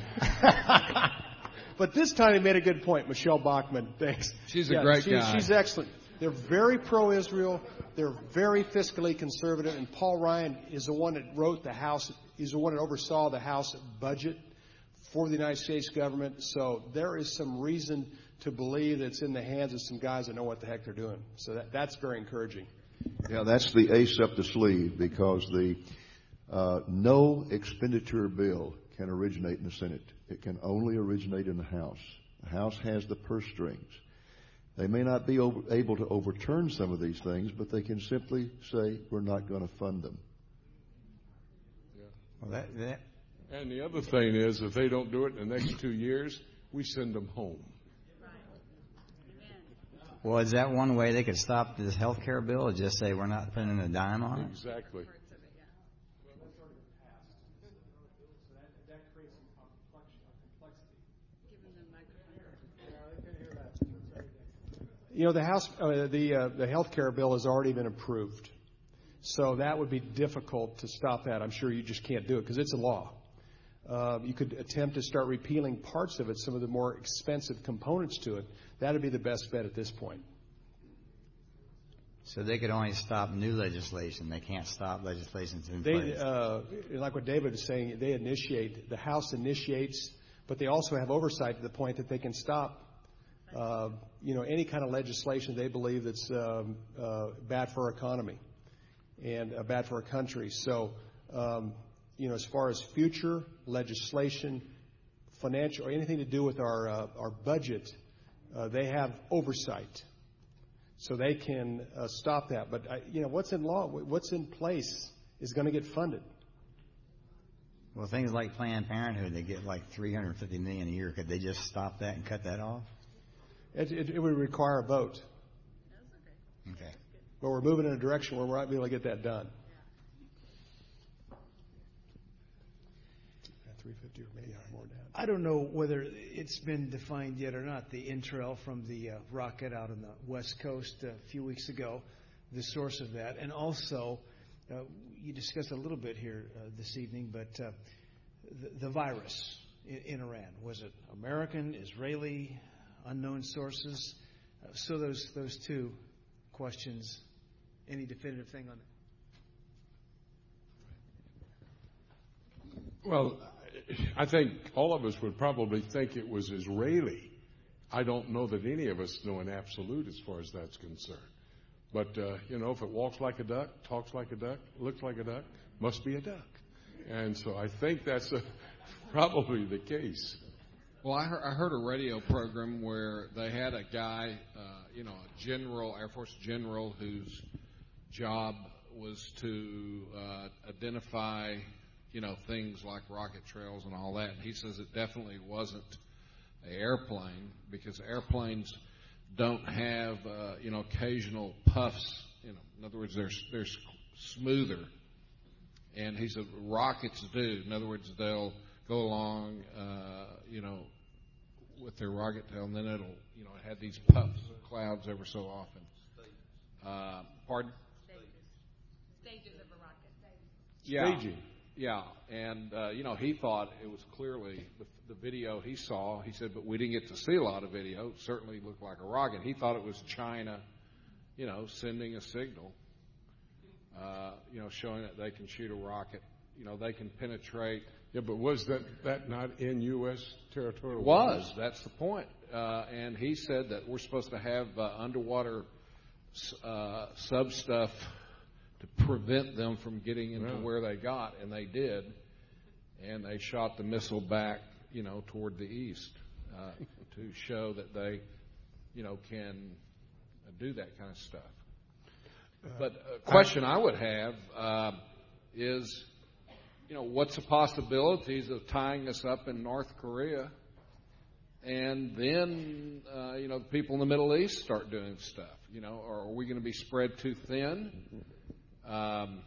But this time he made a good point. Michelle Bachmann, thanks. She's a yeah, great she's, guy. She's excellent. They're very pro-Israel. They're very fiscally conservative. And Paul Ryan is the one that wrote the House. He's the one that oversaw the House budget for the United States government. So there is some reason to believe that it's in the hands of some guys that know what the heck they're doing. So that, that's very encouraging. Yeah, that's the ace up the sleeve, because the uh, no expenditure bill can originate in the Senate. It can only originate in the House. The House has the purse strings. They may not be over, able to overturn some of these things, but they can simply say, we're not going to fund them. Yeah. Well, that, that And the other thing is, if they don't do it in the next two years, we send them home. well, is that one way they could stop this health care bill? Or just say we're not putting a dime on it? Exactly. You know, the House, uh, the uh, the health care bill has already been approved. So that would be difficult to stop that. I'm sure you just can't do it because it's a law. Uh, you could attempt to start repealing parts of it, some of the more expensive components to it. That would be the best bet at this point. So they could only stop new legislation. They can't stop legislation that's in They, place. uh, like what David is saying, they initiate, the House initiates, but they also have oversight to the point that they can stop, uh, you know, any kind of legislation they believe that's um, uh, bad for our economy and uh, bad for our country. So, um, you know, as far as future legislation, financial, or anything to do with our uh, our budget, uh, they have oversight. So they can uh, stop that. But, uh, you know, what's in law, what's in place is going to get funded. Well, things like Planned Parenthood, they get like three hundred fifty million dollars a year. Could they just stop that and cut that off? It, it, it would require a vote. Okay. But we're moving in a direction where we're not able to get that done. three fifty or maybe more than that. I don't know whether it's been defined yet or not, the intrail from the uh, rocket out on the West Coast a few weeks ago, the source of that. And also, uh, you discussed a little bit here uh, this evening, but uh, the, the virus in, in Iran? Was it American, Israeli, unknown sources? Uh, so those those two questions. Any definitive thing on that? Well, I think all of us would probably think it was Israeli. I don't know that any of us know an absolute as far as that's concerned. But, uh, you know, if it walks like a duck, talks like a duck, looks like a duck, must be a duck. And so I think that's a, probably the case. Well, I heard, I heard a radio program where they had a guy, uh, you know, a general, Air Force general, whose job was to uh, identify, you know, things like rocket trails and all that. And he says it definitely wasn't an airplane, because airplanes don't have, uh, you know, occasional puffs. You know, in other words, they're they're smoother. And he said rockets do. In other words, they'll go along, uh, you know, with their rocket tail, and then it'll, you know, it had these puffs, clouds ever so often. Uh, pardon? Stages. Stages of a rocket. Yeah. Staging. Yeah, and, uh, you know, he thought it was clearly the, the video he saw. He said, but we didn't get to see a lot of video. It certainly looked like a rocket. He thought it was China, you know, sending a signal, uh, you know, showing that they can shoot a rocket. You know, they can penetrate. Yeah, but was that, that not in U S territorial It waters? was. That's the point. Uh, and he said that we're supposed to have uh, underwater uh, sub stuff to prevent them from getting into Yeah. where they got, and they did. And they shot the missile back, you know, toward the east uh, to show that they, you know, can uh, do that kind of stuff. But a question I would have uh, is, you know, what's the possibilities of tying us up in North Korea, and then, uh, you know, the people in the Middle East start doing stuff? You know, or are we going to be spread too thin? Um,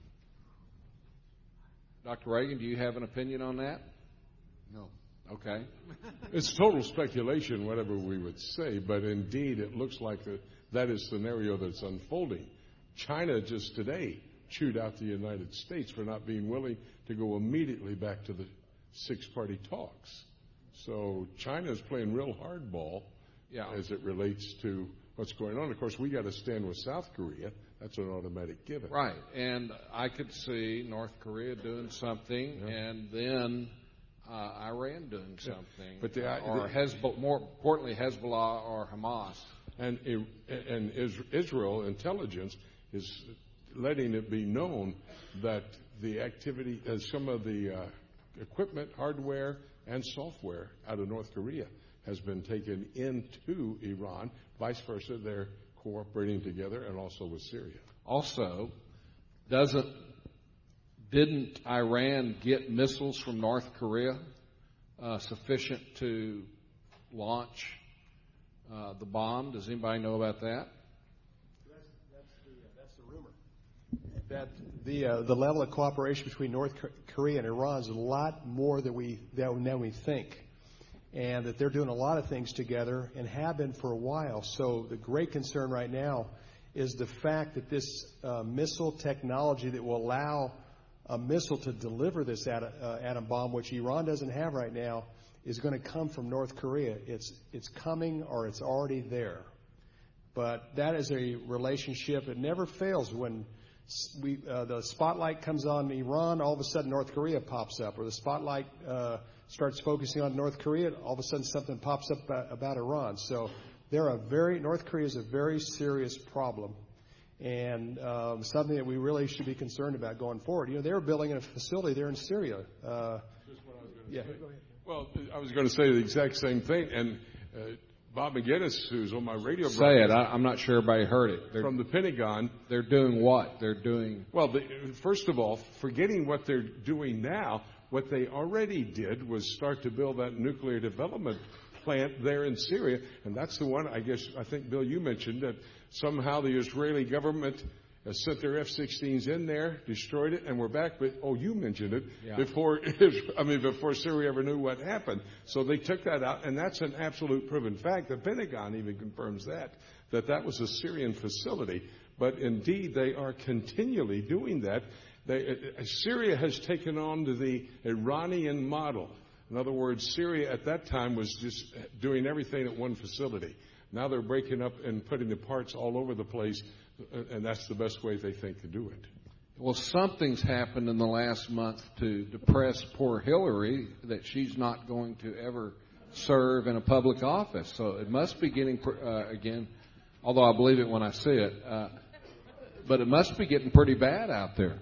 Doctor Reagan, do you have an opinion on that? No. Okay. It's total speculation, whatever we would say, but indeed it looks like the, that is the scenario that's unfolding. China just today chewed out the United States for not being willing to go immediately back to the six-party talks. So China is playing real hardball Yeah. as it relates to what's going on. Of course, we got to stand with South Korea. That's an automatic given. Right. And I could see North Korea doing something, Yeah. and then uh, Iran doing something, Yeah. But the, or the, Hezbollah, more importantly, Hezbollah or Hamas. And, and Israel intelligence is letting it be known that the activity, uh, some of the uh, equipment, hardware, and software out of North Korea has been taken into Iran. Vice versa, they're cooperating together, and also with Syria. Also, doesn't didn't Iran get missiles from North Korea uh, sufficient to launch uh, the bomb? Does anybody know about that? That's, that's, the, uh, that's the rumor. That the uh, the level of cooperation between North Korea and Iran is a lot more than we than, than we think, and that they're doing a lot of things together and have been for a while. So the great concern right now is the fact that this uh, missile technology that will allow a missile to deliver this atom, uh, atom bomb, which Iran doesn't have right now, is going to come from North Korea. It's it's coming, or it's already there. But that is a relationship that never fails. When we, uh, the spotlight comes on Iran, all of a sudden North Korea pops up. Or the spotlight uh, starts focusing on North Korea, all of a sudden something pops up about, about Iran. So they're a very North Korea is a very serious problem, and um, something that we really should be concerned about going forward. You know, they were building a facility there in Syria. Uh, yeah. Go ahead. Well, I was going to say the exact same thing, and uh, Bob McGinnis, who's on my radio Say broadcast, it. I, I'm not sure everybody heard it. They're, from the Pentagon. they're doing what? They're doing... Well, the, first of all, forgetting what they're doing now, what they already did was start to build that nuclear development plant there in Syria, and that's the one, I guess, I think, Bill, you mentioned, that somehow the Israeli government uh, sent their F sixteens in there, destroyed it, and we're back. But, oh, you mentioned it, Yeah. before, I mean, before Syria ever knew what happened. So they took that out, and that's an absolute proven fact. The Pentagon even confirms that, that that was a Syrian facility. But indeed, they are continually doing that. They, uh, Syria has taken on to the Iranian model In other words, Syria at that time was just doing everything at one facility. Now they're breaking up and putting the parts all over the place, and that's the best way they think to do it. Well, something's happened in the last month to depress poor Hillary that she's not going to ever serve in a public office. So it must be getting, uh, again, although I believe it when I see it, uh, but it must be getting pretty bad out there.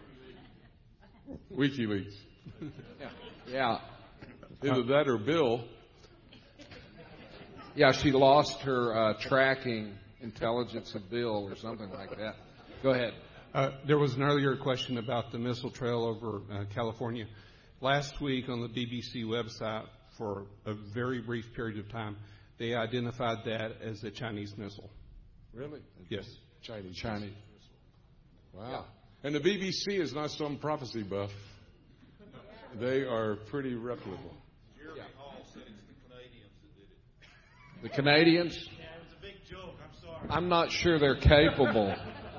WikiLeaks. Yeah. Yeah. Either that or Bill. Yeah, she lost her uh, tracking intelligence of Bill or something like that. Go ahead. Uh, there was an earlier question about the missile trail over uh, California. Last week on the B B C website, for a very brief period of time, they identified that as a Chinese missile. Really? Yes. Chinese. Chinese. Wow. Yeah. And the B B C is not some prophecy buff. They are pretty reputable. Jeremy Hall said it's the Canadians that did it. The Canadians? Yeah, it was a big joke. I'm sorry. I'm not sure they're capable.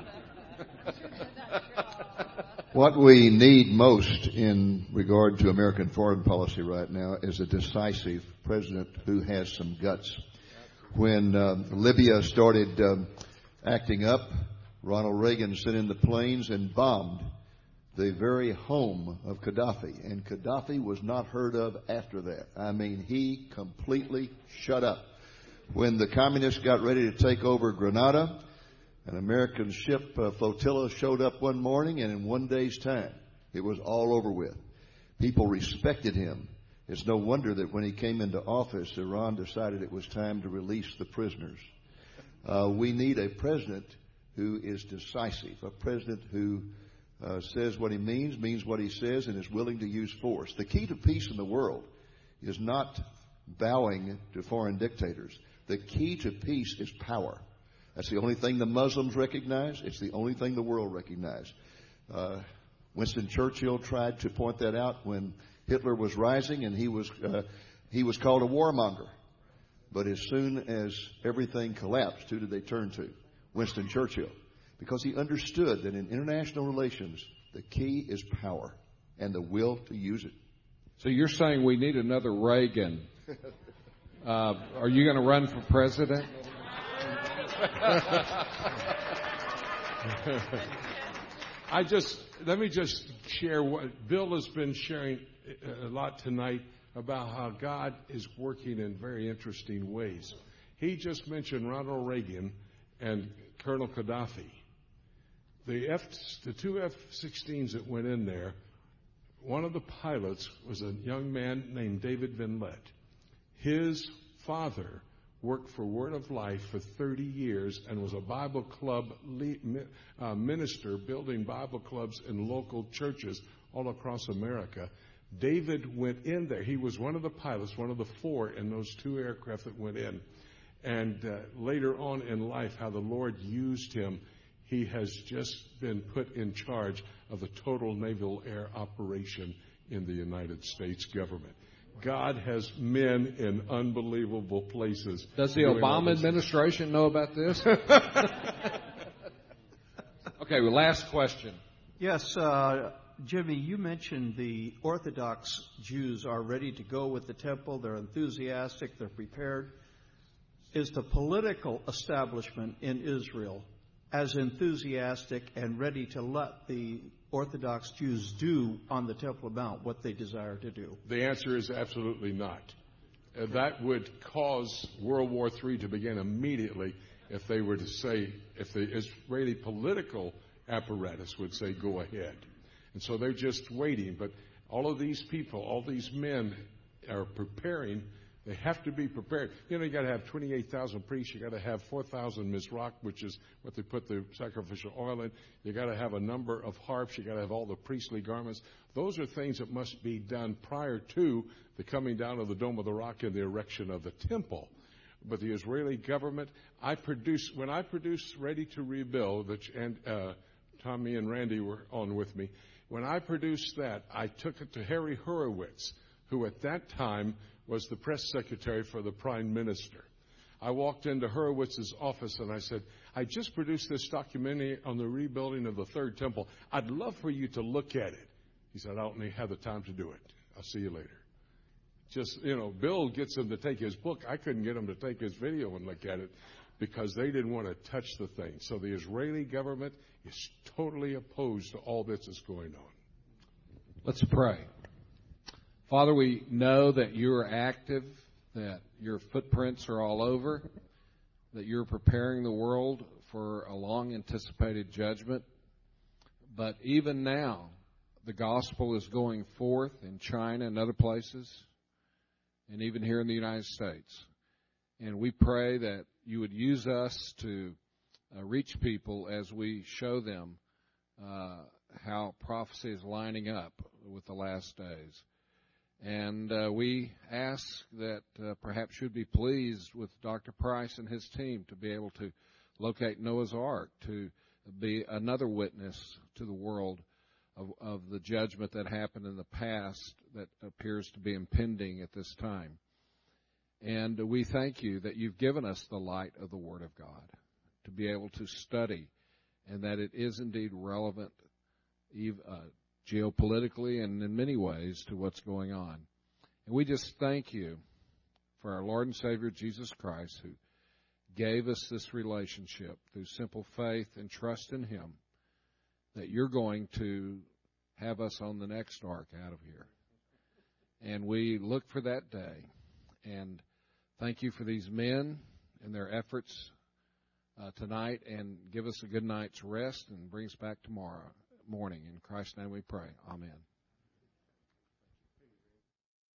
What we need most in regard to American foreign policy right now is a decisive president who has some guts. When uh, Libya started um, acting up, Ronald Reagan sent in the planes and bombed the very home of Gaddafi. And Gaddafi was not heard of after that. I mean, he completely shut up. When the communists got ready to take over Grenada, an American ship uh, flotilla showed up one morning, and in one day's time, it was all over with. People respected him. It's no wonder that when he came into office, Iran decided it was time to release the prisoners. Uh, we need a president who is decisive, a president who uh, says what he means, means what he says, and is willing to use force. The key to peace in the world is not bowing to foreign dictators. The key to peace is power. That's the only thing the Muslims recognize. It's the only thing the world recognizes. Uh, Winston Churchill tried to point that out when Hitler was rising, and he was uh, he was called a warmonger. But as soon as everything collapsed, who did they turn to? Winston Churchill. Because he understood that in international relations, the key is power and the will to use it. So you're saying we need another Reagan. Uh, are you going to run for president? I just, let me just share what Bill has been sharing a lot tonight about how God is working in very interesting ways. He just mentioned Ronald Reagan and Colonel Gaddafi. The F, the two F sixteens that went in there, one of the pilots was a young man named David Vinlett. His father worked for Word of Life for thirty years and was a Bible club uh, minister building Bible clubs in local churches all across America. David went in there. He was one of the pilots, one of the four in those two aircraft that went in. And uh, later on in life, how the Lord used him, he has just been put in charge of the total naval air operation in the United States government. God has men in unbelievable places. Does the Obama administration know about this? Okay, well, last question. Yes, uh, Jimmy, you mentioned the Orthodox Jews are ready to go with the temple. They're enthusiastic. They're prepared. Is the political establishment in Israel as enthusiastic and ready to let the Orthodox Jews do on the Temple Mount what they desire to do? The answer is absolutely not. Uh, that would cause World War Three to begin immediately if they were to say, if the Israeli political apparatus would say, go ahead. And so they're just waiting. But all of these people, all these men are preparing. They have to be prepared. You know, you got to have twenty-eight thousand priests. You got to have four thousand mizrach, which is what they put the sacrificial oil in. You got to have a number of harps. You got to have all the priestly garments. Those are things that must be done prior to the coming down of the Dome of the Rock and the erection of the temple. But the Israeli government, I produce when I produced Ready to Rebuild, which and uh, Tommy and Randy were on with me. When I produced that, I took it to Harry Horowitz, who at that time was the press secretary for the prime minister. I walked into Horowitz's office and I said, I just produced this documentary on the rebuilding of the third temple. I'd love for you to look at it. He said, I don't have the time to do it. I'll see you later. just, you know, Bill gets them to take his book. I couldn't get them to take his video and look at it because they didn't want to touch the thing. So the Israeli government is totally opposed to all this that's going on. Let's pray. Father, we know that you are active, that your footprints are all over, that you're preparing the world for a long-anticipated judgment. But even now, the gospel is going forth in China and other places, and even here in the United States. And we pray that you would use us to uh, reach people as we show them uh, how prophecy is lining up with the last days. And uh, we ask that uh, perhaps you'd be pleased with Doctor Price and his team to be able to locate Noah's Ark, to be another witness to the world of, of the judgment that happened in the past that appears to be impending at this time. And we thank you that you've given us the light of the Word of God to be able to study, and that it is indeed relevant uh, geopolitically and in many ways to what's going on. And we just thank you for our Lord and Savior Jesus Christ, who gave us this relationship through simple faith and trust in him, that you're going to have us on the next ark out of here. And we look for that day. And thank you for these men and their efforts uh, tonight, and give us a good night's rest and bring us back tomorrow morning. In Christ's name we pray. Amen.